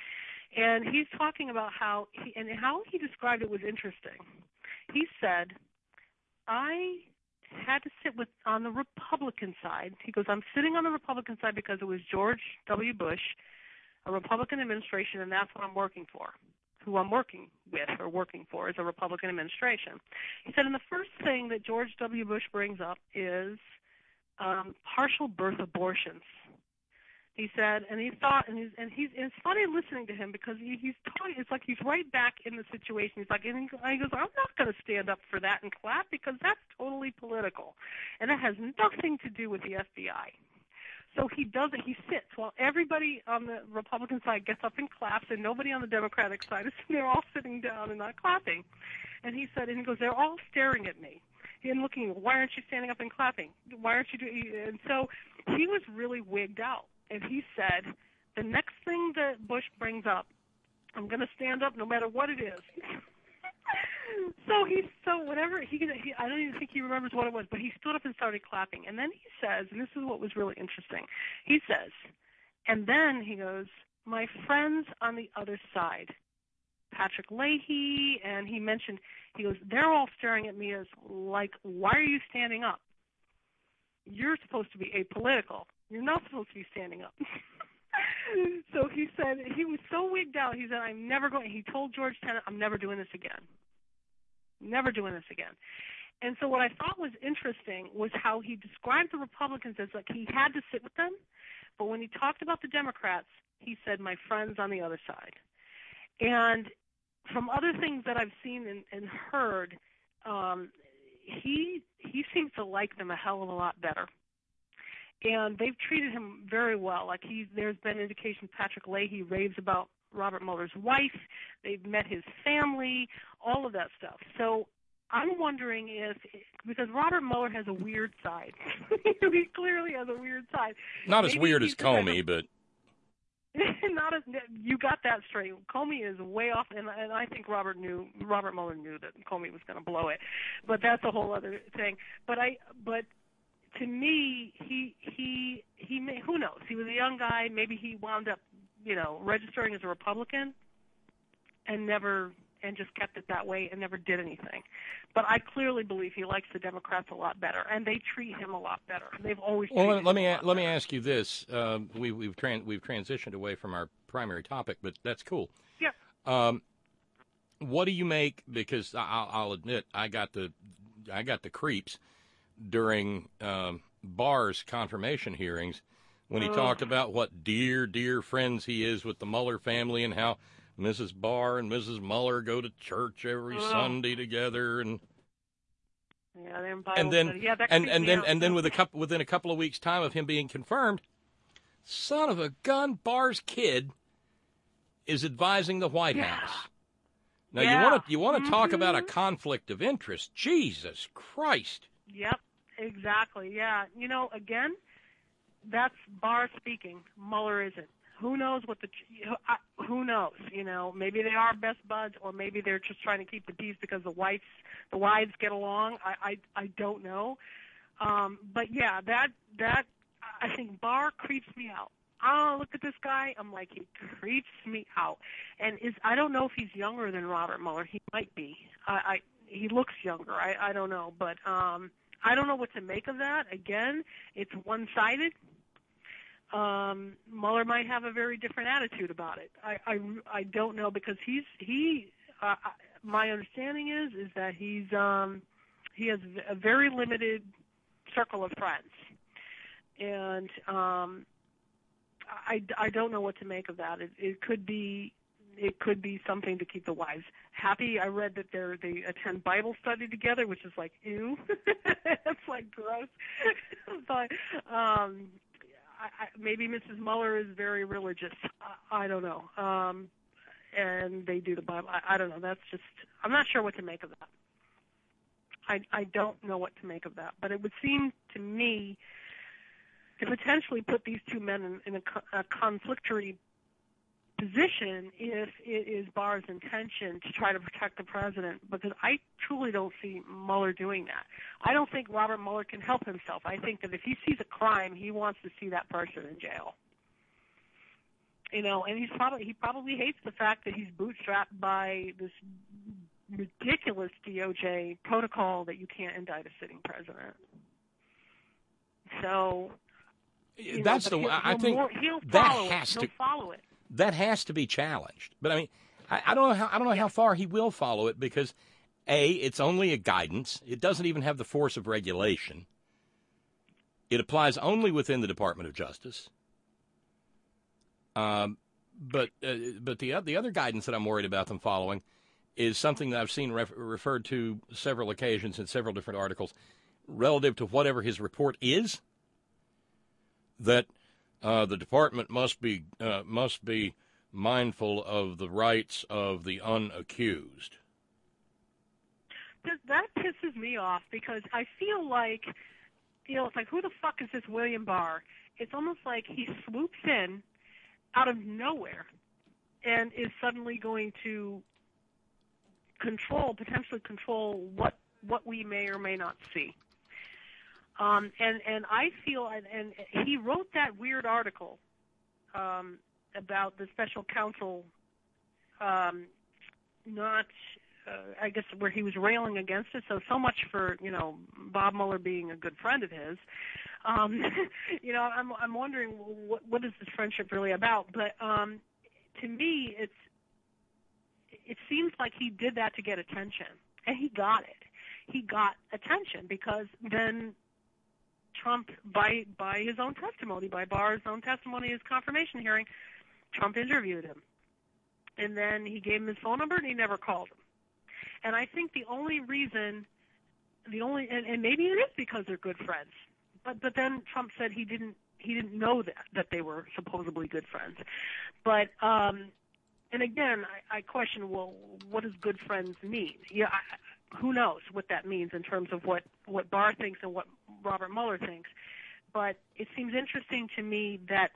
And he's talking about how he described it was interesting. He said, I had to sit on the Republican side. He goes, I'm sitting on the Republican side because it was George W. Bush, a Republican administration, and that's what I'm working for. Who I'm working with or working for is a Republican administration. He said, and the first thing that George W. Bush brings up is partial birth abortions. He said, and he thought, and it's funny listening to him because he's talking. It's like he's right back in the situation. He's like, and he goes, I'm not going to stand up for that and clap because that's totally political, and that has nothing to do with the FBI. So he does it. He sits while everybody on the Republican side gets up and claps, and nobody on the Democratic side is. They're all sitting down and not clapping. And he said, and he goes, they're all staring at me and looking. Why aren't you standing up and clapping? Why aren't you doing? And so he was really wigged out. And he said, the next thing that Bush brings up, I'm going to stand up no matter what it is. So whatever I don't even think he remembers what it was, but he stood up and started clapping. And then he says, and this is what was really interesting. He says, and then he goes, my friends on the other side, Patrick Leahy, and he goes, they're all staring at me as like, why are you standing up? You're supposed to be apolitical. You're not supposed to be standing up. So he said, he was so wigged out, he said, he told George Tenet, I'm never doing this again. Never doing this again. And so what I thought was interesting was how he described the Republicans as like he had to sit with them, but when he talked about the Democrats, he said, my friends on the other side. And from other things that I've seen and heard, he seems to like them a hell of a lot better. And they've treated him very well. Like there's been indications Patrick Leahy raves about Robert Mueller's wife. They've met his family, all of that stuff. So I'm wondering because Robert Mueller has a weird side. He clearly has a weird side. Not as weird as Comey, but... Not as you got that straight. Comey is way off, and I think Robert Mueller knew that Comey was going to blow it, but that's a whole other thing. But to me, he may, who knows? He was a young guy. Maybe he wound up, registering as a Republican, and just kept it that way and never did anything. But I clearly believe he likes the Democrats a lot better, and they treat him a lot better. They've always. Well, let me ask you this: we've transitioned away from our primary topic, but that's cool. Yeah. What do you make? Because I'll admit, I got the creeps during Barr's confirmation hearings when he talked about what dear friends he is with the Mueller family and how Mrs. Barr and Mrs. Mueller go to church every Sunday together, and then within a couple of weeks' time of him being confirmed, son of a gun, Barr's kid is advising the White House. Now you want to talk about a conflict of interest? Jesus Christ! Yep, exactly. Yeah, again, that's Barr speaking. Mueller isn't. Who knows who knows? Maybe they are best buds, or maybe they're just trying to keep the peace because the wives get along. I don't know. But yeah, that I think Barr creeps me out. Oh, look at this guy. I'm like, he creeps me out. And I don't know if he's younger than Robert Mueller. He might be. He looks younger. I don't know, but I don't know what to make of that. Again, it's one-sided. Mueller might have a very different attitude about it. I don't know, because my understanding is that he has a very limited circle of friends, and I don't know what to make of that. It could be something to keep the wives happy. I read that they attend Bible study together, which is like, ew. It's like gross. But maybe Mrs. Mueller is very religious. I don't know. And they do the Bible. I don't know. That's just, I'm not sure what to make of that. I don't know what to make of that. But it would seem to me to potentially put these two men in a conflictory position if it is Barr's intention to try to protect the president, because I truly don't see Mueller doing that. I don't think Robert Mueller can help himself. I think that if he sees a crime, he wants to see that person in jail. And he probably hates the fact that he's bootstrapped by this ridiculous DOJ protocol that you can't indict a sitting president. So that's I think he'll follow it. That has to be challenged. But I mean, I don't know how far he will follow it, because A, it's only a guidance. It doesn't even have the force of regulation. It applies only within the Department of Justice. But the other guidance that I'm worried about them following is something that I've seen referred to several occasions in several different articles relative to whatever his report is, that the department must be mindful of the rights of the unaccused. That pisses me off, because I feel like, it's like, who the fuck is this William Barr? It's almost like he swoops in out of nowhere and is suddenly going to potentially control what we may or may not see. And I feel, and he wrote that weird article about the special counsel, I guess, where he was railing against it. So much for, Bob Mueller being a good friend of his. I'm wondering what is this friendship really about? But to me, it seems like he did that to get attention, and he got it. He got attention because then Trump, by his own testimony, by Barr's own testimony, his confirmation hearing, Trump interviewed him, and then he gave him his phone number, and he never called him. And I think the only reason, and maybe it is because they're good friends. But then Trump said he didn't know that they were supposedly good friends. But and again, I question, well, what does good friends mean? Yeah, who knows what that means in terms of what Barr thinks and what Robert Mueller thinks. But it seems interesting to me that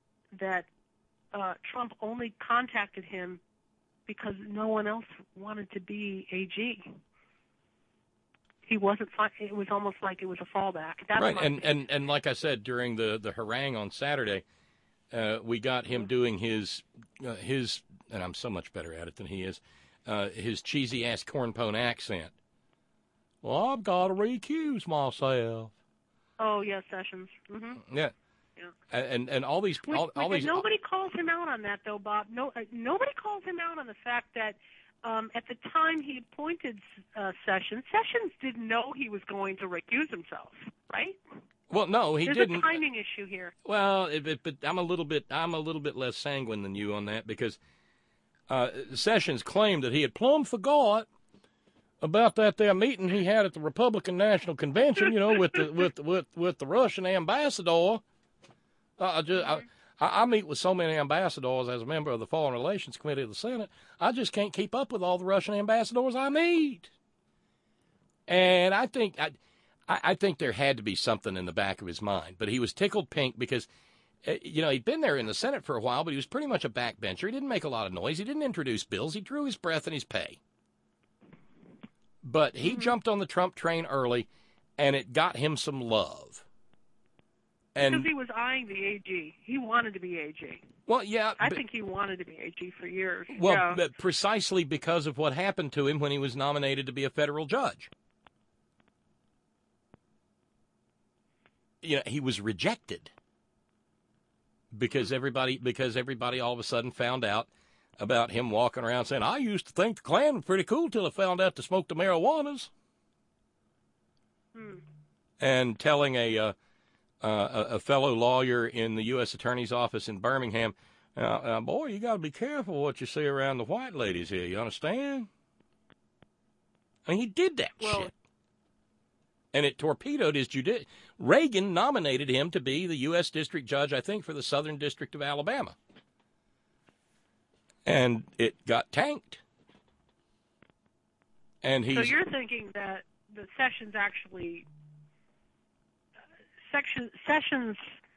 Trump only contacted him because no one else wanted to be AG. He wasn't. It was almost like it was a fallback. That's right, and like I said during the harangue on Saturday, we got him doing his, and I'm so much better at it than he is, his cheesy ass cornpone accent. Well, I've got to recuse myself. Oh yes, Sessions. Mm-hmm. Yeah. And all these, all these. Nobody calls him out on that, though, Bob. No, nobody calls him out on the fact that. At the time he appointed Sessions didn't know he was going to recuse himself, right? Well, no, he didn't. There's a timing issue here. Well, but I'm a little bit less sanguine than you on that, because Sessions claimed that he had plumb forgot about that there meeting he had at the Republican National Convention, with the Russian ambassador. I meet with so many ambassadors as a member of the Foreign Relations Committee of the Senate. I just can't keep up with all the Russian ambassadors I meet. And I think there had to be something in the back of his mind. But he was tickled pink because, he'd been there in the Senate for a while, but he was pretty much a backbencher. He didn't make a lot of noise. He didn't introduce bills. He drew his breath and his pay. But he jumped on the Trump train early, and it got him some love. Because he was eyeing the AG. He wanted to be AG. Well, yeah. I think he wanted to be AG for years. Well, yeah. But precisely because of what happened to him when he was nominated to be a federal judge. He was rejected because everybody all of a sudden found out about him walking around saying, I used to think the Klan was pretty cool till I found out to smoke the marijuanas. And telling a fellow lawyer in the U.S. Attorney's Office in Birmingham, boy, you got to be careful what you see around the white ladies here. You understand? I mean, he did that shit. And it torpedoed his judicial. Reagan nominated him to be the U.S. District Judge, I think, for the Southern District of Alabama. And it got tanked. And so you're thinking that the Sessions actually... Sessions,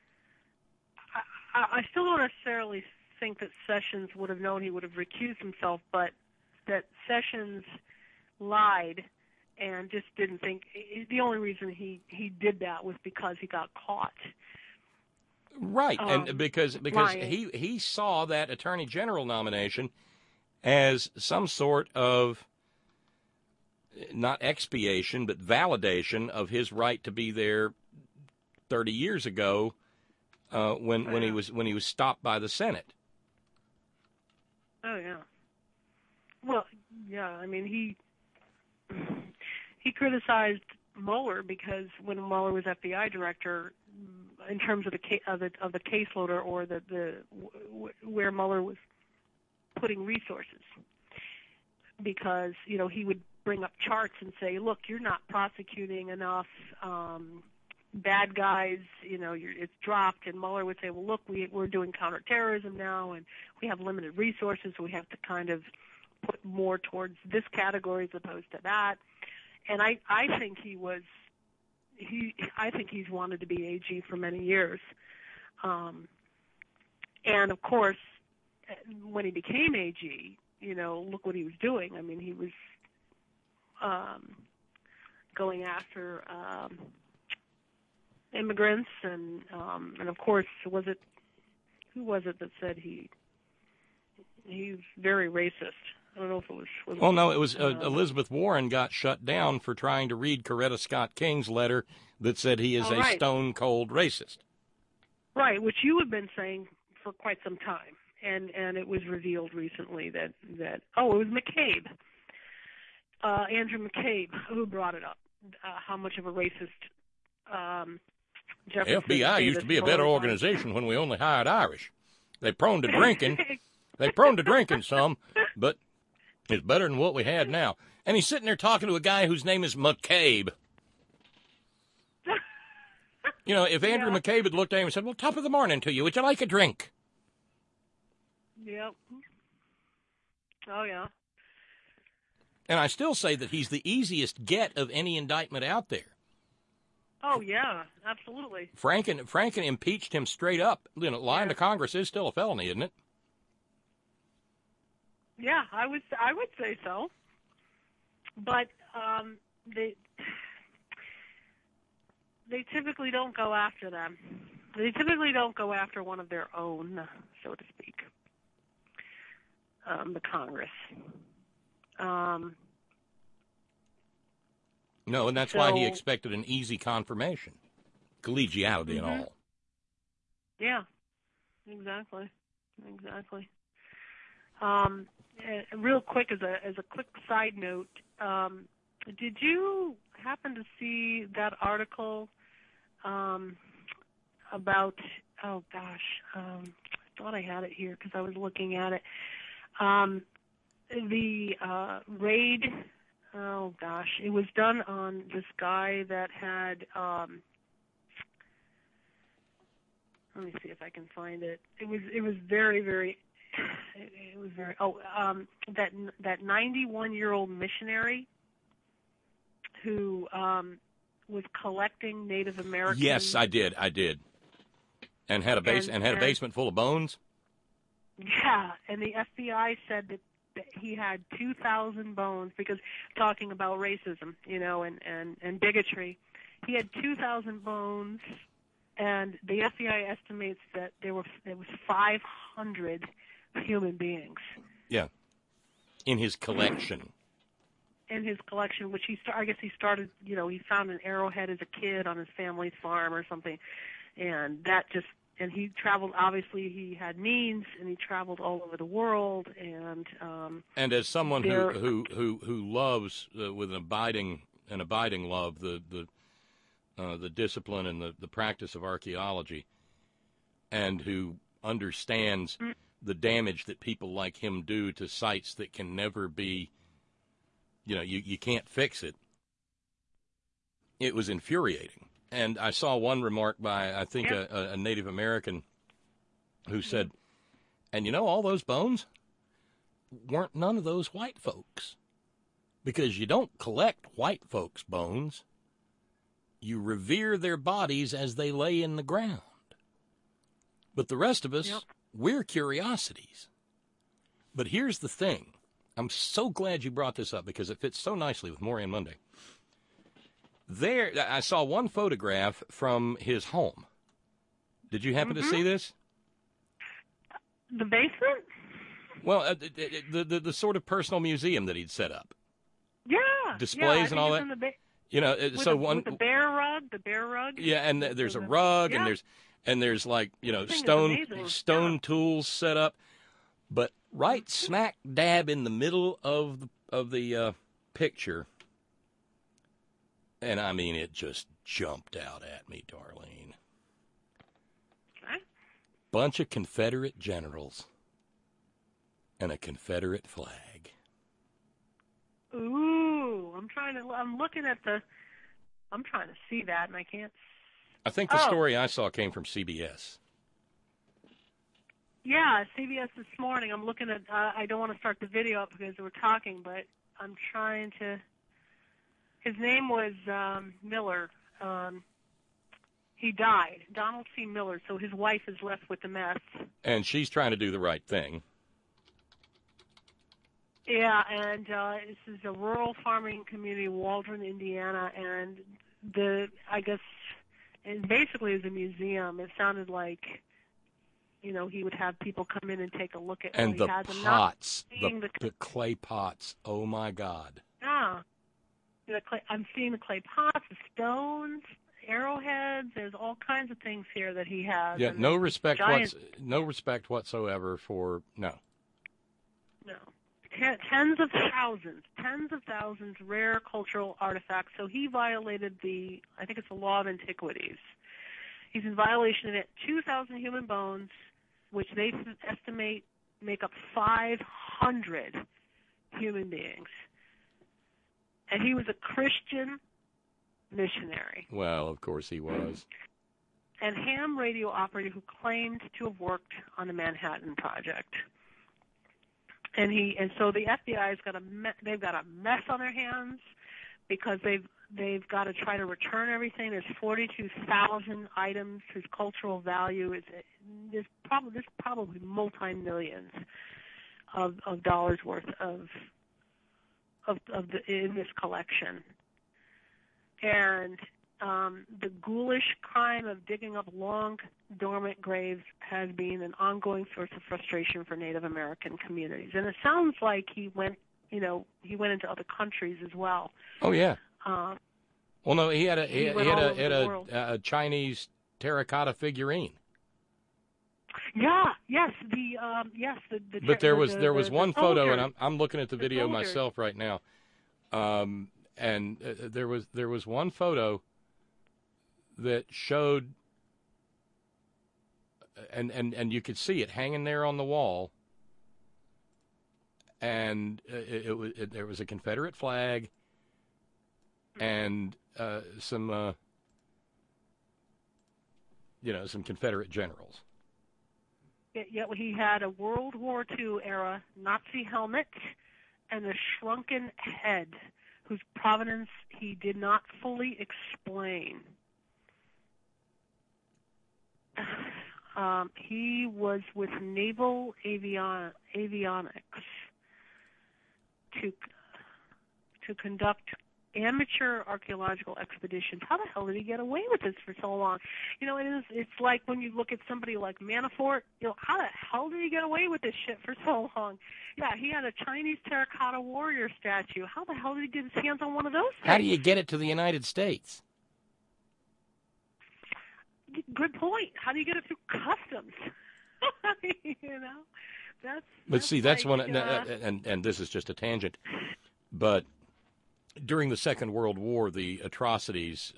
I still don't necessarily think that Sessions would have known he would have recused himself, but that Sessions lied and just didn't think. The only reason he did that was because he got caught. Right, and because lying. he saw that Attorney General nomination as some sort of not expiation but validation of his right to be there 30 years ago when he was stopped by the Senate. Oh yeah. Well, yeah. I mean, he criticized Mueller because when Mueller was FBI director, in terms of the caseload or where Mueller was putting resources, because he would bring up charts and say, look, you're not prosecuting enough bad guys, it's dropped, and Mueller would say, well, look, we're doing counterterrorism now, and we have limited resources, so we have to kind of put more towards this category as opposed to that. And I think I think he's wanted to be AG for many years. And of course, when he became AG, look what he was doing. I mean, he was going after immigrants, and of course, who was it that said he's very racist? I don't know if it was. Well, no, it was Elizabeth Warren got shut down for trying to read Coretta Scott King's letter that said he is a stone-cold racist. Right, which you have been saying for quite some time, and it was revealed recently that it was McCabe, Andrew McCabe, who brought it up, how much of a racist Jefferson FBI used to be a better organization when we only hired Irish. They're prone to drinking. They're prone to drinking some, but it's better than what we had now. And he's sitting there talking to a guy whose name is McCabe. If Andrew McCabe had looked at him and said, well, top of the morning to you, would you like a drink? Yep. Oh, yeah. And I still say that he's the easiest get of any indictment out there. Oh, yeah, absolutely. Franken impeached him straight up. Lying to Congress is still a felony, isn't it? Yeah, I would say so. But they typically don't go after them. They typically don't go after one of their own, so to speak. The Congress. No, and that's why he expected an easy confirmation, collegiality and all. Yeah, exactly. Real quick, as a quick side note, did you happen to see that article about? Oh gosh, I thought I had it here because I was looking at it. The raid. Oh gosh, it was done on this guy that had. Let me see if I can find it. It was very, very. It was very. That 91-year-old missionary who was collecting Native American. Yes, I did. And had a basement full of bones. Yeah, and the FBI said that he had 2,000 bones, because talking about racism, and bigotry, he had 2,000 bones, and the FBI estimates that there was 500 human beings. Yeah, in his collection. Which I guess he started. He found an arrowhead as a kid on his family's farm or something, and that just. And he traveled. Obviously, he had means, and he traveled all over the world. And as someone who loves with an abiding love the discipline and the practice of archaeology, and who understands the damage that people like him do to sites that can never be, you can't fix it. It was infuriating. And I saw one remark by, I think, a Native American who said, and all those bones weren't none of those white folks. Because you don't collect white folks' bones. You revere their bodies as they lay in the ground. But the rest of us, we're curiosities. But here's the thing. I'm so glad you brought this up because it fits so nicely with Maureen Monday. There, I saw one photograph from his home Did you happen to see this? The basement? Well, the sort of personal museum that he'd set up. Yeah. Displays and all that. With the bear rug. Yeah, and there's a rug, yeah. and there's like amazing. stone tools set up, but right smack dab in the middle of the picture, and I mean it just jumped out at me, Darlene. Okay. Bunch of Confederate generals and a Confederate flag. Ooh, I'm trying to see that, and I can't. I think the story I saw came from CBS. Yeah, CBS this morning. I'm looking at. I don't want to start the video up because we're talking, but I'm trying to. His name was Miller. He died, Donald C. Miller. So his wife is left with the mess. And she's trying to do the right thing. Yeah, and this is a rural farming community, Waldron, Indiana, and it basically is a museum. It sounded like, he would have people come in and take a look at and what the he has. Pots, the clay pots. Oh my God! Yeah, I'm seeing the clay pots, the stones, arrowheads. There's all kinds of things here that he has. Yeah, no respect whatsoever for no. Tens of thousands rare cultural artifacts. So he violated I think it's the law of antiquities. He's in violation of it. 2,000 human bones, which they estimate make up 500 human beings. And he was a Christian missionary. Well, of course he was. And ham radio operator who claimed to have worked on the Manhattan Project. And so the FBI's they've got a mess on their hands because they've got to try to return everything. There's 42,000 items whose cultural value there's probably multi-millions of dollars worth in this collection. And the ghoulish crime of digging up long dormant graves has been an ongoing source of frustration for Native American communities. And it sounds like he went into other countries as well. Oh yeah. Well, no, he had a Chinese terracotta figurine. Yeah. Yes. But there was one photo, and I'm looking at the video myself right now. And there was one photo that showed, and you could see it hanging there on the wall, and there was a Confederate flag and some Confederate generals. Yeah, he had a World War II era Nazi helmet and a shrunken head whose provenance he did not fully explain. He was with Naval Avionics to conduct amateur archaeological expeditions. How the hell did he get away with this for so long? It's like when you look at somebody like Manafort, how the hell did he get away with this shit for so long? Yeah, he had a Chinese terracotta warrior statue. How the hell did he get his hands on one of those things? How do you get it to the United States? Good point. How do you get it through customs? That's one, and this is just a tangent, but during the Second World War, the atrocities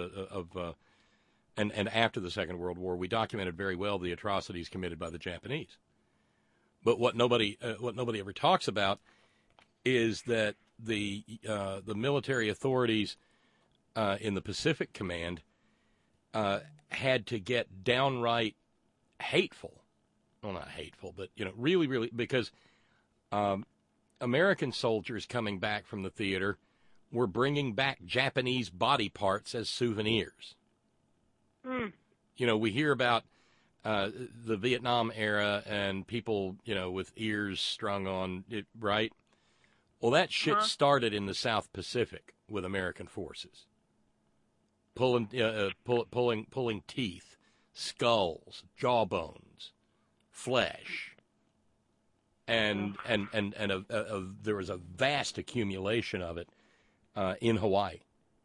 and after the Second World War, we documented very well the atrocities committed by the Japanese. But what nobody ever talks about is that the military authorities in the Pacific Command had to get downright hateful. Well, not hateful, but really, really, because American soldiers coming back from the theater were bringing back Japanese body parts as souvenirs. Mm. We hear about the Vietnam era and people, with ears strung on it, right? Well, that shit started in the South Pacific with American forces, pulling teeth, skulls, jawbones, flesh. And there was a vast accumulation of it in Hawaii.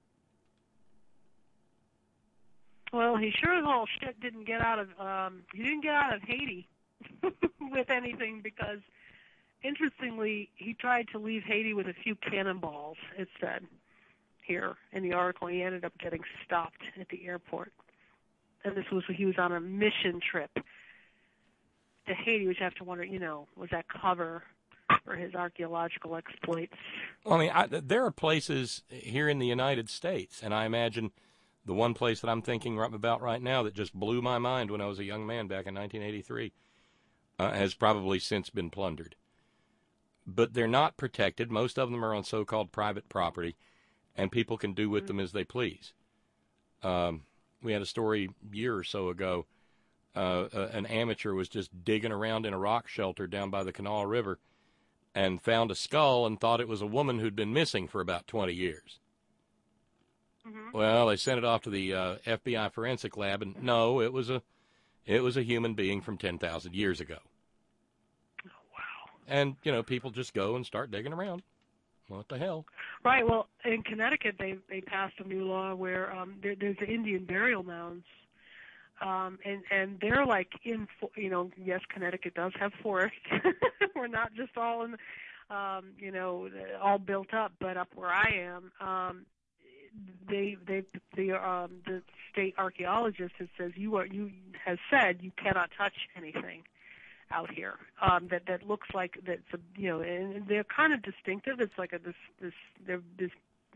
Well, he sure as all shit didn't get out of Haiti with anything, because interestingly, he tried to leave Haiti with a few cannonballs, it said here in the article. He ended up getting stopped at the airport. And he was on a mission trip to Haiti, which I have to wonder, was that cover for his archaeological exploits? Well, I mean, there are places here in the United States, and I imagine the one place that I'm thinking about right now that just blew my mind when I was a young man back in 1983 has probably since been plundered. But they're not protected. Most of them are on so-called private property, and people can do with them as they please. We had a story a year or so ago. An amateur was just digging around in a rock shelter down by the Kanawha River and found a skull and thought it was a woman who'd been missing for about 20 years. Mm-hmm. Well, they sent it off to the FBI forensic lab, and no, it was a human being from 10,000 years ago. Oh, wow. And, people just go and start digging around. What the hell? Right. Well, in Connecticut, they passed a new law where there's the Indian burial mounds, and they're like yes, Connecticut does have forests. We're not just all in, all built up, but up where I am, the state archaeologist said you cannot touch anything out here that looks like that's and they're kind of distinctive. It's like this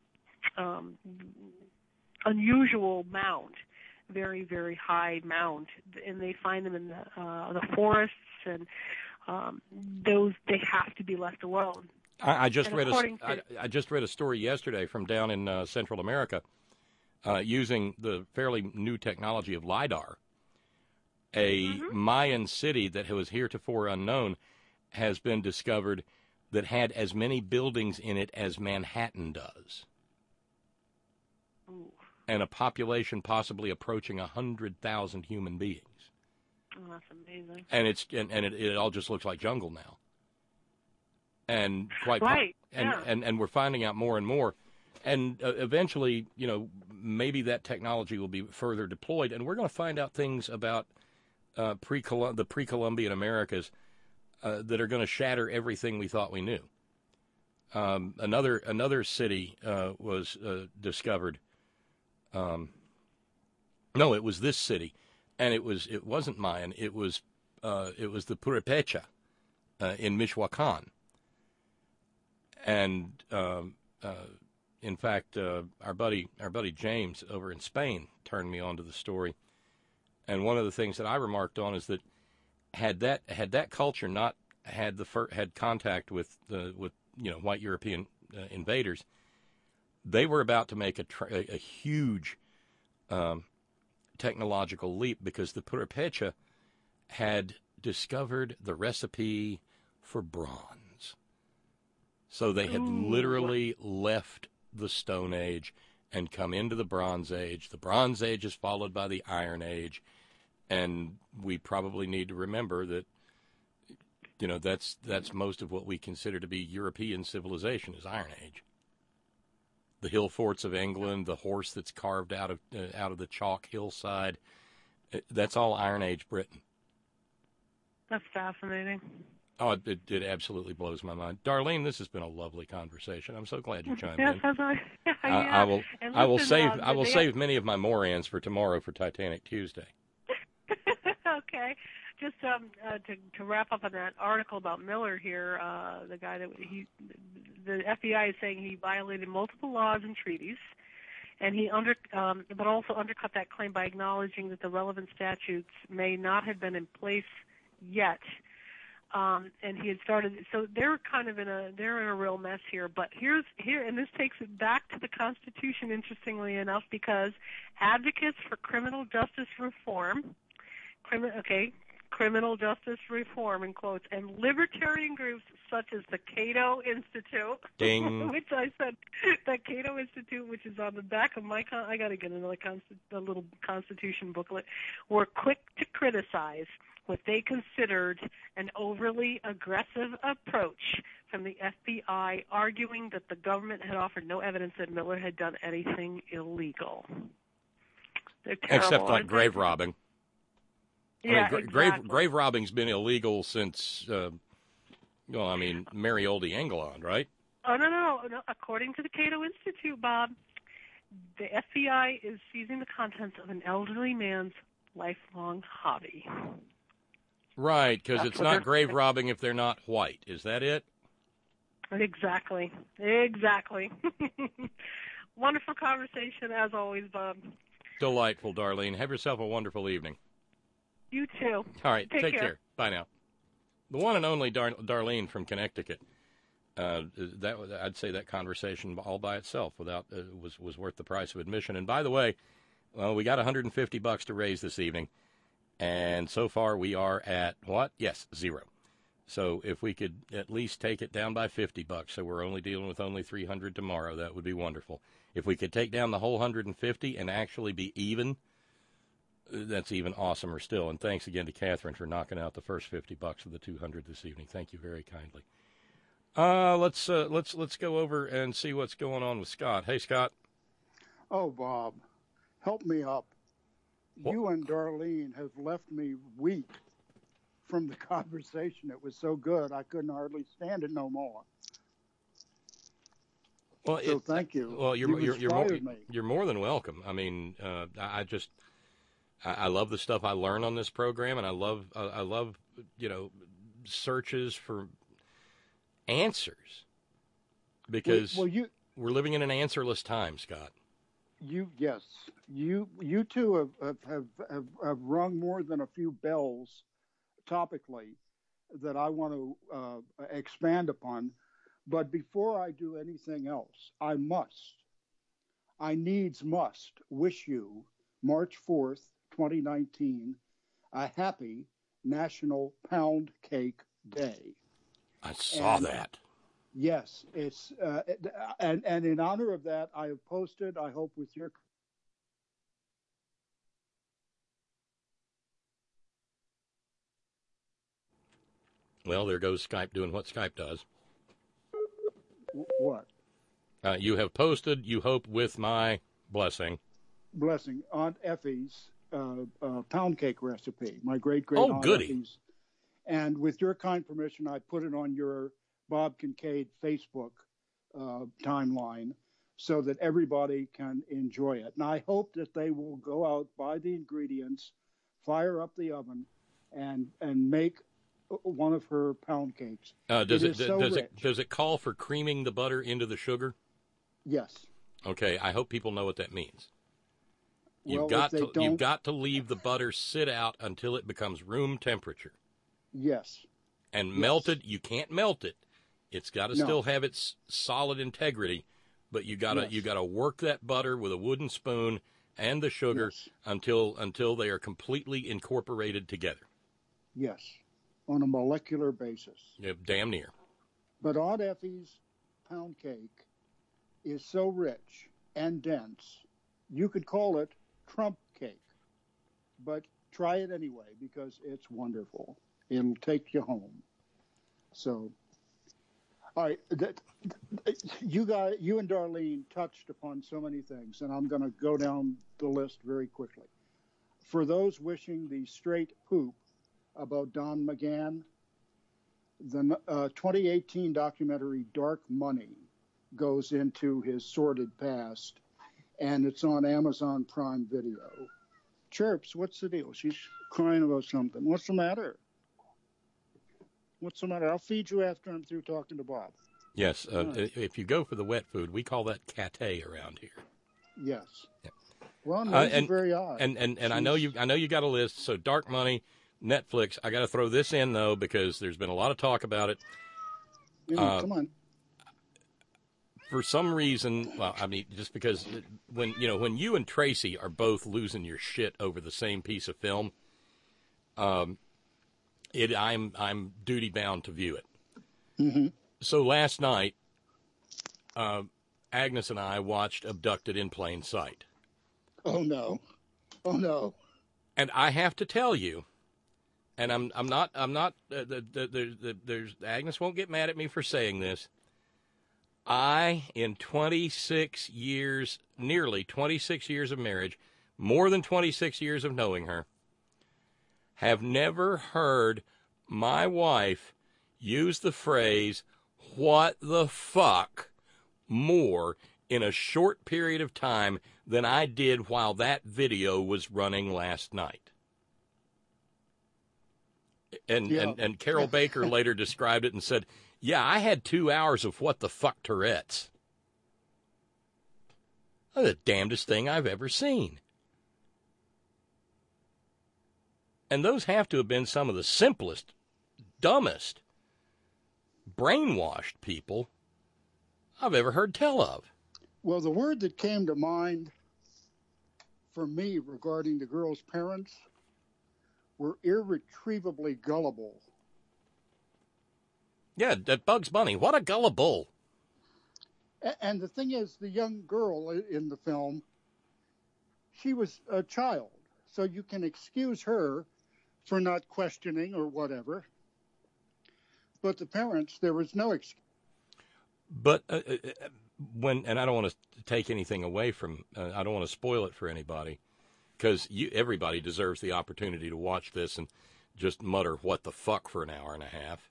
unusual mound, very, very high mound, and they find them in the forests, and those, they have to be left alone. I just read a story yesterday from down in Central America using the fairly new technology of LIDAR. A Mayan city that was heretofore unknown has been discovered that had as many buildings in it as Manhattan does. Ooh. And a population possibly approaching 100,000 human beings. Oh, that's amazing. And it all just looks like jungle now. And and we're finding out more and more. And eventually, maybe that technology will be further deployed, and we're going to find out things about the pre-Columbian Americas that are going to shatter everything we thought we knew. Another city was discovered. No, it was this city, and it wasn't Mayan. It was the Purepecha in Michoacan, and in fact, our buddy James over in Spain turned me on to the story. And one of the things that I remarked on is that had that culture not had contact with white European invaders, they were about to make a huge technological leap, because the Purepecha had discovered the recipe for bronze. So they had literally left the Stone Age and come into the Bronze Age. The Bronze Age is followed by the Iron Age, and we probably need to remember that, that's most of what we consider to be European civilization is Iron Age. The hill forts of England, the horse that's carved out of the chalk hillside, that's all Iron Age Britain. That's fascinating. Oh, it absolutely blows my mind. Darlene, this has been a lovely conversation. I'm so glad you chimed in. I will save many of my Morans for tomorrow for Titanic Tuesday. Okay. Just to wrap up on that article about Miller here, the guy the FBI is saying he violated multiple laws and treaties, and but also undercut that claim by acknowledging that the relevant statutes may not have been in place yet. And he had started, so they're kind of in a real mess here. But here, and this takes it back to the Constitution, interestingly enough, because advocates for criminal justice reform, criminal justice reform, in quotes, and libertarian groups such as the Cato Institute, Ding. which I said, that Cato Institute, which is on the back of my, I got to get another a little Constitution booklet, were quick to criticize what they considered an overly aggressive approach from the FBI, arguing that the government had offered no evidence that Miller had done anything illegal. They're terrible. Except like grave robbing. Yeah, I mean, exactly. grave robbing's been illegal since, merry old England, right? Oh, no. According to the Cato Institute, Bob, the FBI is seizing the contents of an elderly man's lifelong hobby. Right, because That's it's what not they're- grave robbing if they're not white. Is that it? Exactly. Wonderful conversation, as always, Bob. Delightful, Darlene. Have yourself a wonderful evening. You too. All right, Take care. Bye now. The one and only Darlene from Connecticut. I'd say that conversation all by itself was worth the price of admission. And by the way, we got $150 to raise this evening, and so far we are at what? Yes, 0. So if we could at least take it down by $50, so we're only dealing with only $300 tomorrow, that would be wonderful. If we could take down the whole $150 and actually be even, that's even awesomer still. And thanks again to Catherine for knocking out the first $50 of the $200 this evening. Thank you very kindly. Let's go over and see what's going on with Scott. Hey, Scott. Oh, Bob, help me up. What? You and Darlene have left me weak from the conversation. It was so good, I couldn't hardly stand it no more. Well, So thank you. Well, You inspired me. you're more than welcome. I mean, I love the stuff I learn on this program, and I love searches for answers, because we're living in an answerless time, Scott. You two have rung more than a few bells topically that I want to expand upon. But before I do anything else, I needs must wish you March 4th, 2019, a happy National Pound Cake Day. I saw that. Yes, it's and in honor of that, I have posted, I hope with your Well, there goes Skype doing what Skype does. what? You have posted, you hope with my blessing. Blessing, Aunt Effie's pound cake recipe, my great-great Oh, Aunt goody. Effie's. And with your kind permission, I put it on your Bob Kincaid Facebook timeline so that everybody can enjoy it. And I hope that they will go out, buy the ingredients, fire up the oven, and make one of her pound cakes. Does rich. it call for creaming the butter into the sugar? Yes. Okay, I hope people know what that means. Well, You've got to leave the butter sit out until it becomes room temperature. Yes. And Yes. melted, you can't melt it. It's got to No. still have its solid integrity, but you gotta work that butter with a wooden spoon and the sugar Yes. until they are completely incorporated together. Yes. On a molecular basis. Yeah, damn near. But Aunt Effie's pound cake is so rich and dense, you could call it Trump cake. But try it anyway, because it's wonderful. It'll take you home. So, all right, you and Darlene touched upon so many things, and I'm going to go down the list very quickly. For those wishing the straight poop about Don McGahn, the 2018 documentary Dark Money goes into his sordid past, and it's on Amazon Prime Video. Chirps, what's the deal? She's crying about something. What's the matter? What's the matter? I'll feed you after I'm through talking to Bob. Yes, if you go for the wet food, we call that catay around here. Yes. Yeah. Well, no, and very odd. And I know you got a list. So Dark Money, Netflix. I got to throw this in though because there's been a lot of talk about it. Come on. For some reason, well, I mean, just because when you and Tracy are both losing your shit over the same piece of film, I'm duty bound to view it. Mm-hmm. So last night, Agnes and I watched Abducted in Plain Sight. Oh no. Oh no. And I have to tell you, and I'm not there's Agnes won't get mad at me for saying this. In 26 years, nearly 26 years of marriage, more than 26 years of knowing her, have never heard my wife use the phrase, "what the fuck," more in a short period of time than I did while that video was running last night. And Carol Baker later described it and said, yeah, I had 2 hours of what the fuck Tourette's. The damnedest thing I've ever seen. And those have to have been some of the simplest, dumbest, brainwashed people I've ever heard tell of. Well, the word that came to mind for me regarding the girl's parents were irretrievably gullible. Yeah, that Bugs Bunny. What a gullible. And the thing is, the young girl in the film, she was a child. So you can excuse her for not questioning or whatever. But the parents, there was no excuse. But and I don't want to take anything away from, I don't want to spoil it for anybody, because everybody deserves the opportunity to watch this and just mutter what the fuck for an hour and a half.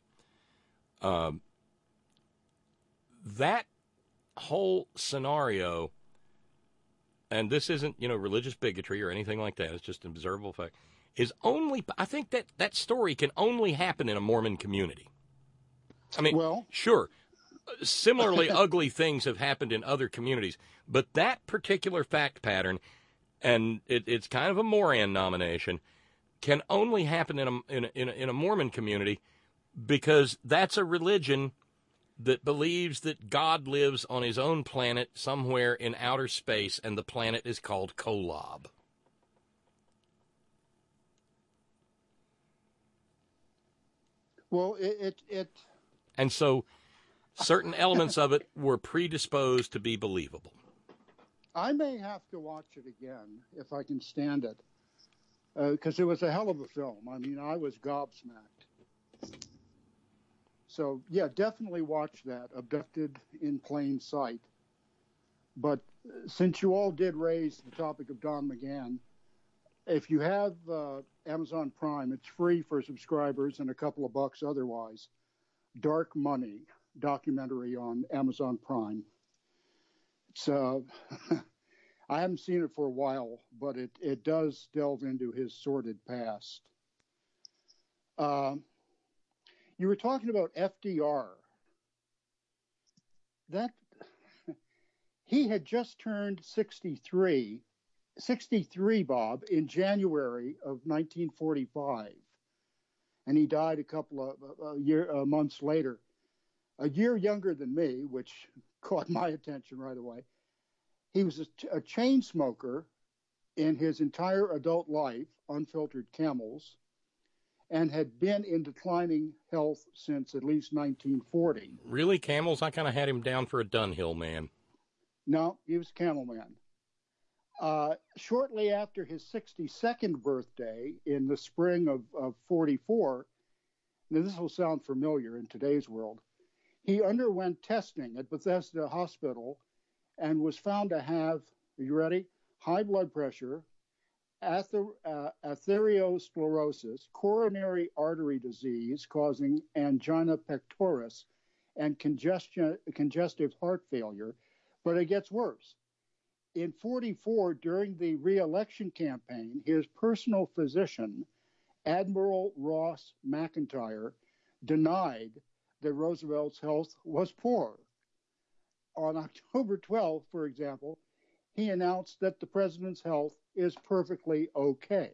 That whole scenario, and this isn't, religious bigotry or anything like that, it's just an observable fact, I think that story can only happen in a Mormon community. I mean, well, sure, similarly ugly things have happened in other communities, but that particular fact pattern, and it's kind of a Moran nomination, can only happen in a Mormon community, because that's a religion that believes that God lives on his own planet somewhere in outer space, and the planet is called Kolob. Well, And so certain elements of it were predisposed to be believable. I may have to watch it again if I can stand it, because it was a hell of a film. I mean, I was gobsmacked. So, yeah, definitely watch that, Abducted in Plain Sight. But since you all did raise the topic of Don McGahn, if you have Amazon Prime, it's free for subscribers and a couple of bucks otherwise. Dark Money documentary on Amazon Prime. It's I haven't seen it for a while, but it does delve into his sordid past. You were talking about FDR. He had just turned 63, Bob, in January of 1945, and he died a couple of months later. A year younger than me, which caught my attention right away. He was a chain smoker in his entire adult life, unfiltered Camels, and had been in declining health since at least 1940. Really, Camels? I kind of had him down for a Dunhill man. No, he was Camel Man. Shortly after his 62nd birthday in the spring of 44, now this will sound familiar in today's world, he underwent testing at Bethesda Hospital and was found to have, are you ready? High blood pressure, atherosclerosis, coronary artery disease causing angina pectoris, and congestive heart failure. But it gets worse. In 44, during the re-election campaign, his personal physician, Admiral Ross McIntyre, denied that Roosevelt's health was poor. On October 12th, for example, he announced that the president's health is perfectly okay.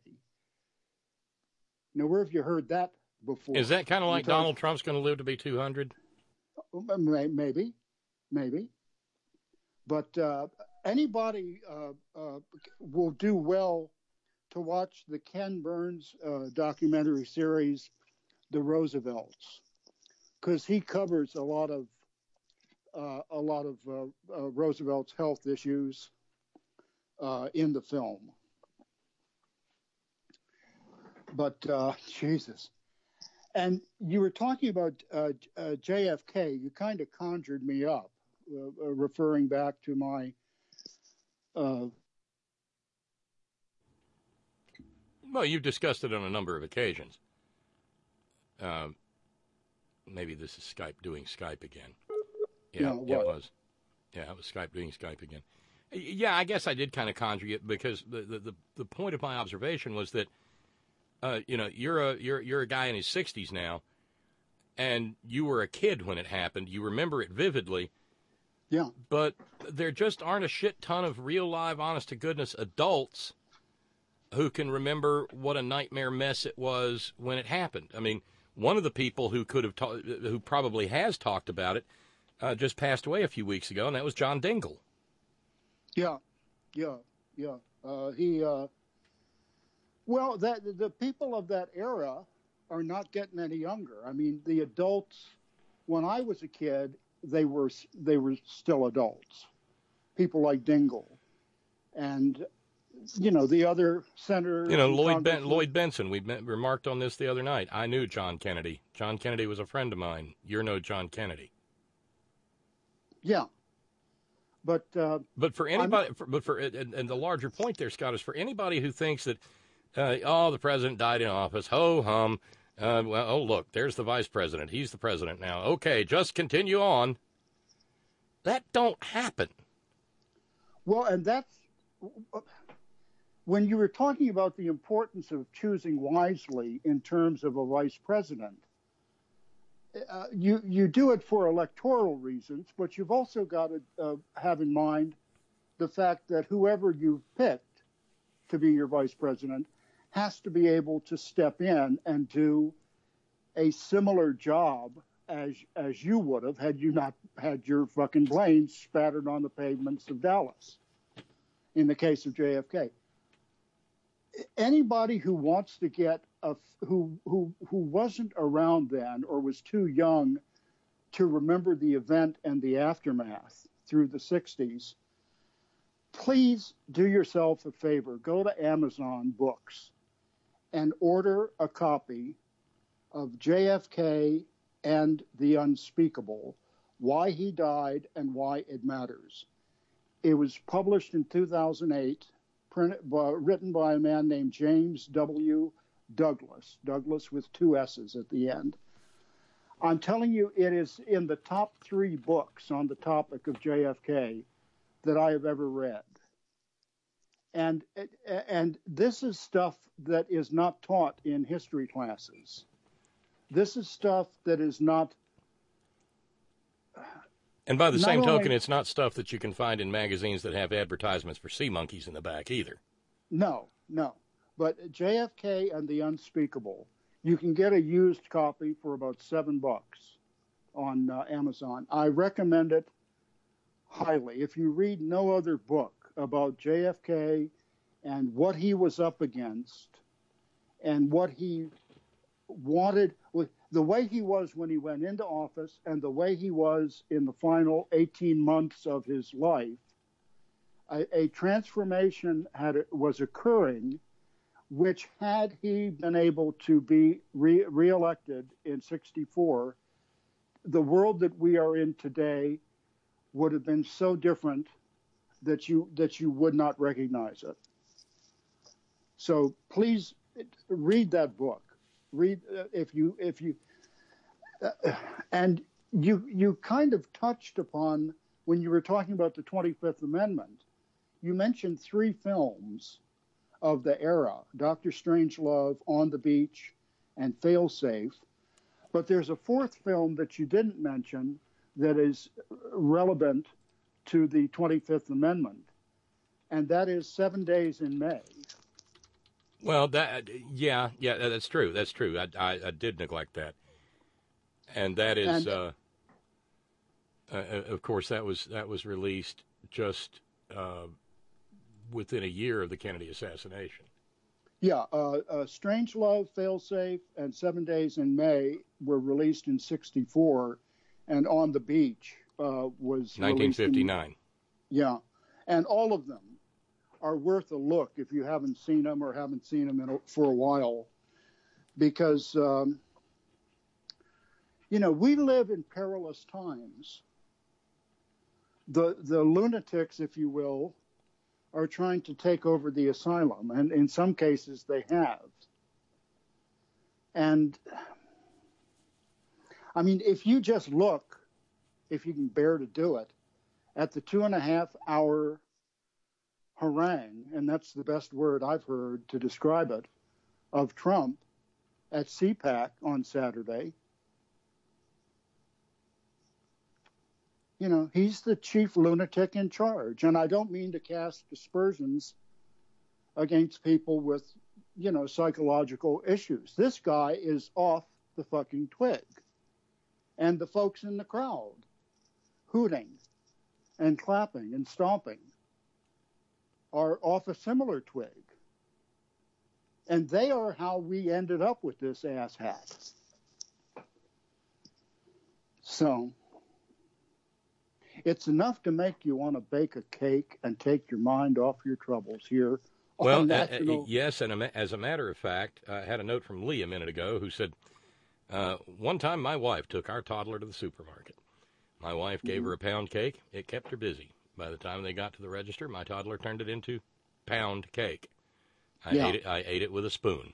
Now, where have you heard that before? Is that kind of like Donald Trump's going to live to be 200? Maybe. But anybody will do well to watch the Ken Burns documentary series, the Roosevelts, because he covers a lot of Roosevelt's health issues in the film. But Jesus, and you were talking about JFK. You kind of conjured me up, referring back to my. Well, you've discussed it on a number of occasions. Maybe this is Skype doing Skype again. Yeah, No, it was. Yeah, it was Skype doing Skype again. Yeah, I guess I did kind of conjure it because the point of my observation was that you're a guy in his 60s now, and you were a kid when it happened. You remember it vividly. Yeah. But there just aren't a shit ton of real, live, honest-to-goodness adults who can remember what a nightmare mess it was when it happened. I mean, one of the people who who probably has talked about it just passed away a few weeks ago, and that was John Dingle. Yeah. Well, the people of that era are not getting any younger. I mean, the adults, when I was a kid, they were still adults. People like Dingle, and the other senators. Lloyd Benson. We remarked on this the other night. I knew John Kennedy. John Kennedy was a friend of mine. You're no John Kennedy. Yeah. But for anybody, and the larger point there, Scott, is for anybody who thinks that, the president died in office, ho hum. Look, there's the vice president. He's the president now. Okay, just continue on. That don't happen. Well, and that's when you were talking about the importance of choosing wisely in terms of a vice president. You do it for electoral reasons, but you've also got to have in mind the fact that whoever you've picked to be your vice president has to be able to step in and do a similar job as you would have had you not had your fucking brains spattered on the pavements of Dallas. In the case of JFK, anybody who wants to get who wasn't around then or was too young to remember the event and the aftermath through the 60s, please do yourself a favor. Go to Amazon Books and order a copy of JFK and the Unspeakable, Why He Died and Why It Matters. It was published in 2008, written by a man named James W. Douglas with 2 S's at the end. I'm telling you, it is in the top 3 books on the topic of JFK that I have ever read. And this is stuff that is not taught in history classes. This is stuff that is not. And by the same token, it's not stuff that you can find in magazines that have advertisements for sea monkeys in the back either. No. But JFK and the Unspeakable, you can get a used copy for about $7 on Amazon. I recommend it highly. If you read no other book about JFK and what he was up against and what he wanted, the way he was when he went into office and the way he was in the final 18 months of his life, a transformation was occurring, which had he been able to be reelected in 1964, the world that we are in today would have been so different that you would not recognize it. So please read that book. Read if you and you kind of touched upon when you were talking about the 25th Amendment. You mentioned 3 films of the era: Dr. Strangelove, On the Beach, and Failsafe. But there's a 4th film that you didn't mention that is relevant to the 25th Amendment, and that is 7 Days in May. Well, that's true. That's true. I did neglect that, and that is, of course, that was released just within a year of the Kennedy assassination. Yeah, Strangelove, Failsafe, and 7 Days in May were released in '64, and On the Beach was 1959. Yeah, and all of them are worth a look if you haven't seen them or haven't seen them for a while, because we live in perilous times. The lunatics, if you will, are trying to take over the asylum, and in some cases they have. And I mean, if you just look, if you can bear to do it, at the 2.5-hour harangue, and that's the best word I've heard to describe it, of Trump at CPAC on Saturday, he's the chief lunatic in charge. And I don't mean to cast aspersions against people with, psychological issues. This guy is off the fucking twig. And the folks in the crowd hooting and clapping and stomping are off a similar twig. And they are how we ended up with this asshat. So it's enough to make you want to bake a cake and take your mind off your troubles here. Well, yes, and as a matter of fact, I had a note from Lee a minute ago who said, one time my wife took our toddler to the supermarket. My wife gave her a pound cake. It kept her busy. By the time they got to the register, my toddler turned it into pound cake. I ate it with a spoon.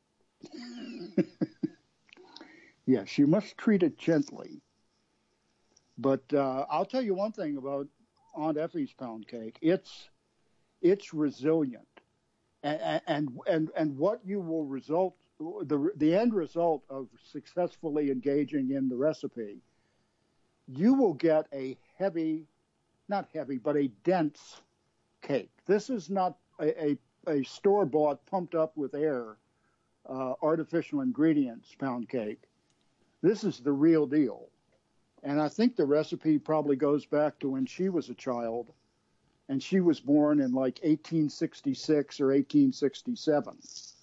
Yes, you must treat it gently. But I'll tell you one thing about Aunt Effie's pound cake. It's resilient, and what you will result the end result of successfully engaging in the recipe, you will get a not heavy, but a dense cake. This is not a store-bought, pumped up with air, artificial ingredients pound cake. This is the real deal. And I think the recipe probably goes back to when she was a child, and she was born in like 1866 or 1867.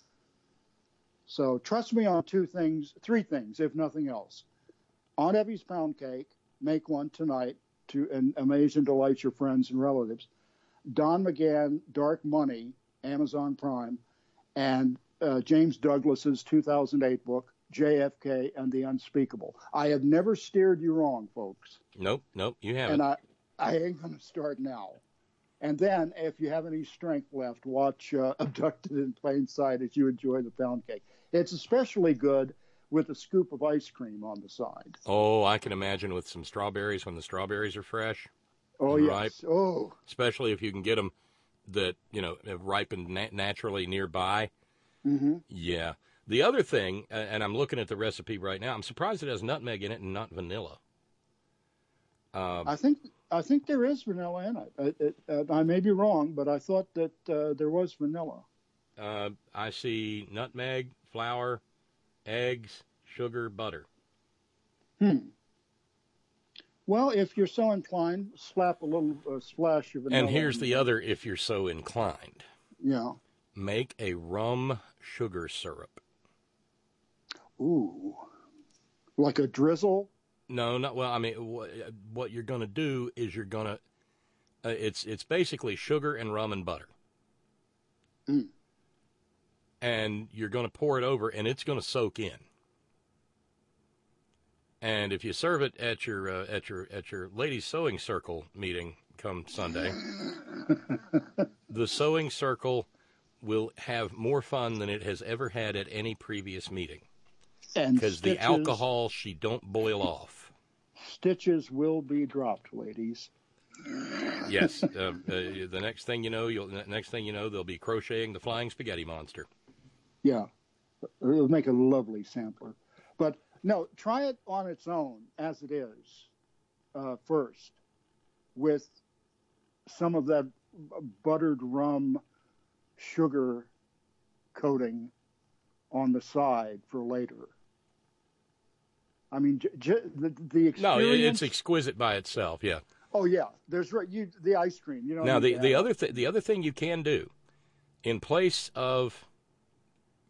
So trust me on three things, if nothing else. Aunt Effie's pound cake, make one tonight to amaze and delight your friends and relatives. Don McGann, Dark Money, Amazon Prime, and James Douglas's 2008 book, JFK and the Unspeakable. I have never steered you wrong, folks. Nope, you haven't. And I ain't going to start now. And then, if you have any strength left, watch Abducted in Plain Sight as you enjoy the pound cake. It's especially good with a scoop of ice cream on the side. Oh, I can imagine with some strawberries when the strawberries are fresh. Oh, yes. Ripe. Oh. Especially if you can get them that, have ripened naturally nearby. Mm-hmm. Yeah. The other thing, and I'm looking at the recipe right now, I'm surprised it has nutmeg in it and not vanilla. I think there is vanilla in it. I may be wrong, but I thought that there was vanilla. I see nutmeg, flour, eggs, sugar, butter. Well, if you're so inclined, slap a little splash of vanilla. And here's the other, if you're so inclined. Yeah. Make a rum sugar syrup. Ooh. Like a drizzle? No, not well. I mean, what you're going to do is you're going to. It's basically sugar and rum and butter. And you're going to pour it over, and it's going to soak in. And if you serve it at your ladies' sewing circle meeting come Sunday, the sewing circle will have more fun than it has ever had at any previous meeting. Because the alcohol she don't boil off. Stitches will be dropped, ladies. Yes. The next thing you know, they'll be crocheting the flying spaghetti monster. Yeah. It'll make a lovely sampler. But no, try it on its own as it is first, with some of that buttered rum sugar coating on the side for later. I mean, the experience. No, it's exquisite by itself. Yeah. Oh yeah, there's the ice cream. Now the other thing you can do, in place of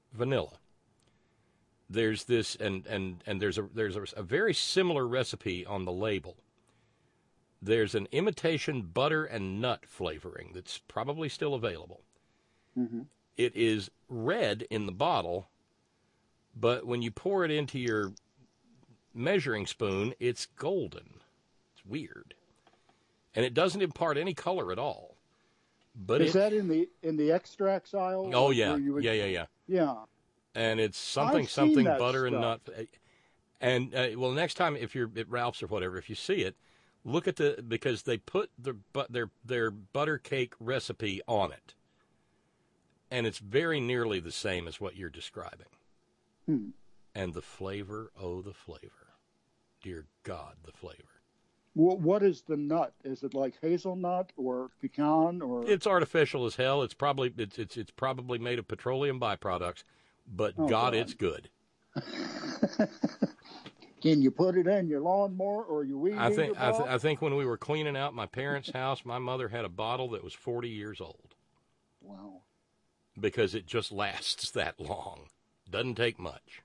vanilla. There's this, and there's a very similar recipe on the label. There's an imitation butter and nut flavoring that's probably still available. Mm-hmm. It is red in the bottle, but when you pour it into your measuring spoon, it's golden. It's weird. And it doesn't impart any color at all. But is that in the extracts aisle? Oh, yeah. Yeah. And it's something butter and nut. And, well, next time if you're at Ralph's or whatever, if you see it, look at because they put their butter cake recipe on it. And it's very nearly the same as what you're describing. And the flavor, oh, the flavor. Dear God, the flavor. What is the nut? Is it like hazelnut or pecan or? It's artificial as hell. It's probably made of petroleum byproducts, but God, it's good. Can you put it in your lawnmower or your weed eater? I think when we were cleaning out my parents' house, my mother had a bottle that was 40 years old. Wow. Because it just lasts that long. Doesn't take much.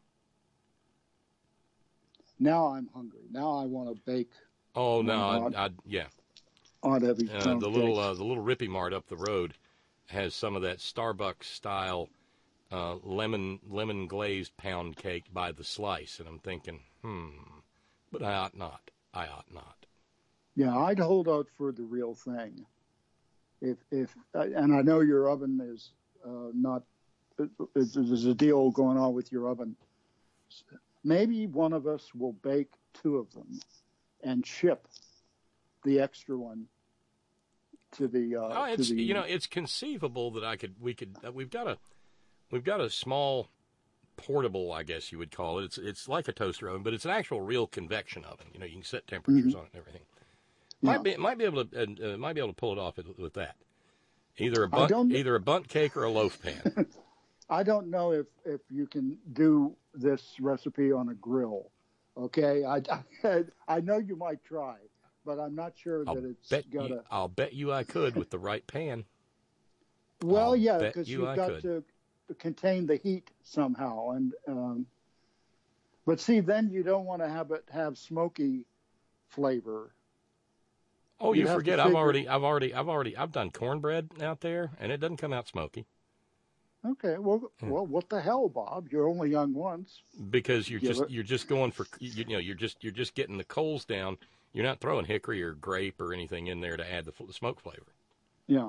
Now I'm hungry. Now I want to bake. Oh no, yeah. On every the little Rippy Mart up the road has some of that Starbucks style lemon glazed pound cake by the slice, and I'm thinking, but I ought not. Yeah, I'd hold out for the real thing. If and I know your oven is not. There's a deal going on with your oven. Maybe one of us will bake 2 of them and ship the extra one to the. It's conceivable that we've got a small portable, I guess you would call it. It's like a toaster oven, but it's an actual real convection oven. You can set temperatures on it and everything. Yeah. Might be able to pull it off with that. Either a bundt cake or a loaf pan. I don't know if you can do this recipe on a grill. Okay, I know you might try, but I'm not sure I'll bet you I could with the right pan. Well, because you've got to contain the heat somehow, and but see, then you don't want to have smoky flavor. Oh, you forget I've done cornbread out there, and it doesn't come out smoky. Okay, well, what the hell, Bob? You're only young once. Because you're just going for you're just getting the coals down. You're not throwing hickory or grape or anything in there to add the smoke flavor. Yeah.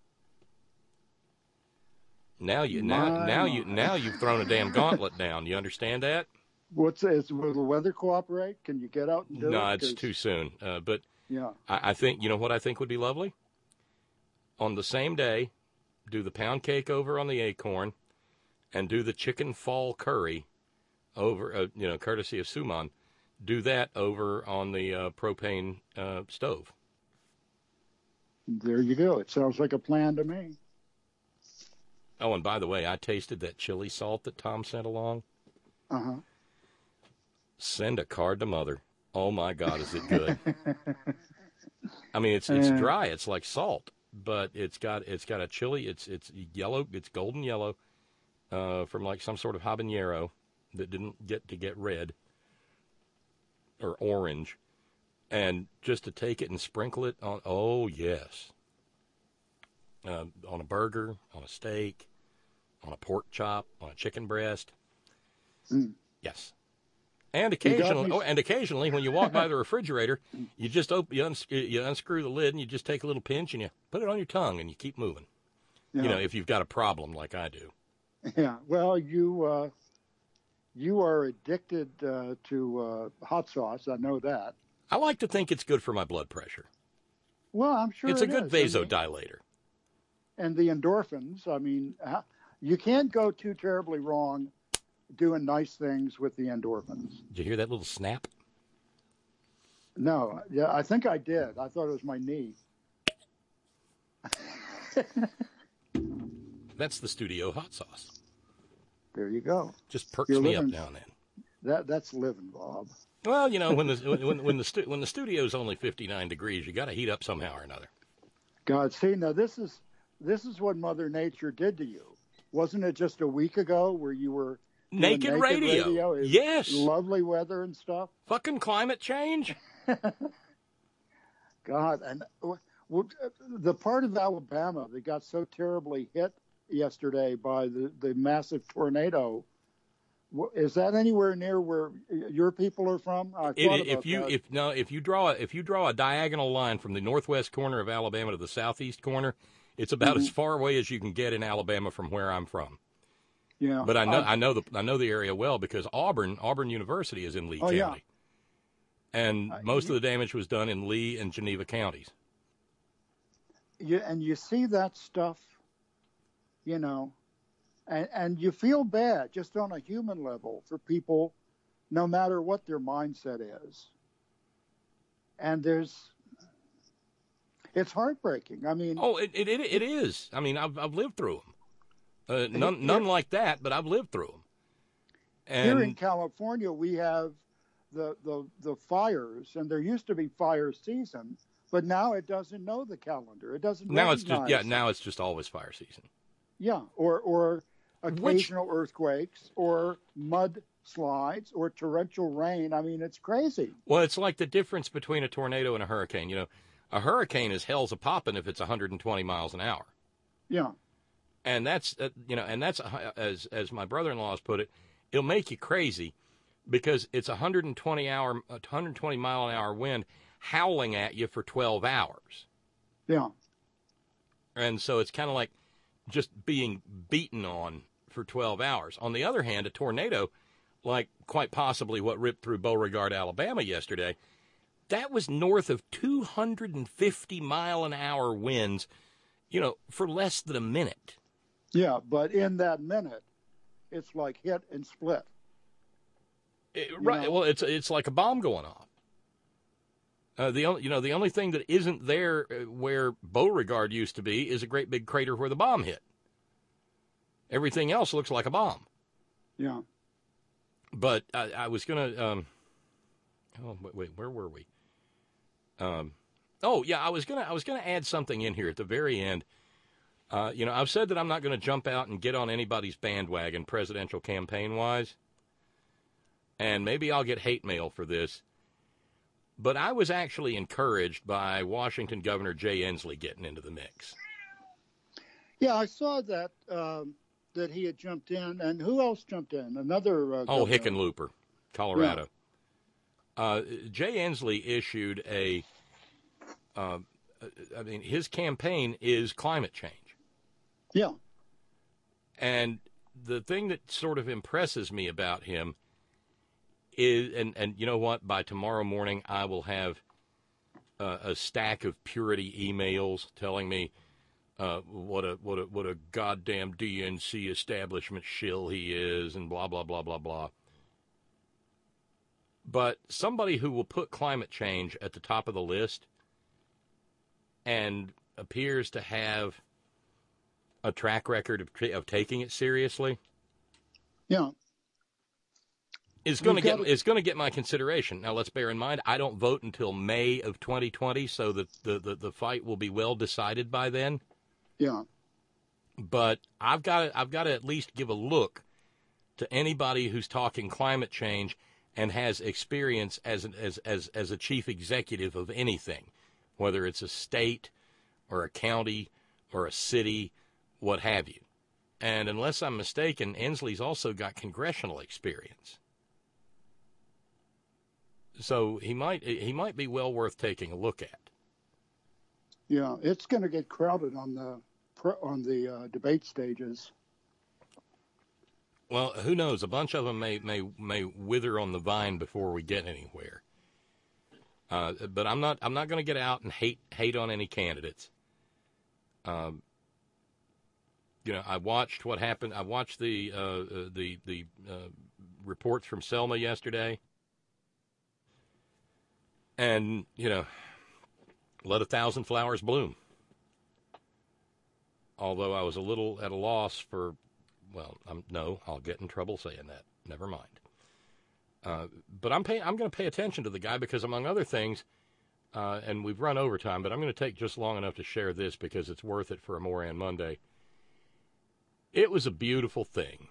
Now you've thrown a damn gauntlet down. You understand that? Will the weather cooperate? Can you get out and do it? No, it's too soon. But yeah, I think what I think would be lovely. On the same day, do the pound cake over on the Acorn, and do the chicken fall curry over, courtesy of Suman. Do that over on the propane stove. There you go. It sounds like a plan to me. Oh, and by the way, I tasted that chili salt that Tom sent along. Uh-huh. Send a card to Mother. Oh my God, is it good? I mean, it's dry. It's like salt. But it's got a chili. It's yellow. It's golden yellow, from like some sort of habanero that didn't get red or orange, and just to take it and sprinkle it on. Oh yes, on a burger, on a steak, on a pork chop, on a chicken breast. Yes. And occasionally, when you walk by the refrigerator, you just you unscrew the lid and you just take a little pinch and you put it on your tongue and you keep moving. Yeah. If you've got a problem like I do. Yeah. Well, you are addicted to hot sauce. I know that. I like to think it's good for my blood pressure. Well, I'm sure it's a good vasodilator. And the endorphins. I mean, you can't go too terribly wrong doing nice things with the endorphins. Did you hear that little snap? No. Yeah, I think I did. I thought it was my knee. That's the studio hot sauce. There you go. Just perks me up now and then. That's living, Bob. Well, when the studio's only 59 degrees, you got to heat up somehow or another. God, see, now this is what Mother Nature did to you. wasn't it just a week ago where you were doing Naked radio. It's Yes. lovely weather and stuff. Fucking climate change. God, and the part of Alabama that got so terribly hit yesterday by the massive tornado, is that anywhere near where your people are from? If you draw a diagonal line from the northwest corner of Alabama to the southeast corner, it's about as far away as you can get in Alabama from where I'm from. Yeah, but I know the area well because Auburn University is in Lee County, yeah. And most of the damage was done in Lee and Geneva counties. And you see that stuff, and you feel bad just on a human level for people, no matter what their mindset is. And it's heartbreaking. I mean, it is. I mean, I've lived through them. None like that, but I've lived through them. And here in California, we have the fires, and there used to be fire season, but now it doesn't know the calendar. It doesn't. Now it's just always fire season. Yeah, or occasional earthquakes, or mudslides, or torrential rain. I mean, it's crazy. Well, it's like the difference between a tornado and a hurricane. A hurricane is hell's a poppin' if it's 120 miles an hour. Yeah. And that's as my brother-in-law has put it, it'll make you crazy because it's 120 mile an hour wind howling at you for 12 hours. Yeah. And so it's kind of like just being beaten on for 12 hours. On the other hand, a tornado, like quite possibly what ripped through Beauregard, Alabama yesterday, that was north of 250 mile an hour winds, for less than a minute. Yeah, but in that minute, it's like hit and split. Right. Well, it's like a bomb going off. The only thing that isn't there where Beauregard used to be is a great big crater where the bomb hit. Everything else looks like a bomb. Yeah. But I was gonna. Wait, where were we? I was gonna add something in here at the very end. I've said that I'm not going to jump out and get on anybody's bandwagon presidential campaign wise. And maybe I'll get hate mail for this. But I was actually encouraged by Washington Governor Jay Inslee getting into the mix. Yeah, I saw that that he had jumped in. And who else jumped in? Another Hickenlooper, Colorado. Yeah. Jay Inslee issued his campaign is climate change. Yeah. And the thing that sort of impresses me about him is, and you know what? By tomorrow morning, I will have a stack of purity emails telling me what a goddamn DNC establishment shill he is, and blah blah blah blah blah. But somebody who will put climate change at the top of the list and appears to have a track record of taking it seriously. Yeah. Is going to get my consideration. Now, let's bear in mind, I don't vote until May of 2020, so the fight will be well decided by then. Yeah. But I've got to at least give a look to anybody who's talking climate change and has experience as a chief executive of anything, whether it's a state or a county or a city, what have you. And unless I'm mistaken, Inslee's also got congressional experience. So he might be well worth taking a look at. Yeah, it's going to get crowded on the debate stages. Well, who knows? A bunch of them may wither on the vine before we get anywhere. But I'm not going to get out and hate on any candidates. I watched what happened. I watched the reports from Selma yesterday. And, let 1,000 flowers bloom. Although I was a little at a loss for, I'll get in trouble saying that. Never mind. But I'm going to pay attention to the guy because, among other things, and we've run over time, but I'm going to take just long enough to share this because it's worth it for a Moran Monday. It was a beautiful thing.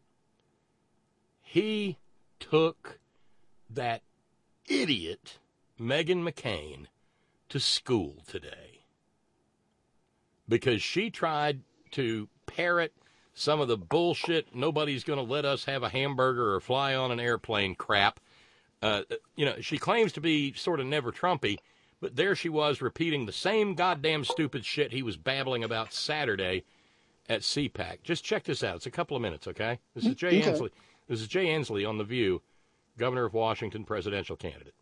He took that idiot Meghan McCain to school today because she tried to parrot some of the bullshit, nobody's going to let us have a hamburger or fly on an airplane crap. She claims to be sort of never Trumpy, but there she was repeating the same goddamn stupid shit he was babbling about Saturday at CPAC. Just check this out. It's a couple of minutes, okay? This is Jay Inslee. This is Jay Inslee on The View, governor of Washington, presidential candidate.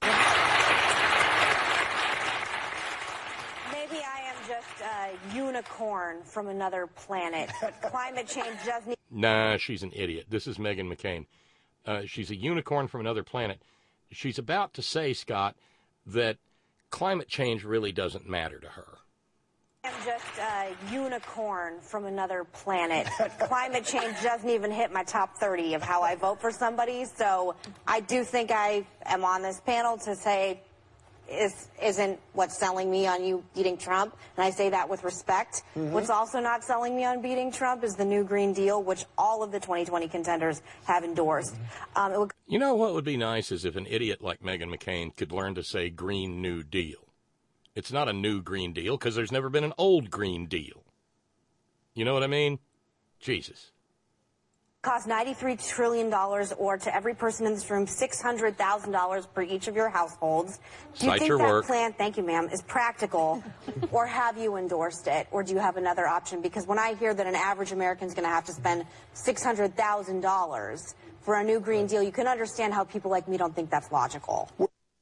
Maybe I am just a unicorn from another planet. Climate change doesn't... Nah, she's an idiot. This is Meghan McCain. She's a unicorn from another planet. She's about to say, Scott, that climate change really doesn't matter to her. I'm just a unicorn from another planet. Climate change doesn't even hit my top 30 of how I vote for somebody, so I do think I am on this panel to say isn't what's selling me on you beating Trump, and I say that with respect. Mm-hmm. What's also not selling me on beating Trump is the new Green Deal, which all of the 2020 contenders have endorsed. Mm-hmm. You know what would be nice is if an idiot like Meghan McCain could learn to say Green New Deal. It's not a new Green Deal because there's never been an old Green Deal. You know what I mean? Jesus. Cost $93 trillion, or to every person in this room, $600,000 per each of your households. Do you think that plan, thank you, ma'am, is practical, or have you endorsed it, or do you have another option? Because when I hear that an average American is going to have to spend $600,000 for a new Green Deal, you can understand how people like me don't think that's logical.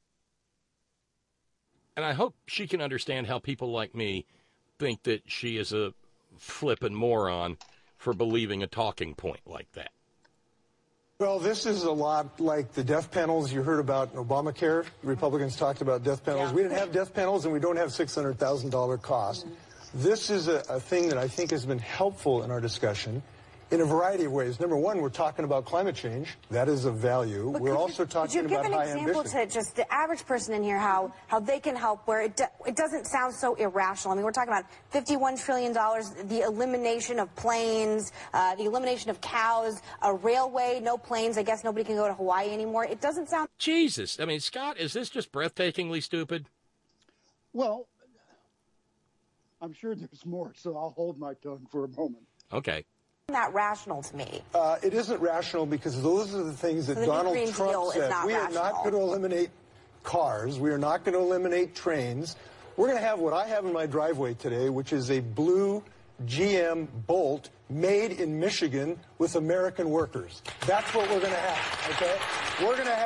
And I hope she can understand how people like me think that she is a flippin' moron for believing a talking point like that. Well, this is a lot like the death panels you heard about in Obamacare. The Republicans talked about death panels. Yeah. We didn't have death panels, and we don't have $600,000 cost. Mm-hmm. This is a thing that I think has been helpful in our discussion in a variety of ways. Number one, we're talking about climate change. That is of value. We're also talking about high ambition. Could you give an example to just the average person in here, how they can help where it doesn't sound so irrational? I mean, we're talking about $51 trillion, the elimination of planes, the elimination of cows, a railway, no planes. I guess nobody can go to Hawaii anymore. It doesn't sound... Jesus. I mean, Scott, is this just breathtakingly stupid? Well, I'm sure there's more, so I'll hold my tongue for a moment. Okay. Not rational to me. It isn't rational because those are the things that Donald Trump said. We are not going to eliminate cars. We are not going to eliminate trains. We're going to have what I have in my driveway today, which is a blue GM Bolt made in Michigan with American workers. That's what we're going to have, okay? We're going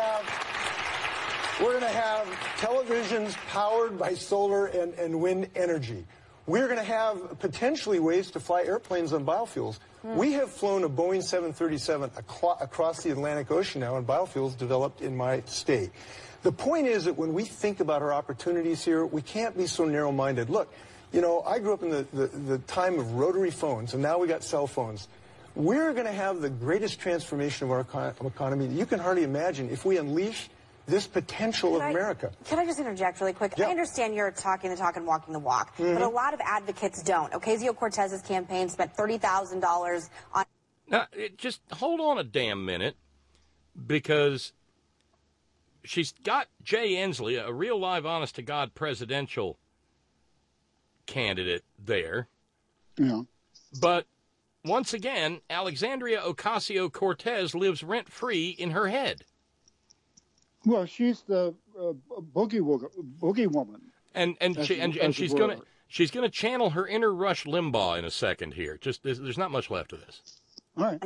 to have televisions powered by solar and wind energy. We're going to have potentially ways to fly airplanes on biofuels. We have flown a Boeing 737 across the Atlantic Ocean now, and biofuels developed in my state. The point is that when we think about our opportunities here, we can't be so narrow-minded. Look, you know, I grew up in the time of rotary phones, and now we got cell phones. We're going to have the greatest transformation of our economy that you can hardly imagine if we unleash this potential of America. Can I just interject really quick? Yeah. I understand you're talking the talk and walking the walk, but a lot of advocates don't. Ocasio-Cortez's campaign spent $30,000 on... Now, just hold on a damn minute, because she's got Jay Inslee, a real live, honest-to-God presidential candidate there. Yeah. But once again, Alexandria Ocasio-Cortez lives rent-free in her head. Well, she's the boogie woman, and she's gonna channel her inner Rush Limbaugh in a second here. Just there's not much left of this. All right.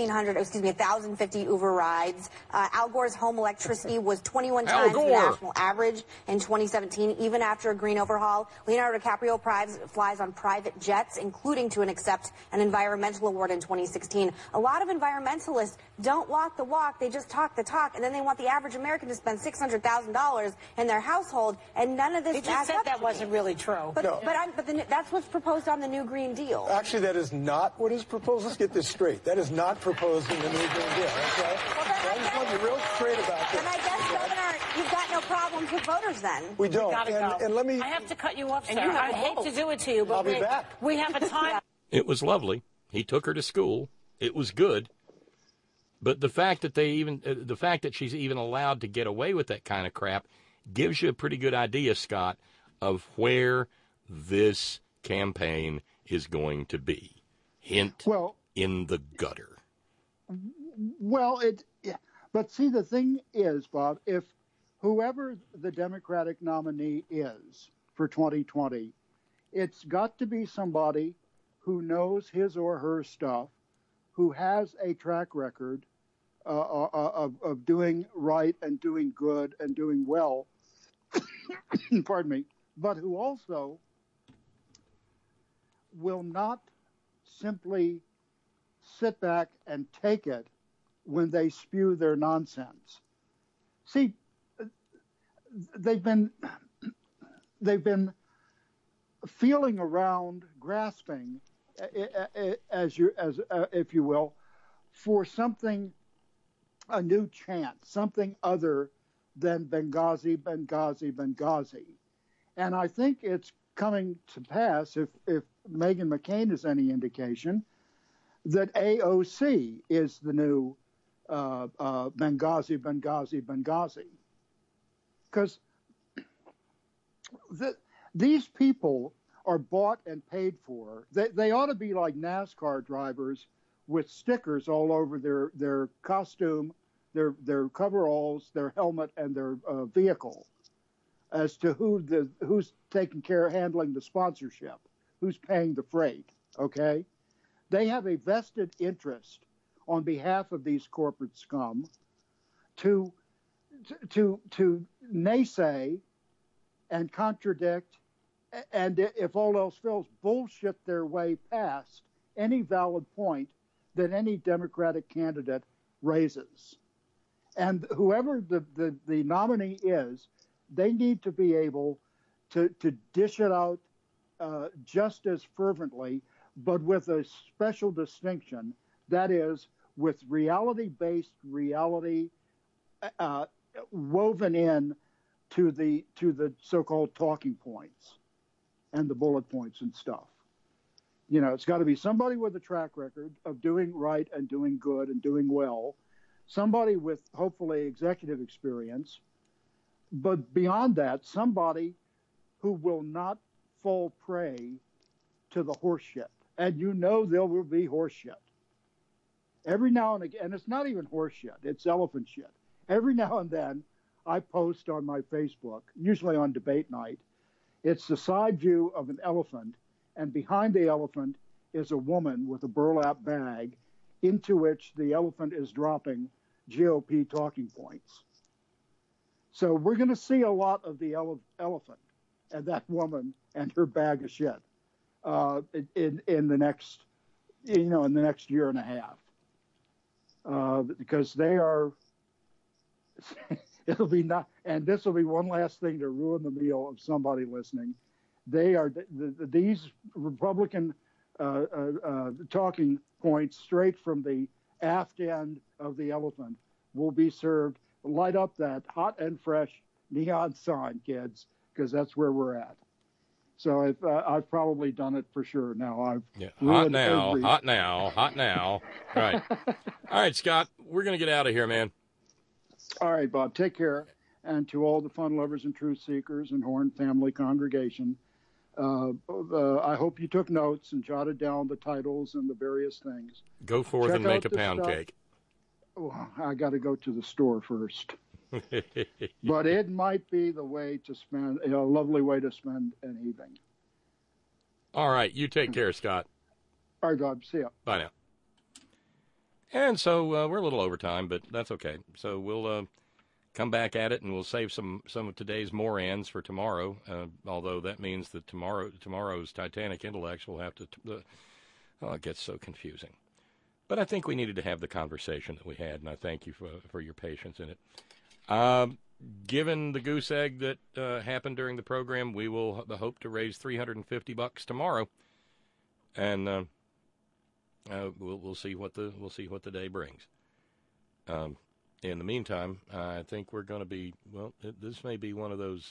1,050 Uber rides. Al Gore's home electricity was 21 times the national average in 2017, even after a green overhaul. Leonardo DiCaprio flies on private jets, including to accept an environmental award in 2016. A lot of environmentalists don't walk the walk, they just talk the talk, and then they want the average American to spend $600,000 in their household, and none of this adds up. You just said that wasn't really true. But that's what's proposed on the new Green Deal. Actually, that is not what is proposed. Let's get this straight. That is not proposed in the new Green Deal, okay? Well, I just want to be real straight about this. And I guess, Governor, you've got no problems with voters then. We don't. And let me... I have to cut you off, sir. I hate to do it to you, but I'll be back. We have a time... It was lovely. He took her to school. It was good. But the fact that she's even allowed to get away with that kind of crap gives you a pretty good idea, Scott, of where this campaign is going to be. Hint, in the gutter. Well, but see, the thing is, Bob, if whoever the Democratic nominee is for 2020, it's got to be somebody who knows his or her stuff, who has a track record of doing right and doing good and doing well, pardon me, but who also will not simply sit back and take it when they spew their nonsense. See, they've been feeling around, grasping, if you will, for something, a new chant, something other than Benghazi, Benghazi, Benghazi. And I think it's coming to pass, if Meghan McCain is any indication, that AOC is the new Benghazi, Benghazi, Benghazi. Because these people are bought and paid for. They ought to be like NASCAR drivers with stickers all over their costume, their coveralls, their helmet, and their vehicle, as to who's taking care, handling the sponsorship, who's paying the freight. Okay, they have a vested interest on behalf of these corporate scum to naysay and contradict, and if all else fails, bullshit their way past any valid point that any Democratic candidate raises. And whoever the nominee is, they need to be able to dish it out just as fervently, but with a special distinction, that is, with reality-based reality woven in to the so-called talking points and the bullet points and stuff. You know, it's got to be somebody with a track record of doing right and doing good and doing well, somebody with hopefully executive experience, but beyond that, somebody who will not fall prey to the horse shit. And you know there will be horse shit. Every now and again, and it's not even horse shit, it's elephant shit. Every now and then, I post on my Facebook, usually on debate night, it's the side view of an elephant, and behind the elephant is a woman with a burlap bag into which the elephant is dropping GOP talking points. So we're going to see a lot of the elephant and that woman and her bag of shit in the next, in the next year and a half, because they are. It'll be not, and this will be one last thing to ruin the meal of somebody listening. They are these Republican talking points straight from the aft end of the elephant will be served. Light up that hot and fresh neon sign, kids, because that's where we're at. So I've probably done it for sure. Now I've hot now. Right. All right, Scott, we're going to get out of here, man. All right, Bob, take care. And to all the fun lovers and truth seekers and Horn family congregation, I hope you took notes and jotted down the titles and the various things. Go forth and make a pound cake. Well, I got to go to the store first. But it might be the way to spend, a lovely way to spend an evening. All right, you take care, Scott. All right, Bob, see ya. Bye now. And so we're a little over time, but that's okay. So we'll come back at it, and we'll save some of today's morans for tomorrow, although that means that tomorrow's Titanic intellects will have to it gets so confusing. But I think we needed to have the conversation that we had, and I thank you for your patience in it. Given the goose egg that happened during the program, we will hope to raise $350 tomorrow, and we'll see what the day brings. In the meantime, I think we're going to be this may be one of those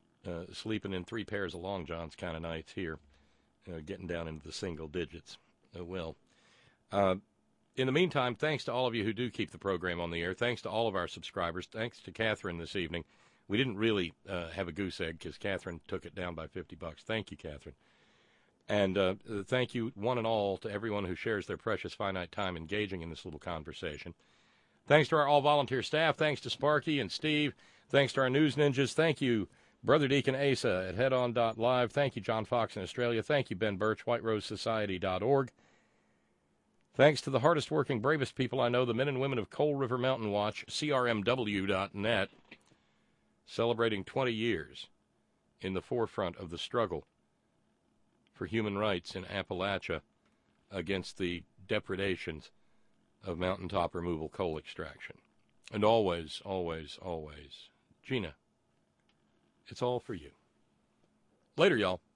sleeping in 3 pairs of long johns kind of nights here, getting down into the single digits. will. In the meantime, thanks to all of you who do keep the program on the air. Thanks to all of our subscribers. Thanks to Catherine this evening. We didn't really have a goose egg because Catherine took it down by $50. Thank you, Catherine. And thank you, one and all, to everyone who shares their precious finite time engaging in this little conversation. Thanks to our all-volunteer staff. Thanks to Sparky and Steve. Thanks to our news ninjas. Thank you, Brother Deacon Asa at headon.live. Thank you, John Fox in Australia. Thank you, Ben Birch, whiterosesociety.org. Thanks to the hardest-working, bravest people I know, the men and women of Coal River Mountain Watch, CRMW.net, celebrating 20 years in the forefront of the struggle for human rights in Appalachia against the depredations of mountaintop removal coal extraction. And always, always, always, Gina, it's all for you. Later, y'all.